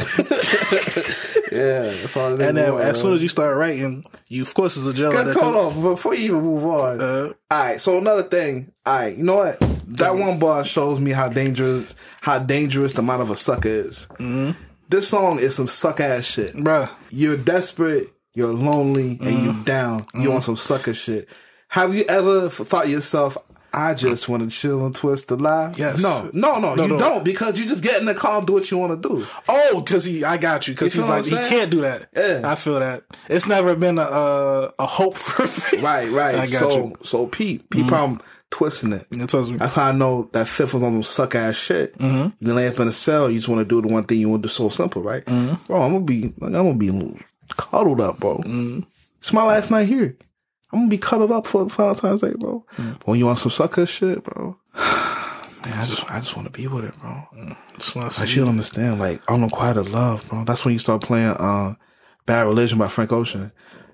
Yeah. That's all it is. And then want, as soon man. as you start writing, you of course is a jailer. Cause, that hold can- on, before you even move on. Uh, all right, so another thing. All right, you know what? That one bar shows me how dangerous, how dangerous the mind of a sucker is. Mm-hmm. This song is some suck ass shit, Bruh. You're desperate, you're lonely, and Mm-hmm. you down. You on some sucker shit. Have you ever f- thought to yourself, I just want to chill and twist the lie? Yes. No, no, no, No, you no. don't, because you just get in the car and do what you want to do. Oh, because he, I got you. Because You he's feel like, what he I'm saying? can't do that. Yeah. I feel that. It's never been a a, a hope for me. Right, right. I got so, you. so Pete, Pete problem twisting it. It tells me. That's how I know that Fifth was on some suck ass shit. Mm-hmm. You lay up in a cell, you just want to do the one thing you want to do. So simple, right? Mm-hmm. Bro, I'm gonna be, I'm gonna be cuddled up, bro. Mm-hmm. It's my last night here. I'm gonna be cuddled up for Valentine's Day, bro. Mm-hmm. But when you want some sucker shit, bro, man, I just, I just want to be with it, bro. Mm. Just wanna Like, see you don't understand, like, unrequited love, bro. That's when you start playing uh, Bad Religion by Frank Ocean.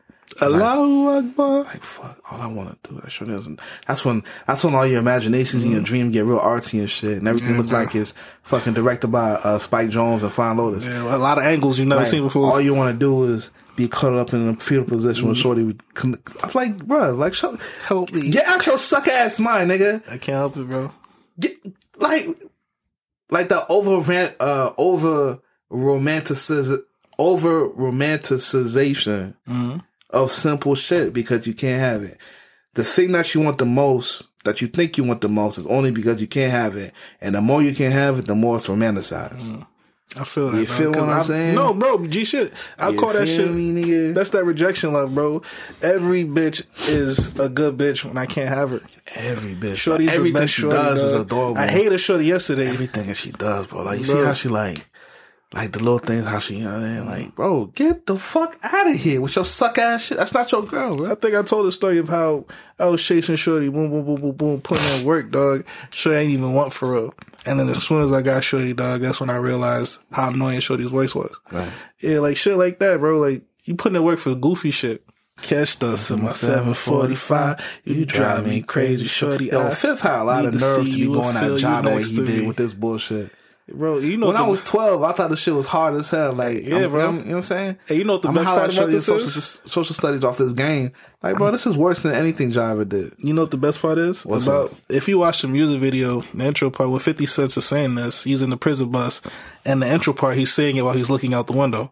Allahu Akbar. Like, fuck, all I want to do, that sure doesn't. That's when, that's when all your imaginations and your dreams get real artsy and shit, and everything Yeah, looks bro. like it's fucking directed by uh, Spike Jones and Flying Lotus. Yeah, a lot of angles you've never Like, seen before. all you want to do is be cuddled up in a fetal position with Shorty. With, con- I'm like, bro, like, shut, Help me. get out your suck ass mind, nigga. I can't help it, bro. Get, like, like the over, ran- uh, over romanticiz, over romanticization of simple shit because you can't have it. The thing that you want the most, that you think you want the most, is only because you can't have it. And the more you can have it, the more it's romanticized. I feel that. You bro, feel what 'cause I'm I- saying? No, bro. G shit. I You call that feel shit. me, nigga? That's that rejection love, bro. Every bitch is a good bitch when I can't have her. Every bitch. Shorty's everything the best she shorty, does is dog. adorable. I hate a shorty yesterday. everything that she does, bro. Like, you Bro. see how she like, like the little things, how she, you know what I mean? Like, bro, get the fuck out of here with your suck ass shit. That's not your girl, bro. I think I told the story of how I was chasing Shorty, boom, boom, boom, boom, boom, putting in work, dog. Shorty ain't even want for real. And then as soon as I got Shorty, dog, that's when I realized how annoying Shorty's voice was. Right. Yeah, like shit like that, bro. Like, you putting in work for goofy shit. Catch us in my seven forty-five. You drive me crazy, Shorty. Yo, I Fifth had a lot need of to nerve see to be you and going feel at you job the way next he to did me. with this bullshit. Bro, you know When the, I was twelve, I thought this shit was hard as hell. Like, Yeah, I'm- bro. I'm- you know what I'm saying? Hey, you know what the I'm best hollering part at about Shorty in this social, is? social studies off this game. Like, bro, this is worse than anything J ever did. You know what the best part is? What's about up? if you watch the music video, the intro part when fifty Cent is saying this, he's in the prison bus, and the intro part he's saying it while he's looking out the window.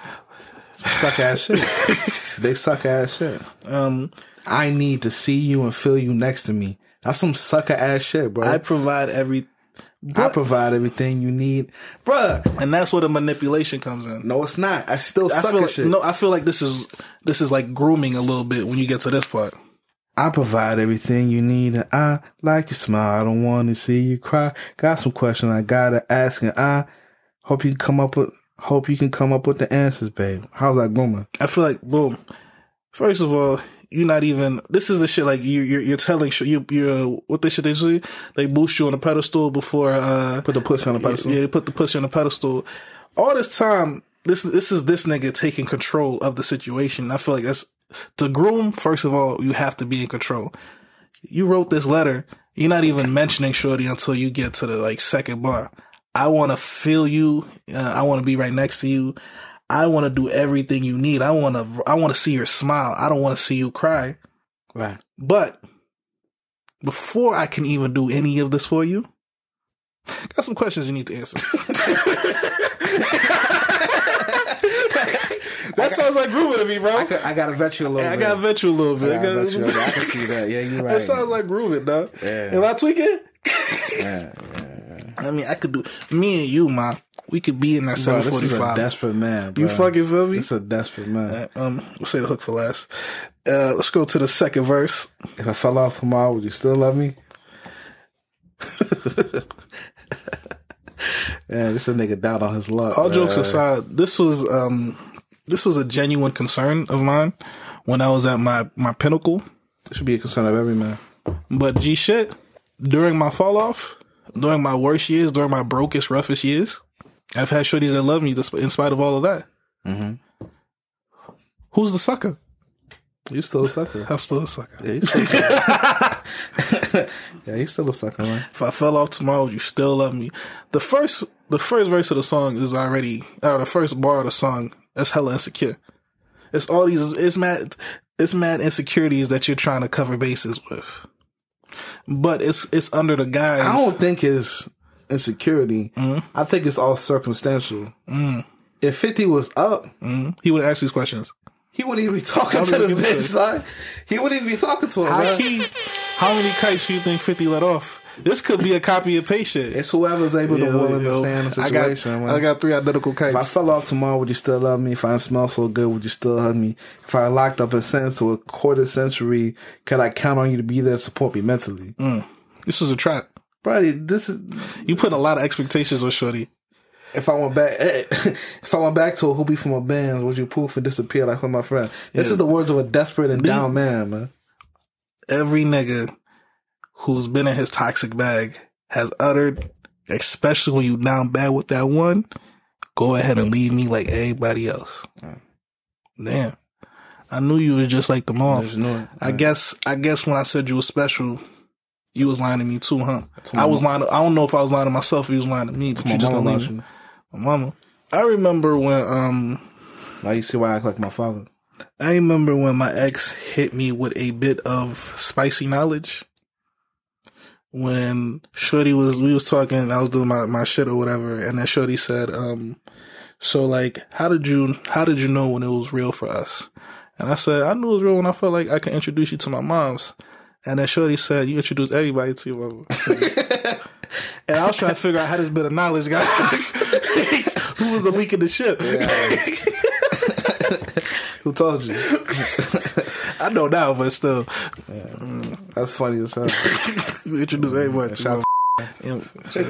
Suck ass shit. They suck ass shit. Um, I need to see you and feel you next to me. That's some sucker ass shit, bro. I I, provide every, but, provide everything you need, bruh. and that's where the manipulation comes in. No, it's not. I still I suck feel at like, shit. no, I feel like this is this is like grooming a little bit when you get to this part. I provide everything you need, and I like your smile. I don't want to see you cry. Got some questions I gotta ask, and I hope you can come up with hope you can come up with the answers, babe. How's that grooming? I feel like, boom. First of all, you're not even. This is the shit like you, you're you're telling you you're what they shit they say. They boost you on a pedestal before uh put the pussy on the pedestal. Yeah, they put the pussy on the pedestal. All this time, this this is this nigga taking control of the situation. I feel like that's to groom. First of all, you have to be in control. You wrote this letter. You're not even mentioning shorty until you get to the like second bar. I want to feel you. Uh, I want to be right next to you. I want to do everything you need. I want to. I want to see your smile. I don't want to see you cry. Right. But before I can even do any of this for you, got some questions you need to answer. That sounds like grooving to me, bro. I, could, I gotta vet you a little yeah, bit. I gotta vet you a little bit. I, gotta vet you a little bit. I can see that. Yeah, you're right. That sounds like grooving, dog. Yeah. Am I tweaking? yeah, yeah, yeah. I mean, I could do me and you, man. We could be in that seven forty-five. This is a desperate man, bro. You fucking feel me? It's a desperate man. Uh, um, we'll say the hook for last. Uh, let's go to the second verse. If I fell off tomorrow, would you still love me? Yeah, this a nigga doubt on his luck. All man. jokes aside, this was um, this was a genuine concern of mine when I was at my my pinnacle. It should be a concern of every man. But G shit, during my fall off, during my worst years, during my brokest, roughest years, I've had shorties that love me in spite of all of that. Mm-hmm. Who's the sucker? You still a sucker. I'm still a sucker. Yeah, he's still a sucker. Yeah, he's still a sucker, man. If I fell off tomorrow, you still love me. The first, the first verse of the song is already, or the first bar of the song, that's hella insecure. It's all these, it's mad, it's mad insecurities that you're trying to cover bases with. But it's it's under the guise. I don't think it's insecurity. Mm-hmm. I think it's all circumstantial. Mm. If fifty was up, Mm-hmm. He would ask these questions. he wouldn't even be talking to this bitch. Like, he wouldn't even be talking to her. How man. key? How many kites do you think fifty let off? This could be a copy and paste shit. It's whoever's able to Yo, willing yo. to stay in the I got, situation. man. I got three identical If I kites. fell off tomorrow, would you still love me? If I didn't smell so good, would you still hug me? If I locked up a sentence to a quarter century, could I count on you to be there to support me mentally? Mm. This is a trap. Bro, this is... You put a lot of expectations on shorty. If I went back, if I went back to a who be from my bands, would you poof and disappear like some of my friends? This Yeah. is the words of a desperate and These- down man, man. Every nigga who's been in his toxic bag has uttered, especially when you down bad with that one, go ahead and leave me like everybody else. Mm. Damn. I knew you was just like them all. Just knew it. I guess I guess when I said you was special, you was lying to me too, huh? my I was mama. lying to, I don't know if I was lying to myself or you was lying to me, but My you just mama gonna loves leave you. me. My mama. I remember when um Now you see why I act like my father. I remember when my ex hit me with a bit of spicy knowledge. When Shorty was, we was talking, I was doing my, my shit or whatever, and then Shorty said, um, so like, how did you, how did you know when it was real for us? And I said, I knew it was real when I felt like I could introduce you to my moms. And then Shorty said, you introduced everybody to your mama. And I was trying to figure out how this bit of knowledge got, who was the leak in the ship? Who told you? I know now, but still. Yeah. That's funny as hell. You introduce everybody to Shout my yeah,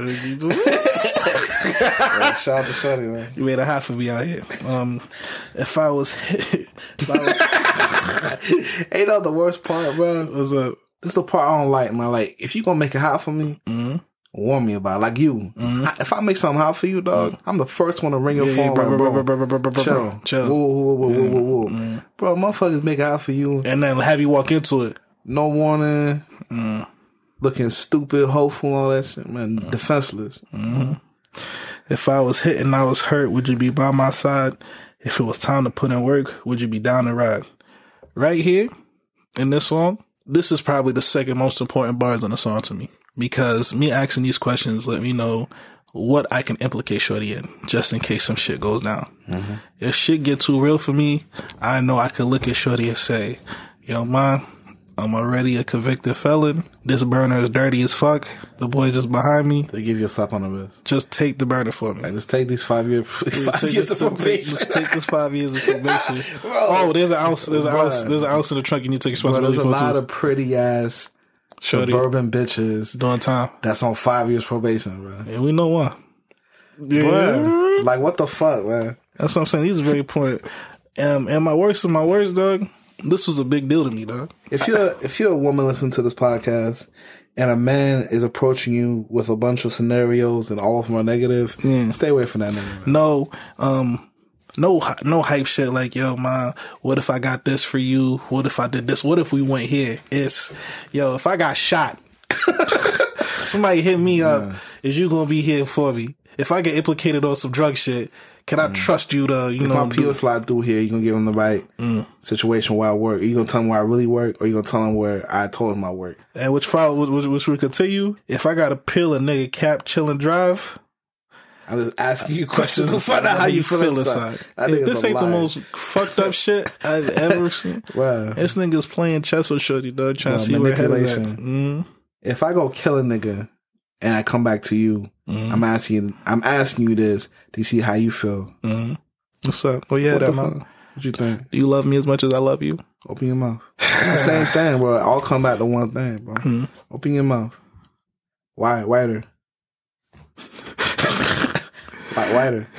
shout out to Shorty, man. You made a half of me out here. Um, if I was, if I was, Ain't that the worst part, bro? what's up? This is the part I don't like, man. Like, if you gonna make it hot for me, Mm-hmm. warn me about it. Like you. I, if I make something hot for you, dog, mm-hmm. I'm the first one to ring your Yeah, phone. yeah, bro, like, bro, bro, bro, bro, bro, bro, bro, chill. chill. Whoa, whoa, whoa, whoa, whoa, whoa. Mm-hmm. Bro, motherfuckers make it hot for you. And then have you walk into it. No warning. Mm. Looking stupid, hopeful, all that shit, man. Mm. Defenseless. Mm-hmm. If I was hit and I was hurt, would you be by my side? If it was time to put in work, would you be down to ride? Right here in this song, this is probably the second most important bars in the song to me. Because me asking these questions let me know what I can implicate Shorty in, just in case some shit goes down. Mm-hmm. If shit get too real for me, I know I can look at Shorty and say, yo, man, I'm already a convicted felon. This burner is dirty as fuck. The boys just behind me. They give you a slap on the wrist. Just take the burner for me. Like, just take these five years, five Take years this- of take- probation. Just take this five years of probation. Oh, there's an ounce. There's an Bro. ounce. There's an ounce in the trunk. You need to take Bro, responsibility there's a for lot too. of pretty ass Shorty suburban bitches doing time, that's on five years probation, bro. and we know why. Yeah, Bro, like what the fuck, man? that's what I'm saying. These are very important. Um, and my worst of my worst, dog. this was a big deal to me, dog. If you're if you're a woman listening to this podcast and a man is approaching you with a bunch of scenarios and all of them are negative, Yeah. stay away from that nigga. Man. No, um, no, no hype shit like, yo, ma, what if I got this for you? What if I did this? What if we went here? It's, yo, if I got shot, somebody hit me up, Yeah. is you gonna be here for me? If I get implicated on some drug shit, can I trust you to, you If know, my P O slide through here, you gonna give him the right situation where I work. Are you gonna tell him where I really work, or you gonna tell him where I told him I work? and which file, which, which, which we continue? If I got to peel a nigga cap, chill and drive, I'm just asking you questions to find out how you feel inside. I think If it's this a ain't the lie. most fucked up shit I've ever seen. Wow. This nigga's playing chess with Shorty, dog, trying Wow, to see where her head is at. manipulation. Mm. If I go kill a nigga and I come back to you, Mm-hmm. I'm asking I'm asking you this to see how you feel. Mm-hmm. What's up? Well, yeah, What that the man. fuck? What you think? Do you love me as much as I love you? Open your mouth. It's the same thing, bro. I'll come back to one thing, bro. Mm-hmm. Open your mouth. Why? Wider. Why wider?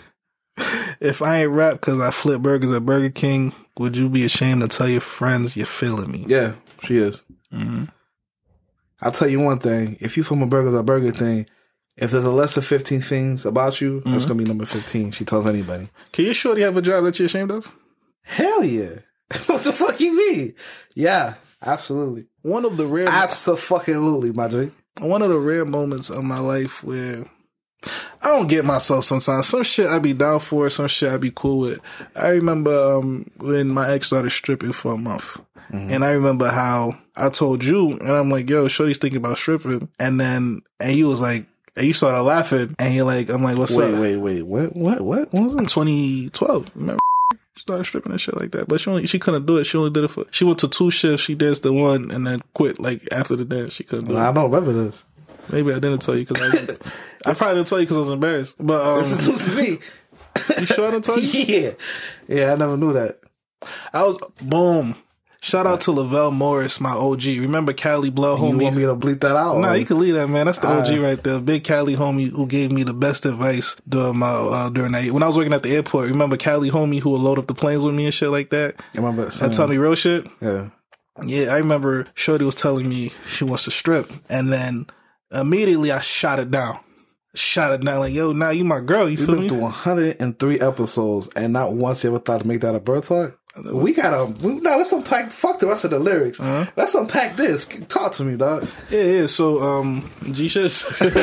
If I ain't rap because I flip burgers at Burger King, would you be ashamed to tell your friends you're feeling me? Yeah, she is. Mm-hmm. I'll tell you one thing. If you from a burgers or burger thing, if there's a less of fifteen things about you, Mm-hmm. that's gonna be number fifteen. She tells anybody. Can your shorty have a job that you're ashamed of? Hell yeah. What the fuck you mean? Yeah, absolutely. One of the rare, Absolutely, my G. one of the rare moments of my life where I don't get myself sometimes. Some shit I be down for, some shit I be cool with. I remember um, when my ex started stripping for a month. Mm-hmm. And I remember how I told you, and I'm like, yo, Shorty's thinking about stripping. And then, and you was like, and you started laughing, and you're like, I'm like, what's wait, up? Wait, wait, what, what, what? What was it? twenty twelve, remember? She started stripping and shit like that. But she only, she couldn't do it. She only did it for, she went to two shifts, she danced the one, and then quit, like, after the dance. She couldn't do Well, it. I don't remember this. Maybe I didn't tell you because I was, I probably didn't tell you because I was embarrassed. But, um, This is news to me. you sure I didn't tell you? Yeah. Yeah, I never knew that. I was, boom. Shout out to Lavelle Morris, my O G. Remember Cali Blood You homie? want me to bleep that out? Nah, or- you can leave that, man. That's the O G Alright. right there. Big Cali homie who gave me the best advice during my uh, during that when I was working at the airport. Remember Cali homie who would load up the planes with me and shit like that? I remember And tell me real shit. Yeah. Yeah, I remember Shorty was telling me she wants to strip, and then immediately I shot it down. Shot it down like, yo, now you my girl. You We've feel been me? through one hundred three episodes, and not once you ever thought to make that a birth talk. We gotta we, no. Let's unpack. Fuck the rest of the lyrics. Uh-huh. Let's unpack this. Talk to me, dog. Yeah, yeah. So, um, G shit.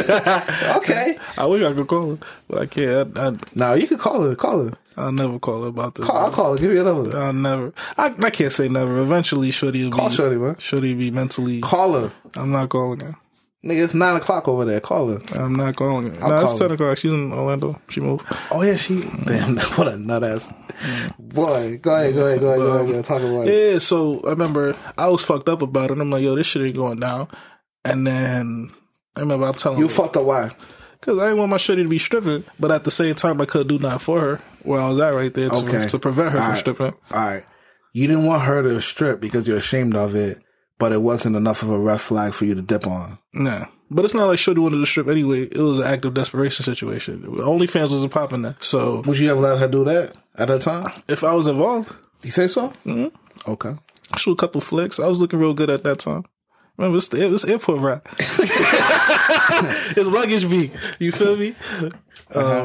Okay. I wish I could call her, but I can't. I, I, Now you can call her. Call her. I'll never call her about this. Call, I'll call her. Give me a number. I'll never. I, I can't say never. Eventually, Shorty will Call be. Shorty, man. Shorty be mentally. Call her, I'm not calling her. nigga. It's nine o'clock over there. Call her. I'm not calling her. I'll No, call it's ten her. o'clock. She's in Orlando. She moved. Oh yeah, she. Damn, what a nut ass. Boy, go ahead, go ahead, go ahead, go ahead, go ahead. Talk about it. Yeah, so I remember I was fucked up about it. I'm like, yo, this shit ain't going down. And then I remember I'm telling You her, fucked up. Why? because I didn't want my shorty to be stripping, but at the same time, I could do nothing for her where I was at right there to, Okay. to prevent her All from right. stripping. All right. You didn't want her to strip because you're ashamed of it, but it wasn't enough of a red flag for you to dip on. Nah. But it's not like Shorty wanted to strip anyway. It was an act of desperation situation. OnlyFans wasn't popping then. So Would you ever let her do that at that time? if I was involved, You think so? Mm-hmm. Okay. I shoot a couple flicks. I was looking real good at that time. Remember, it's, the, it's airport rap. It's luggage B. You feel me? Uh-huh.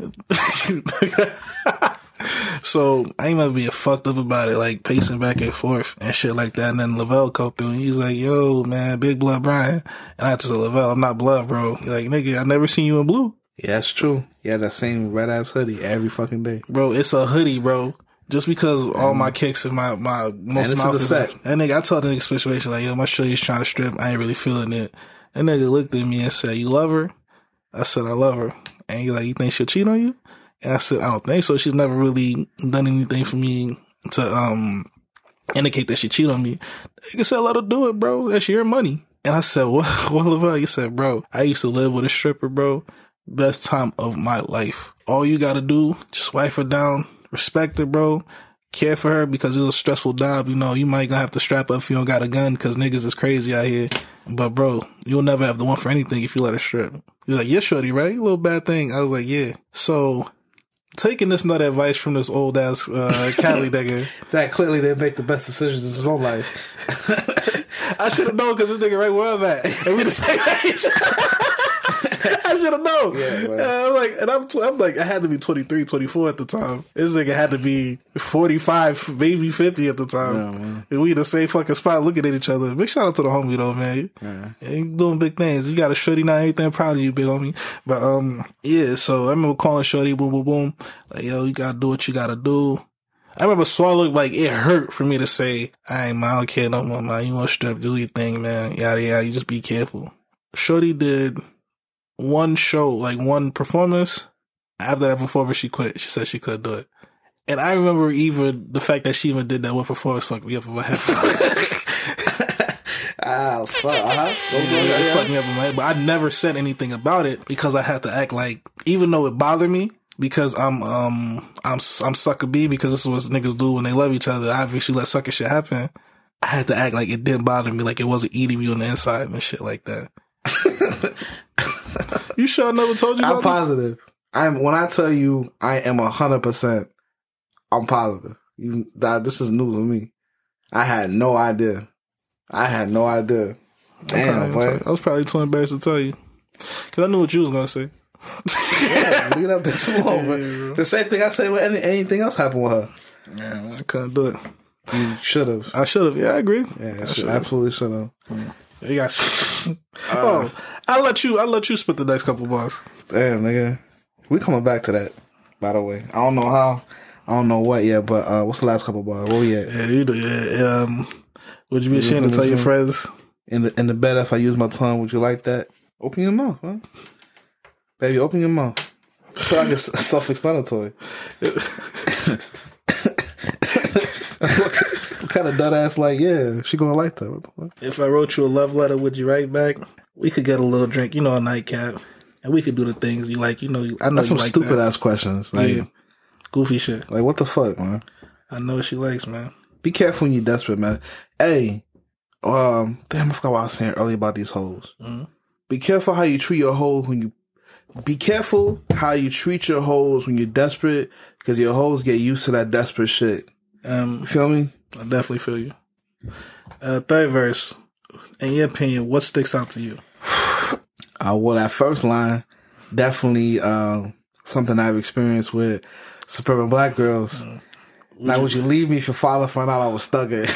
Um, so I ain't ever being fucked up about it, like pacing back and forth and shit like that. And then Lavelle come through and he's like, yo, man, Big Blood Brian. And I just said, Lavelle, I'm not blood, bro. He's like, nigga, I never seen you in blue. Yeah, that's true. Yeah, that same red ass hoodie every fucking day. Bro, it's a hoodie, bro. Just because all my kicks and my, my most it's of my the set. That nigga, I told the nigga situation like, yo, my shorty's trying to strip. I ain't really feeling it. That nigga looked at me and said, you love her? I said, I love her. And he like, you think she'll cheat on you? And I said, I don't think so. She's never really done anything for me to um indicate that she cheat on me. The nigga said, let her do it, bro. That's your money. And I said, what? What Lavelle? You said, bro, I used to live with a stripper, bro. Best time of my life. All you gotta do, just wipe her down, respect her, bro. Care for her because it was a stressful job. You know, you might gonna have to strap up if you don't got a gun because niggas is crazy out here. But bro, you'll never have the one for anything if you let her strip. He's like, yeah, shorty, right? A little bad thing. I was like, yeah. So taking this nut advice from this old ass uh, Cali nigga. That clearly didn't make the best decisions in his own life. I should have known because this nigga right where I'm at, and we the same age. I should have known. Yeah, man. Uh, I'm like, and I'm, tw- I'm like, I had to be twenty-three, twenty-four at the time. This nigga had to be forty-five, maybe fifty at the time. Yeah, and we in the same fucking spot looking at each other. Big shout out to the homie though, man. Yeah. Yeah, you doing big things. You got a shorty now, everything. Proud of you, big homie. But um, yeah. So I remember calling shorty, boom, boom, boom. Like, yo, you gotta do what you gotta do. I remember swallowing, like, it hurt for me to say, I ain't, man, I don't care no more, man. You want to strip, do your thing, man. Yada, yada. You just be careful. Shorty did one show, like one performance. After that performance, she quit. She said she couldn't do it. And I remember even the fact that she even did that one performance fucked me up in my head. Ah, fuck. Uh-huh. Yeah, it fucked me up in my head. But I never said anything about it because I had to act like, even though it bothered me, because I'm um I'm I'm sucker B, because this is what niggas do when they love each other. I obviously let sucker shit happen. I had to act like it didn't bother me, like it wasn't eating me on the inside and shit like that. You sure I never told you? I'm positive. I'm when I tell you I am a hundred percent. I'm positive. You that this is new to me. I had no idea. I had no idea. Damn, boy. I was probably too embarrassed to tell you because I knew what you was gonna say. Yeah, leave that bitch alone. Yeah, the same thing I say with any, anything else happened with her. Yeah, I couldn't do it. You should have. I should have. Yeah, I agree. Yeah, I should, absolutely should have. Yeah. You guys. uh, oh, I'll let you. I'll let you spit the next couple bars. Damn, nigga, we coming back to that. By the way, I don't know how. I don't know what yet, but uh, what's the last couple bars? Where we at? Yeah, you do. Yeah. Um, would you be ashamed to tell your friends in the in the bed if I use my tongue? Would you like that? Open your mouth, huh? Baby, open your mouth. I feel like it's self-explanatory. What kind of nut ass like, yeah, she gonna like that. What the fuck? If I wrote you a love letter, would you write back? We could get a little drink, you know, a nightcap, and we could do the things you like. You know, I know that's some like stupid that. ass questions. Like, yeah. Goofy shit. Like, what the fuck, man? I know what she likes, man. Be careful when you're desperate, man. Hey, um, damn, I forgot what I was saying earlier about these hoes. Mm-hmm. Be careful how you treat your hoes when you. Be careful how you treat your hoes when you're desperate, because your hoes get used to that desperate shit. Um, you feel me? I definitely feel you. Uh, third verse. In your opinion, what sticks out to you? Uh, well, that first line, definitely uh, something I've experienced with suburban black girls. Uh, now, would you leave me if your father found out I was thugging?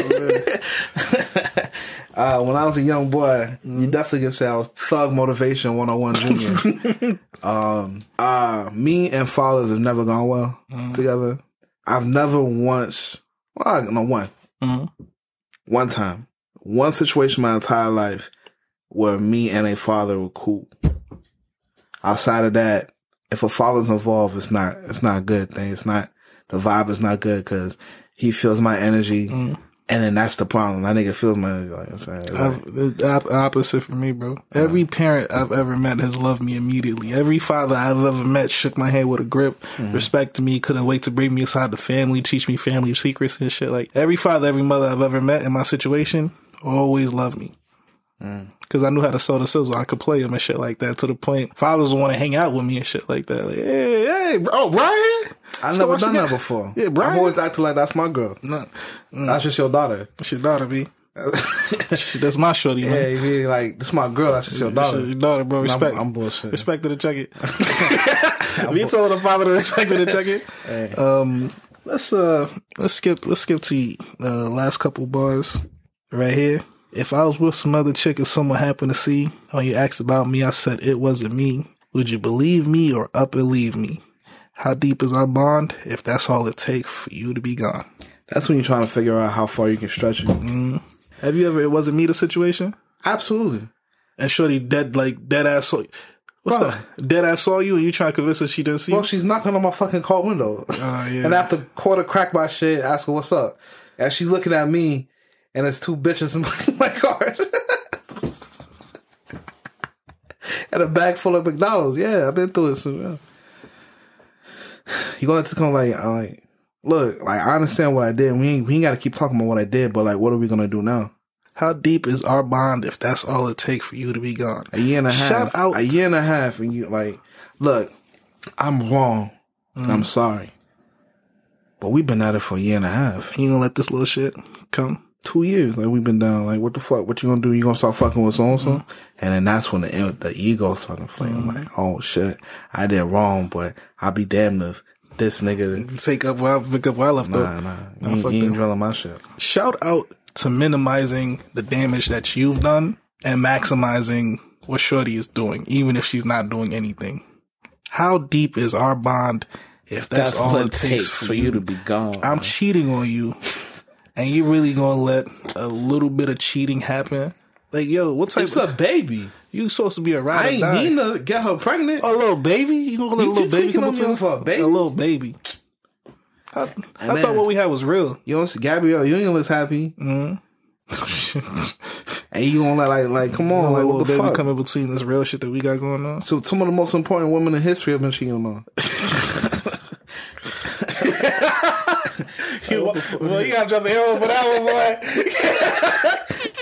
Uh, when I was a young boy, you definitely can say I was Thug Motivation one oh one Junior um, uh, me and fathers have never gone well mm-hmm. together. I've never once, well, no, one. Mm-hmm. One time. One situation my entire life where me and a father were cool. Outside of that, if a father's involved, it's not, it's not a good thing. It's not, the vibe is not good because he feels my energy. Mm-hmm. And then that's the problem. That nigga feels my, like I'm saying. Like, the opposite for me, bro. Yeah. Every parent I've ever met has loved me immediately. Every father I've ever met shook my hand with a grip, mm-hmm. respected me, couldn't wait to bring me inside the family, teach me family secrets and shit. Like, every father, every mother I've ever met in my situation always loved me. Because mm. I knew how to sell the sizzle. I could play them and shit like that, to the point fathers want to hang out with me and shit like that. Like, hey, hey, oh, Brian? I've never done that before. Yeah, Brian. I've always acted like that's my girl. No, no. That's just your daughter. That's your daughter, B. That's my shorty, man. Yeah, you mean like, this is my girl. That's just your daughter. Your daughter, bro. Respect. I'm, I'm bullshit. Respect to the check it. We told the father to respect to the check it. Hey. Um, let's uh, let's skip. Let's skip to the uh, last couple bars right here. If I was with some other chick and someone happened to see, when you asked about me, I said it wasn't me. Would you believe me or up and leave me? How deep is our bond if that's all it takes for you to be gone? That's when you're trying to figure out how far you can stretch it. Mm. Have you ever, it wasn't me the situation? Absolutely. And shorty dead, like, dead ass saw you. What's Bro. that? Dead ass saw you and you trying to convince her she didn't see well, you? Well, she's knocking on my fucking car window. Uh, yeah. And after quarter crack my shit, ask her what's up. And she's looking at me and there's two bitches in my, my car. And a bag full of McDonald's. Yeah, I've been through it. So, yeah. You gonna have to come like, like, look, like, I understand what I did. We ain't, we ain't got to keep talking about what I did, but like, what are we gonna do now? How deep is our bond if that's all it takes for you to be gone? A year and a half. Shout out. A year and a half, and you like, look, I'm wrong. Mm. I'm sorry. But we've been at it for a year and a half. And you gonna let this little shit come? Two years. Like, we've been down. Like, what the fuck? What you gonna do? You gonna start fucking with so-and-so? Mm. And then that's when the the ego started flame. Mm. I'm like, oh, shit. I did wrong, but I'll be damned if this nigga... Take up where I, pick up where I left nah, up. Nah, nah. You, you ain't drilling my shit. Shout out to minimizing the damage that you've done and maximizing what Shorty is doing, even if she's not doing anything. How deep is our bond if that's, that's all it takes, takes for, for you to be gone? I'm man. cheating on you, and you really gonna let a little bit of cheating happen? Like, yo, what type it's of... a baby. You supposed to be a ride I ain't die. mean to get her pregnant. A little baby? You gonna let a little baby come between for a baby? A little baby. I, I thought what we had was real. You don't see Gabrielle Union looks happy. Mm-hmm. And you gonna let like like come on, like, like what the baby fuck? Coming between this real shit that we got going on. So some of the most important women in history have been cheating on. you, well, well, you gotta drop a hero for that one, boy.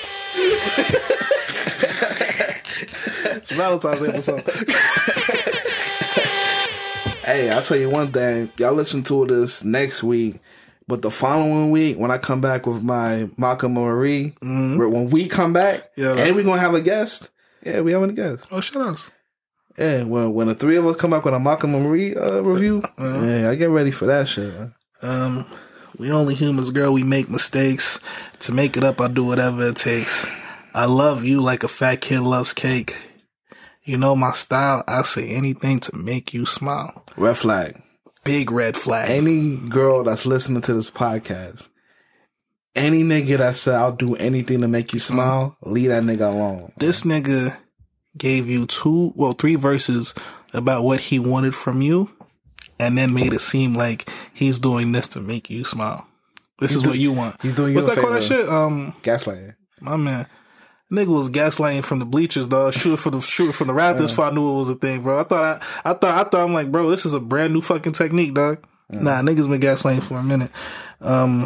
It's Valentine's Day episode. Hey, I'll tell you one thing. Y'all listen to this next week. But the following week, when I come back with my Malcolm Marie, mm-hmm. when we come back, yeah, and we're going to have a guest. Yeah, we having a guest. Oh, shut up. Yeah, when, when the three of us come back with a Malcolm Marie uh, review, uh-huh. yeah, I get ready for that shit, man. Um, we only humans, girl. We make mistakes. To make it up, I do whatever it takes. I love you like a fat kid loves cake. You know my style. I say anything to make you smile. Red flag. Big red flag. Any girl that's listening to this podcast, any nigga that said I'll do anything to make you smile, mm. leave that nigga alone. This nigga gave you two, well, three verses about what he wanted from you, and then made it seem like he's doing this to make you smile. This he's is do- what you want. He's doing you What's a that favor. called? That shit? Um, gaslighting. My man. Nigga was gaslighting from the bleachers, dog. Shooting for the shooting from the Raptors. Yeah. Before I knew it was a thing, bro. I thought I, I thought, I thought I'm like, bro, this is a brand new fucking technique, dog. Yeah. Nah, niggas been gaslighting for a minute. Um,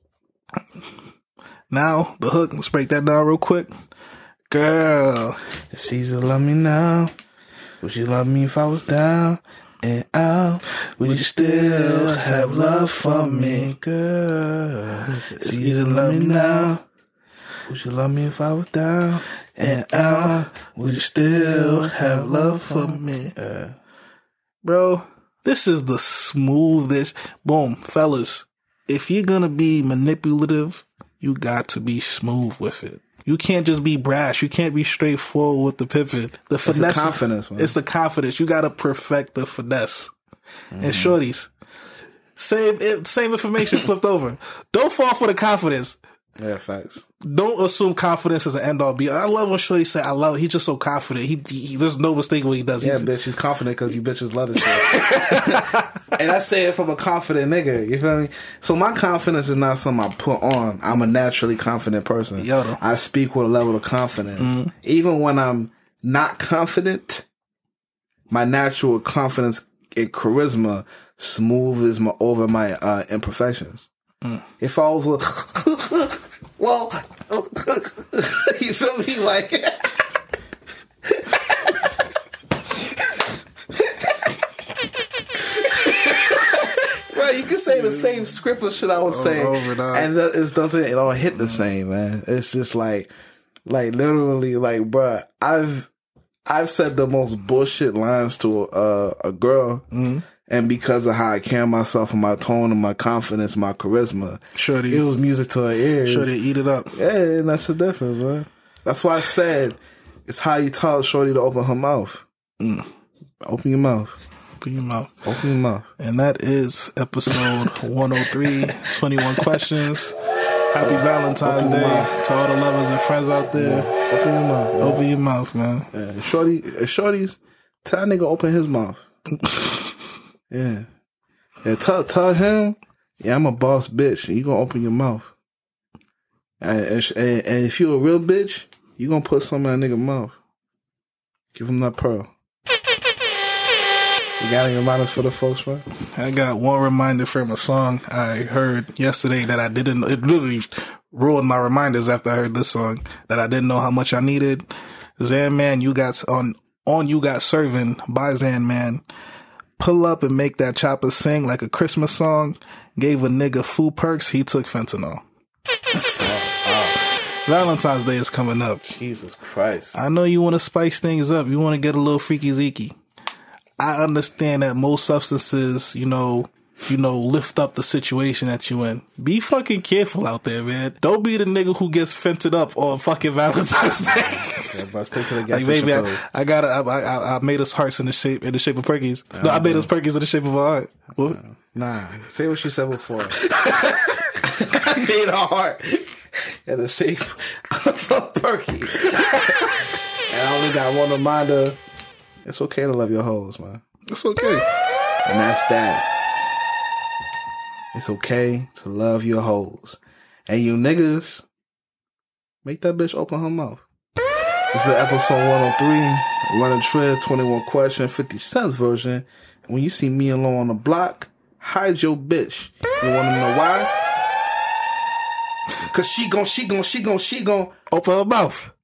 now the hook. Let's break that down real quick, girl. It's easy to love me now. Would you love me if I was down and out? Would you still have love for me, girl? It's easy to love me now. Would you love me if I was down and out? Would you still have love for me? Uh, Bro, this is the smoothest. Boom, fellas. If you're gonna be manipulative, you got to be smooth with it. You can't just be brash. You can't be straightforward with the pivot. The it's finesse. the confidence, man. It's the confidence. You gotta perfect the finesse. Mm. And shorties, same, same information flipped over. Don't fall for the confidence. Yeah, facts. Don't assume confidence is an end all be. I love when Shorty say I love it. He's just so confident. He, he there's no mistake what he does. Yeah, he, bitch, he's confident because you bitches love this shit. And I say it from a confident nigga. You feel me? So my confidence is not something I put on. I'm a naturally confident person. Yo, I speak with a level of confidence. Mm-hmm. Even when I'm not confident, my natural confidence and charisma smooths my over my uh, imperfections. Mm. If I was, well, you feel me? Like, right? You can say the same script of shit I was saying, and it doesn't. It all hit the same, man. It's just like, like literally, like, bruh, I've, I've said the most bullshit lines to a, a girl. Mm-hmm. And because of how I carry myself and my tone and my confidence, my charisma, Shorty, it was music to her ears. Shorty, eat it up. Yeah, and that's the difference, man. That's why I said it's how you tell Shorty to open her mouth. Mm. Open your mouth. Open your mouth. Open your mouth. And that is episode one oh three, twenty-one questions. Happy Valentine's Day to all the lovers and friends out there. Yeah. Open your mouth. Man. Open your mouth, man. Yeah. Shorty, Shorty's, tell that nigga open his mouth. Yeah. Yeah, tell, tell him, yeah, I'm a boss bitch, and you gonna open your mouth. And, and, and if you a real bitch, you gonna put something in that nigga mouth. Give him that pearl. You got any reminders for the folks, man? I got one reminder from a song I heard yesterday that I didn't, it literally ruined my reminders after I heard this song, that I didn't know how much I needed. Zan Man, you got, on, on You Got Serving by Zan Man. pull up and make that chopper sing like a Christmas song, gave a nigga food perks, he took fentanyl. Valentine's Day is coming up. Jesus Christ. I know you want to spice things up. You want to get a little freaky zeeky. I understand that most substances, you know, you know, lift up the situation that you in. Be fucking careful out there, man. Don't be the nigga who gets fented up on fucking Valentine's Day. Yeah, but stick to the gas like, baby, I, pose. I got I, I, I made us hearts in the shape in the shape of perkies. No, I made us perkies in the shape of a heart. What? Nah, say what you said before. I made a heart in the shape of a perky. And I only got one reminder. It's okay to love your hoes, man. It's okay. And that's that. It's okay to love your hoes. And you niggas, make that bitch open her mouth. It's been episode one oh three. Running Triz, twenty-one question, fifty cents version. And when you see me alone on the block, hide your bitch. You want to know why? Cause she gon', she gon', she gon', she gon' Open her mouth.